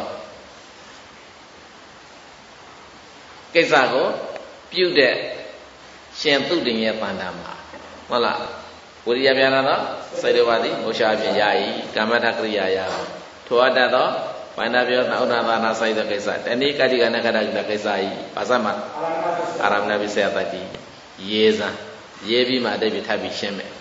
ကိစ္စကိုပြုတဲ့ရှင်သူတင်ရဲ့ပန္နမှာဟုတ်လားဝိရိယပြနာသောစေတဝါတိမောရှာဖြင့်ယာယီကမ္မထကရိယာယာထိုအတ္တသောပန္နပြောစနာဥဒ္ဒနာသာရဏဆိုင်သောကိစ္စတဏိကတိကနကတကိစ္စဤဘာသမတ်အာရမဏပိစေယတတိရေးစံရေးပြီးမှအတိတ်ထပ်ပြီးရှင်းမယ်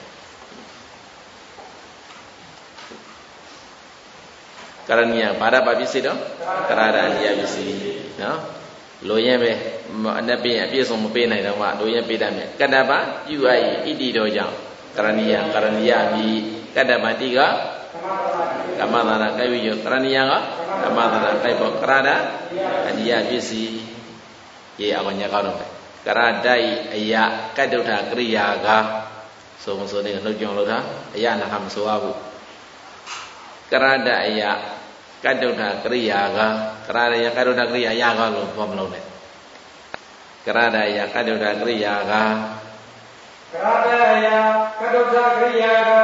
ကရဏီယဘာဒပါပစ္စည်းတော့ကရဒအနိယပစ္စည်းနော်လိုရင်ပဲအနက်ပြည့်အပြည့်စုံမပေးနိုင်တော့မှလိုရင်ပေးတတ်မယ်ကတ္တပပြုအပ်၏ဣတိတော်ကြောင့်ကရဏီယကရဏီယမိကတ္တပတိကကမ္မသာနာကိဝိယကရဏီယကကမ္မသာနာကိပောကရဒအနိယပစ္စည်းရေအောင်ညက်ကောက်တော့မယ်ကရဒိအယကတ္တုထကရိယာကဆိုမဆိုနေနှုတ်ကြုံလို့တာအယနာမဆိုရဘူးကရဒအယကတ္တုထကရိယာကကရဒယကတ္တုထကရိယာယကလို့ပြောမလို့နဲ့ကရဒယကတ္တုထကရိယာကကရဒယကတ္တုထကရိယာက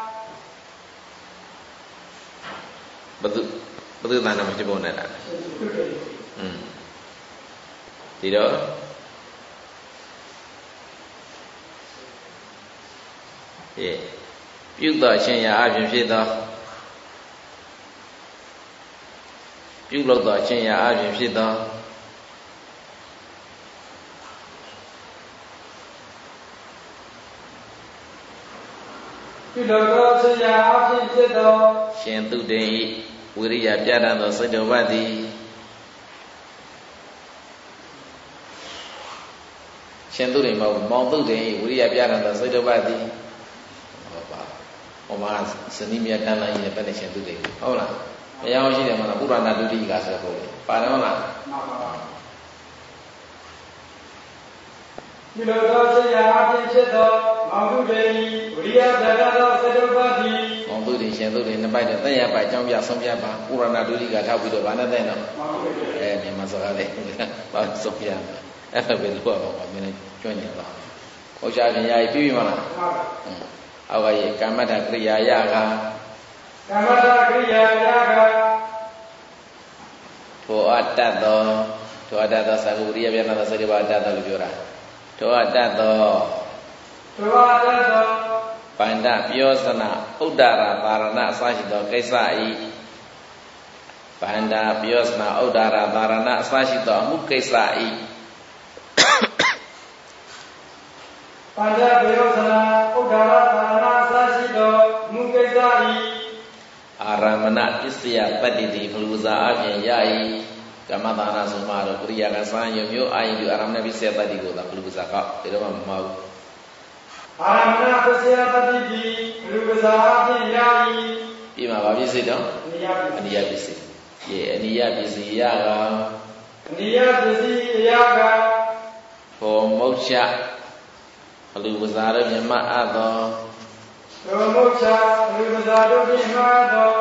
ဘုသူဘုသူတဏ္ဍာမရှိပုံနဲ့လားอืมဒီတော့ေပြုသောရှင်ရာအပြင်ဖြစ်သောပြုလုပ်သောရှင်ရာအပြင်ဖြစ်သောပြုလုပ်သောရှင်ရာအပြင်ဖြစ်သောရှင်သူတင်၏ဝိရိယပြဋ္ဌာန်းသောစိတ်တော်ဘတ်သည်ရှင်သူတင်မဟုတ်မောင်သူတင်၏ဝိရိယပြဋ္ဌာန်းသောစိတ်တော်ဘတ်သည်ဟောမှာဇနီးမြတ်တန်းလိုက်ရင်ပဲနဲ့ရှင်သူတွေဟုတ်လားတရားဟောရှိတယ်မလားပုရဏဒုတိယကဆိုတော့ပါတယ်ဟုတ်လားဒီလိုသောဆရာအဖြစ်ဖြစ်သောမောင်သူတွေဝိရိယဗဒသောသတ္တပတိမောင်သူတွေရှင်သူတွေနှစ်ပိုက်တော့တည့်ရပိုက်အကြောင်းပြဆုံးပြပါပုရဏဒုတိယကထောက်ပြီးတော့ဗာနဲ့တဲ့နော်အဲမြန်မာစကားလေးဘာဆုံးပြအဲ့ဒါပဲလို့ပေါ့ပါမင်းကျွမ်းနေပါဟောရှားပြန်ရပြီပြီမလားအောက်ကရေကမ္မတကရိယာယကကမ္မတကရိယာယကထိုအတ္တသောထိုအတ္တသောသကုရိယပြဏသောစေတဝါအတ္တသောလို့ပြောတာထိုအတ္တသောထိုအတ္တသောပန္ဒပြောစနာဥဒ္ဒရာသာရဏအစရှိသောကိစ္စဤပန္ဒပြောစနာဥဒ္ဒရာသာရဏအစရှိသောအမှုကိစ္စဤပန္ဒပြောစနာဥဒ္ဒရာသာရဏအစရှိသောမူကိစ္စဤအာရမဏပစ္စယပတ္တိတိဘလူဇာအပြင်ယဤကမ္မသာနာဆိုမှတော့ကရိယာကစားယမျိုးအာယုအာရမဏပစ္စယပတ္တိကိုသာဘလူဇာကောက်ဒီတော့မှမဟုတ်အာရမဏပစ္စယပတ္တိတိဘလူဇာအပြင်ယဤပြီးမှာဗာပစ္စည်းတော့အနိယပစ္စည်းယေအနိယပစ္စည်းယကအနိယပစ္စည်းယကဘောမုတ်ချဘလူဇာတို့မြမအပ်သောသောမုတ်ချဘလူဇာတို့မြမအပ်သော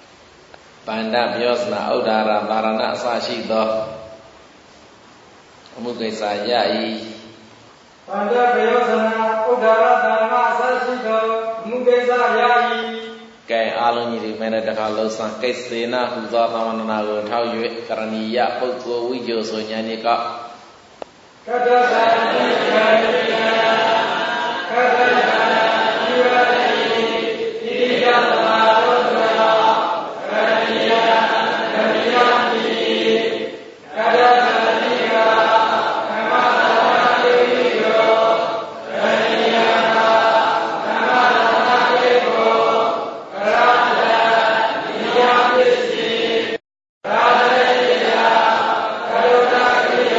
ပန္ဒပြောစနာဥဒ္ဒါရသာရဏအစရှိသောအမှုကိစ္စရ၏ဗန္ဒပယောဇနာဥဒ္ဒါရဓမ္မအစရှိသောအမှုကိစ္စရ၏ကဲအားလုံးကြီးဒီမဲ့တခါလုံးစံကိစ္စေနဟူသောသမဏနာကိုထောက်၍ကရဏီယပုဂ္ဂိုလ်ဝိဇ္ဇောဆိုညာနိကကတ္တသံတိကံတိယကတ္တယံဒီဝတိဣတိယသမာရောသနာကရဏီယကရိယတိကတ္တသံတိကဓမ္မသနာတိယောကရဏီယဓမ္မသနာတိယောကရဏီယပစ္စည်းရာဇရေယကရုဏာကိယ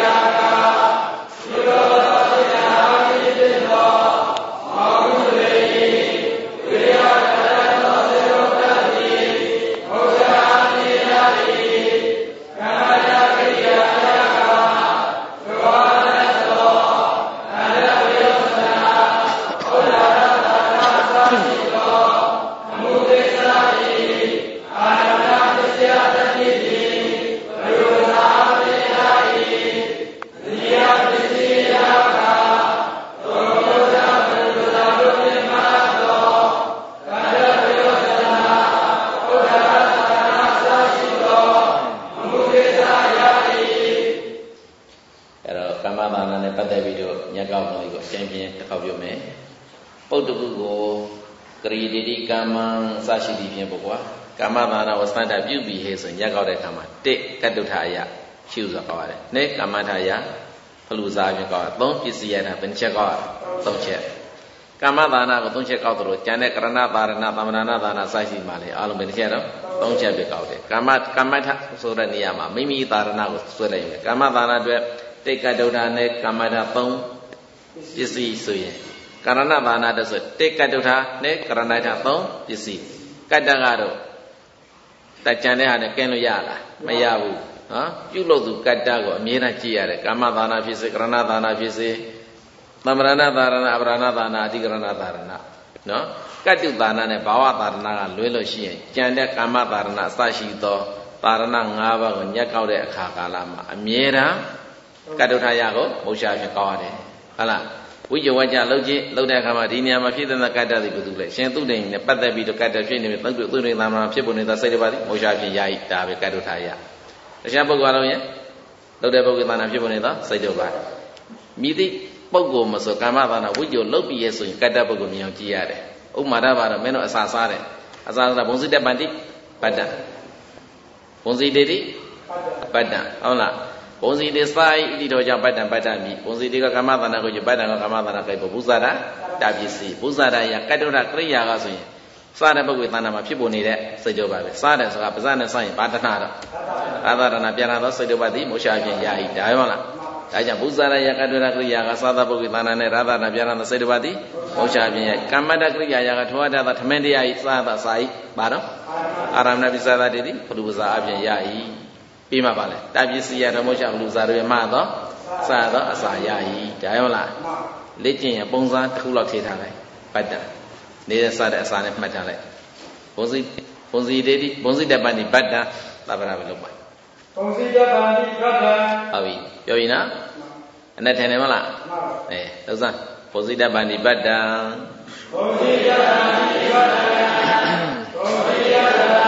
ပုဒ်တခုကိုကရိတိတိကာမံစရှိသည်ဖြင့်ပေါ့ကွာကာမဘာနာဝသန္တပြုပြီးဟေဆိုရက်ကောက်တဲ့ခါမှာတစ်ကတ္တုထအယရှိဥစွာကောက်ရတယ်နှစ်ကာမထအယဖလူစားဖြင့်ကောက်ရသုံးပစ္စည်းရတာဘယ်နှချက်ကောက်ရသုံးချက်ကာမဘာနာကိုသုံးချက်ကောက်သလိုကျန်တဲ့ကရဏသာရဏသမဏနာသာနာစရှိမှလေအားလုံးဘယ်နှချက်တော့သုံးချက်ပဲကောက်တယ်ကာမကာမထဆိုတဲ့နေရာမှာမိမိသာရဏကိုဆွဲလိုက်မယ်ကာမသာရဏအတွက်တစ်ကတ္တုထနဲ့ကာမထသုံးပစ္စည်းဆိုရင်ကရဏဘာနာတဆိုတေကတ္တုထာနဲ့ကရဏိထာသုံးပစ္စည်းကတ္တကတော့တကြံတဲ့ဟာနဲ့ကင်းလို့ရလားမရဘူးနော်ပြုလို့သူကတ္တကိုအမြဲတမ်းကြည့်ရတယ်ကာမဘာနာဖြစ်စေကရဏဘာနာဖြစ်စေသမရဏသာရဏအပရဏသာနာအဓိကရဏသာရဏနော်ကတ္တုသာနာနဲ့ဘာဝသာရဏကလွဲလို့ရှိရင်ကြံတဲ့ကာမသာရဏအစရှိသောသာရဏ၅ပါးကိုညက်ကောက်တဲ့အခါကာလမှာအမြဲတမ်းကတ္တုထာယကိုမௌရှာဖြစ်ကောက်ရတယ်ဟုတ်လားဝိဇ္ဇဝါကြလှုပ်ခြင်းလှုပ်တဲ့အခါမှာဒီနေရာမှာဖြစ်တဲ့ကတ္တသည်ဘယ်သူလဲရှင်သူတိန်နဲ့ပတ်သက်ပြီးတော့ကတ္တဖြစ်နေပြီသုတ်သူတိန်သာမဏဖြစ်ပေါ်နေတဲ့စိတ်တစ်ပါးသည်မောရှာဖြစ်ရည်ဒါပဲကတ္တုထာယတခြားပုဂ္ဂိုလ်အလုံးရဲ့လှုပ်တဲ့ပုဂ္ဂိုလ်သာနာဖြစ်ပေါ်နေသောစိတ်တစ်ပါးမိသည့်ပုဂ္ဂိုလ်မဆိုကာမသာနာဝိဇ္ဇလှုပ်ပြီးရဲ့ဆိုရင်ကတ္တပုဂ္ဂိုလ်မြင်အောင်ကြည့်ရတယ်ဥပမာတော့ပါတော့မင်းတို့အစာစားတယ်အစာစားဘုံစိတ္တပန္တိပတ္တဘုံစိတ္တိပတ္တဟုတ်လားဘုံစီတေစာဣတိတော်ကြောင့်ပတ္တံပတ္တမိဘုံစီတေကကာမသနာကိုပတ္တံကကာမသနာကိုဘုဇာရတာပစ္စည်းဘုဇာရယကတ္တုရကရိယာကဆိုရင်စားတဲ့ပုဂ္ဂိုလ်သဏ္ဍာန်မှာဖြစ်ပေါ်နေတဲ့စိတ်ကြောပါပဲစားတယ်ဆိုတာပါဇာနဲ့စားရင်ဘာတနာတော့အာသရဏပြန်လာသောစိတ်ကြောပါသည်မောရှာဖြင့်ယာဤဒါရောလားဒါကြောင့်ဘုဇာရယကတ္တုရကရိယာကစားတဲ့ပုဂ္ဂိုလ်သဏ္ဍာန်နဲ့ရာသနာပြန်လာသောစိတ်ကြောပါသည်မောရှာဖြင့်ယာကမ္မတကရိယာယကထောအတ္တထမင်းတရားဤစားတာစာဤဘာတော့အာရမဏပိသတာတိတိဘုလူဇာအဖြင့်ယာဤပြီးမှပါလေတပစ္စည်းရဓမ္မချလူစားတွေမှတော့စတော့အစာရည်ဒါရောလားလက်ကျင်ရပုံစံတစ်ခုလောက်ထည့်ထားလိုက်ပတ္တနေတဲ့စတဲ့အစာနဲ့မှတ်ထားလိုက်ဘုံစီဘုံစီတေတိဘုံစီတပ္ပဏိပတ္တသဗ္ဗရာပဲလုပ်ပါဘုံစီတပ္ပဏိပတ္တဟုတ်ပြီပြောရင်နော်အနဲ့ထင်တယ်မလားအဲလောက်စမ်းဘုံစီတပ္ပဏိပတ္တဘုံစီတပ္ပဏိပတ္တဘုံစီတပ္ပဏိ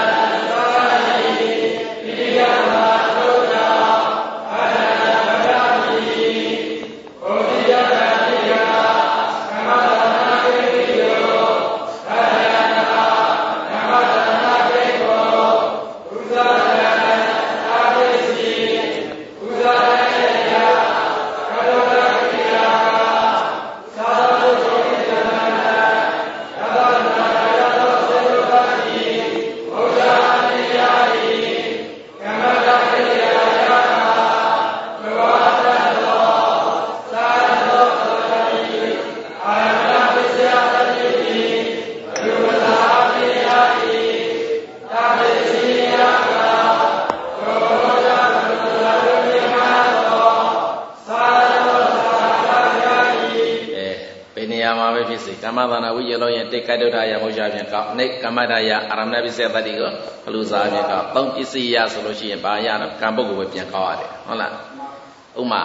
ကာမဘာနာဝိဇ္ဇလောရဲ့တိတ်ကတ္တုထာယမောရှာဖြင့်ကောက်နိကမ္မထာယအာရမဏပိစေတတိကိုဘလူစားဖြင့်ကောက်သုံးပစ္စည်းရဆိုလို့ရှိရင်ဘာရတော့ကံပုဂ္ဂိုလ်ပဲပြန်ကောက်ရတယ်ဟုတ်လားဥမာ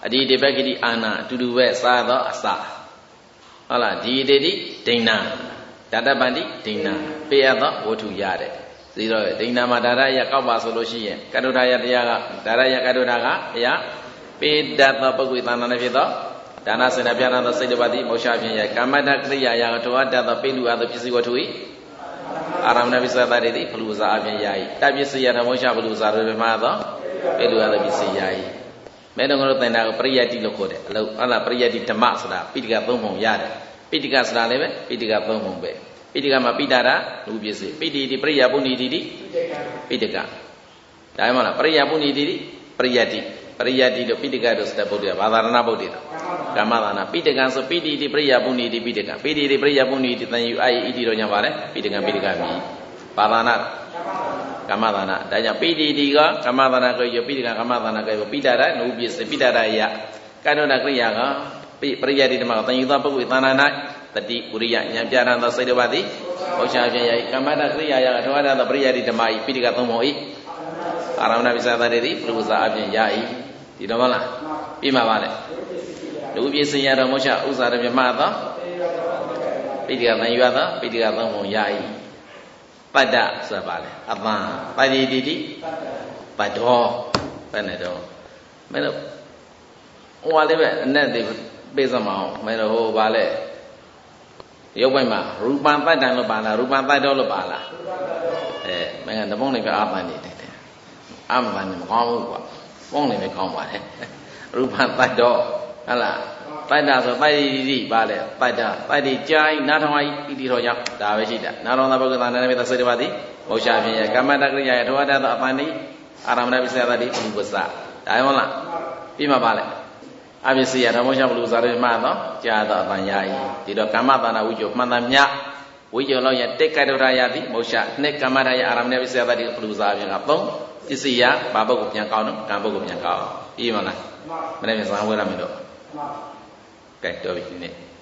အဒီဒီဘက်ကတိအာနာအတူတူပဲစားသောအစာဟုတ်လားဒီတေတိဒိဏဓာတပန္တိဒိဏပေးရသောဝတ္ထုရတယ်စီတော့ဒိဏမှာဓာရရကောက်ပါဆိုလို့ရှိရင်ကတုထာယတရားကဓာရရကတုထာကအရာပေးတတ်သောပုဂ္ဂိုလ်သဏ္ဍာန်နဲ့ဖြစ်သောဒါနစေနာပြဏသောစိတ်တပါတိမောရှာဖြင့်ရကာမတကရိယာယာကတောအတ္တသောပိလူအသောပစ္စည်းဝတ္ထု၏အာရမဏပစ္စယတတိတိဘလူဇာအဖြင့်ယာ၏တပစ္စယဓမ္မောရှာဘလူဇာတို့ပြမှာသောပိလူအသောပစ္စည်းယာ၏မဲတော်ကတော့တင်တာကိုပရိယတ္တိလို့ခေါ်တယ်အလုံးဟုတ်လားပရိယတ္တိဓမ္မဆိုတာပိဋကသုံးပုံရတယ်ပိဋကဆိုတာလည်းပဲပိဋကသုံးပုံပဲပိဋကမှာပိဋတာလူပစ္စည်းပိဋိတိပရိယပုဏ္ဏိတိတိပိဋကဒါမှမလားပရိယပုဏ္ဏိတိတိပရိယတ္တိပရိယတ္တိလို့ပိဋကတို့စတဲ့ဗုဒ္ဓဘာသာရဏဗုဒ္ဓတာကမ္မဒါနပိဋကံဆိုပိဋိတိပရိယပုဏ္ဏိတိပိဋကပိဋိတိပရိယပုဏ္ဏိတိတန်ယူအာယဣတိတို့ညာပါလေပိဋကံပိဋကမိဘာသာနာကမ္မဒါနဒါကြောင့်ပိဋိတိကကမ္မဒါနကိုရပိဋကံကမ္မဒါနကိုပိဋတာရနုပစ္စည်းပိဋတာရယကန္တောတကရိယာကပရိယတ္တိဓမ္မတန်ယူသောပုဂ္ဂိုလ်သဏ္ဍာန်၌တတိဥရိယဉာဏ်ပြရန်သောစိတ်တော်ပါသည်မောရှာဖြင့်ယကမ္မတကရိယာယထောရသောပရိယတ္တိဓမ္မဤပိဋကသုံးပုံဤအာရမဏပစ္စယတတိဘလူဇာအဖြင့်ယာဤဒီတော့မလားပြမှာပါလေလူပစ္စည်းရတော်မောရှာဥစ္စာတော်မြမသောပိဋကသံယူသောပိဋကသုံးပုံယာဤပတ္တဆိုတာပါလေအပံပတိတိတိပတ္တောဘယ်နဲ့တော့မဲလို့ဟိုပါလေးပဲအနဲ့တွေပေးစမအောင်မဲတော့ဟိုပါလေရုပ်ပိုင်းမှာရူပံတတ္တံလို့ပါလားရူပံတတ္တောလို့ပါလားအဲမင်းကတပုံးနေပဲအာပန်နေတယ်အာမပန်နေမကောင်းဘူးကွာပုံးနေပဲကောင်းပါတယ်ရူပံတတ္တောဟုတ်လားတတ္တဆိုပိုက်တိတိပါလေတတ္တပိုက်တိကြိုင်းနာထောင်ဤဣတိတော်ကြောင့်ဒါပဲရှိတာနာထောင်သောပုဂ္ဂိုလ်သဏ္ဍာန်နဲ့စေတပါတိမောရှာဖြင့်ကမ္မတကရိယာယထောတတ်သောအပန္တိအာရမဏပစ္စယတတိဘုပ္ပစဒါမှမလားပြီးမှပါလေအပစ္စယဓမ္မောရှာဘလူဇာတွေမှတော့ကြာတော့အပန်ယာဤဒီတော့ကမ္မသနာဝိကျော်မှန်သမျှဝိကျော်လောက်ရတိတ်ကတ္တရာယတိမောရှာနှစ်ကမ္မရာယအာရမဏပစ္စယတတိဘလူဇာဖြင့်ကသုံးပစ္စယဘာပုဂ္ဂိုလ်ပြန်ကောင်းတော့ကံပုဂ္ဂိုလ်ပြန်ကောင်းပြီးမှလားမနေ့ကဇာဝဲရမယ်တော့ကဲတော်ပြီဒီနေ့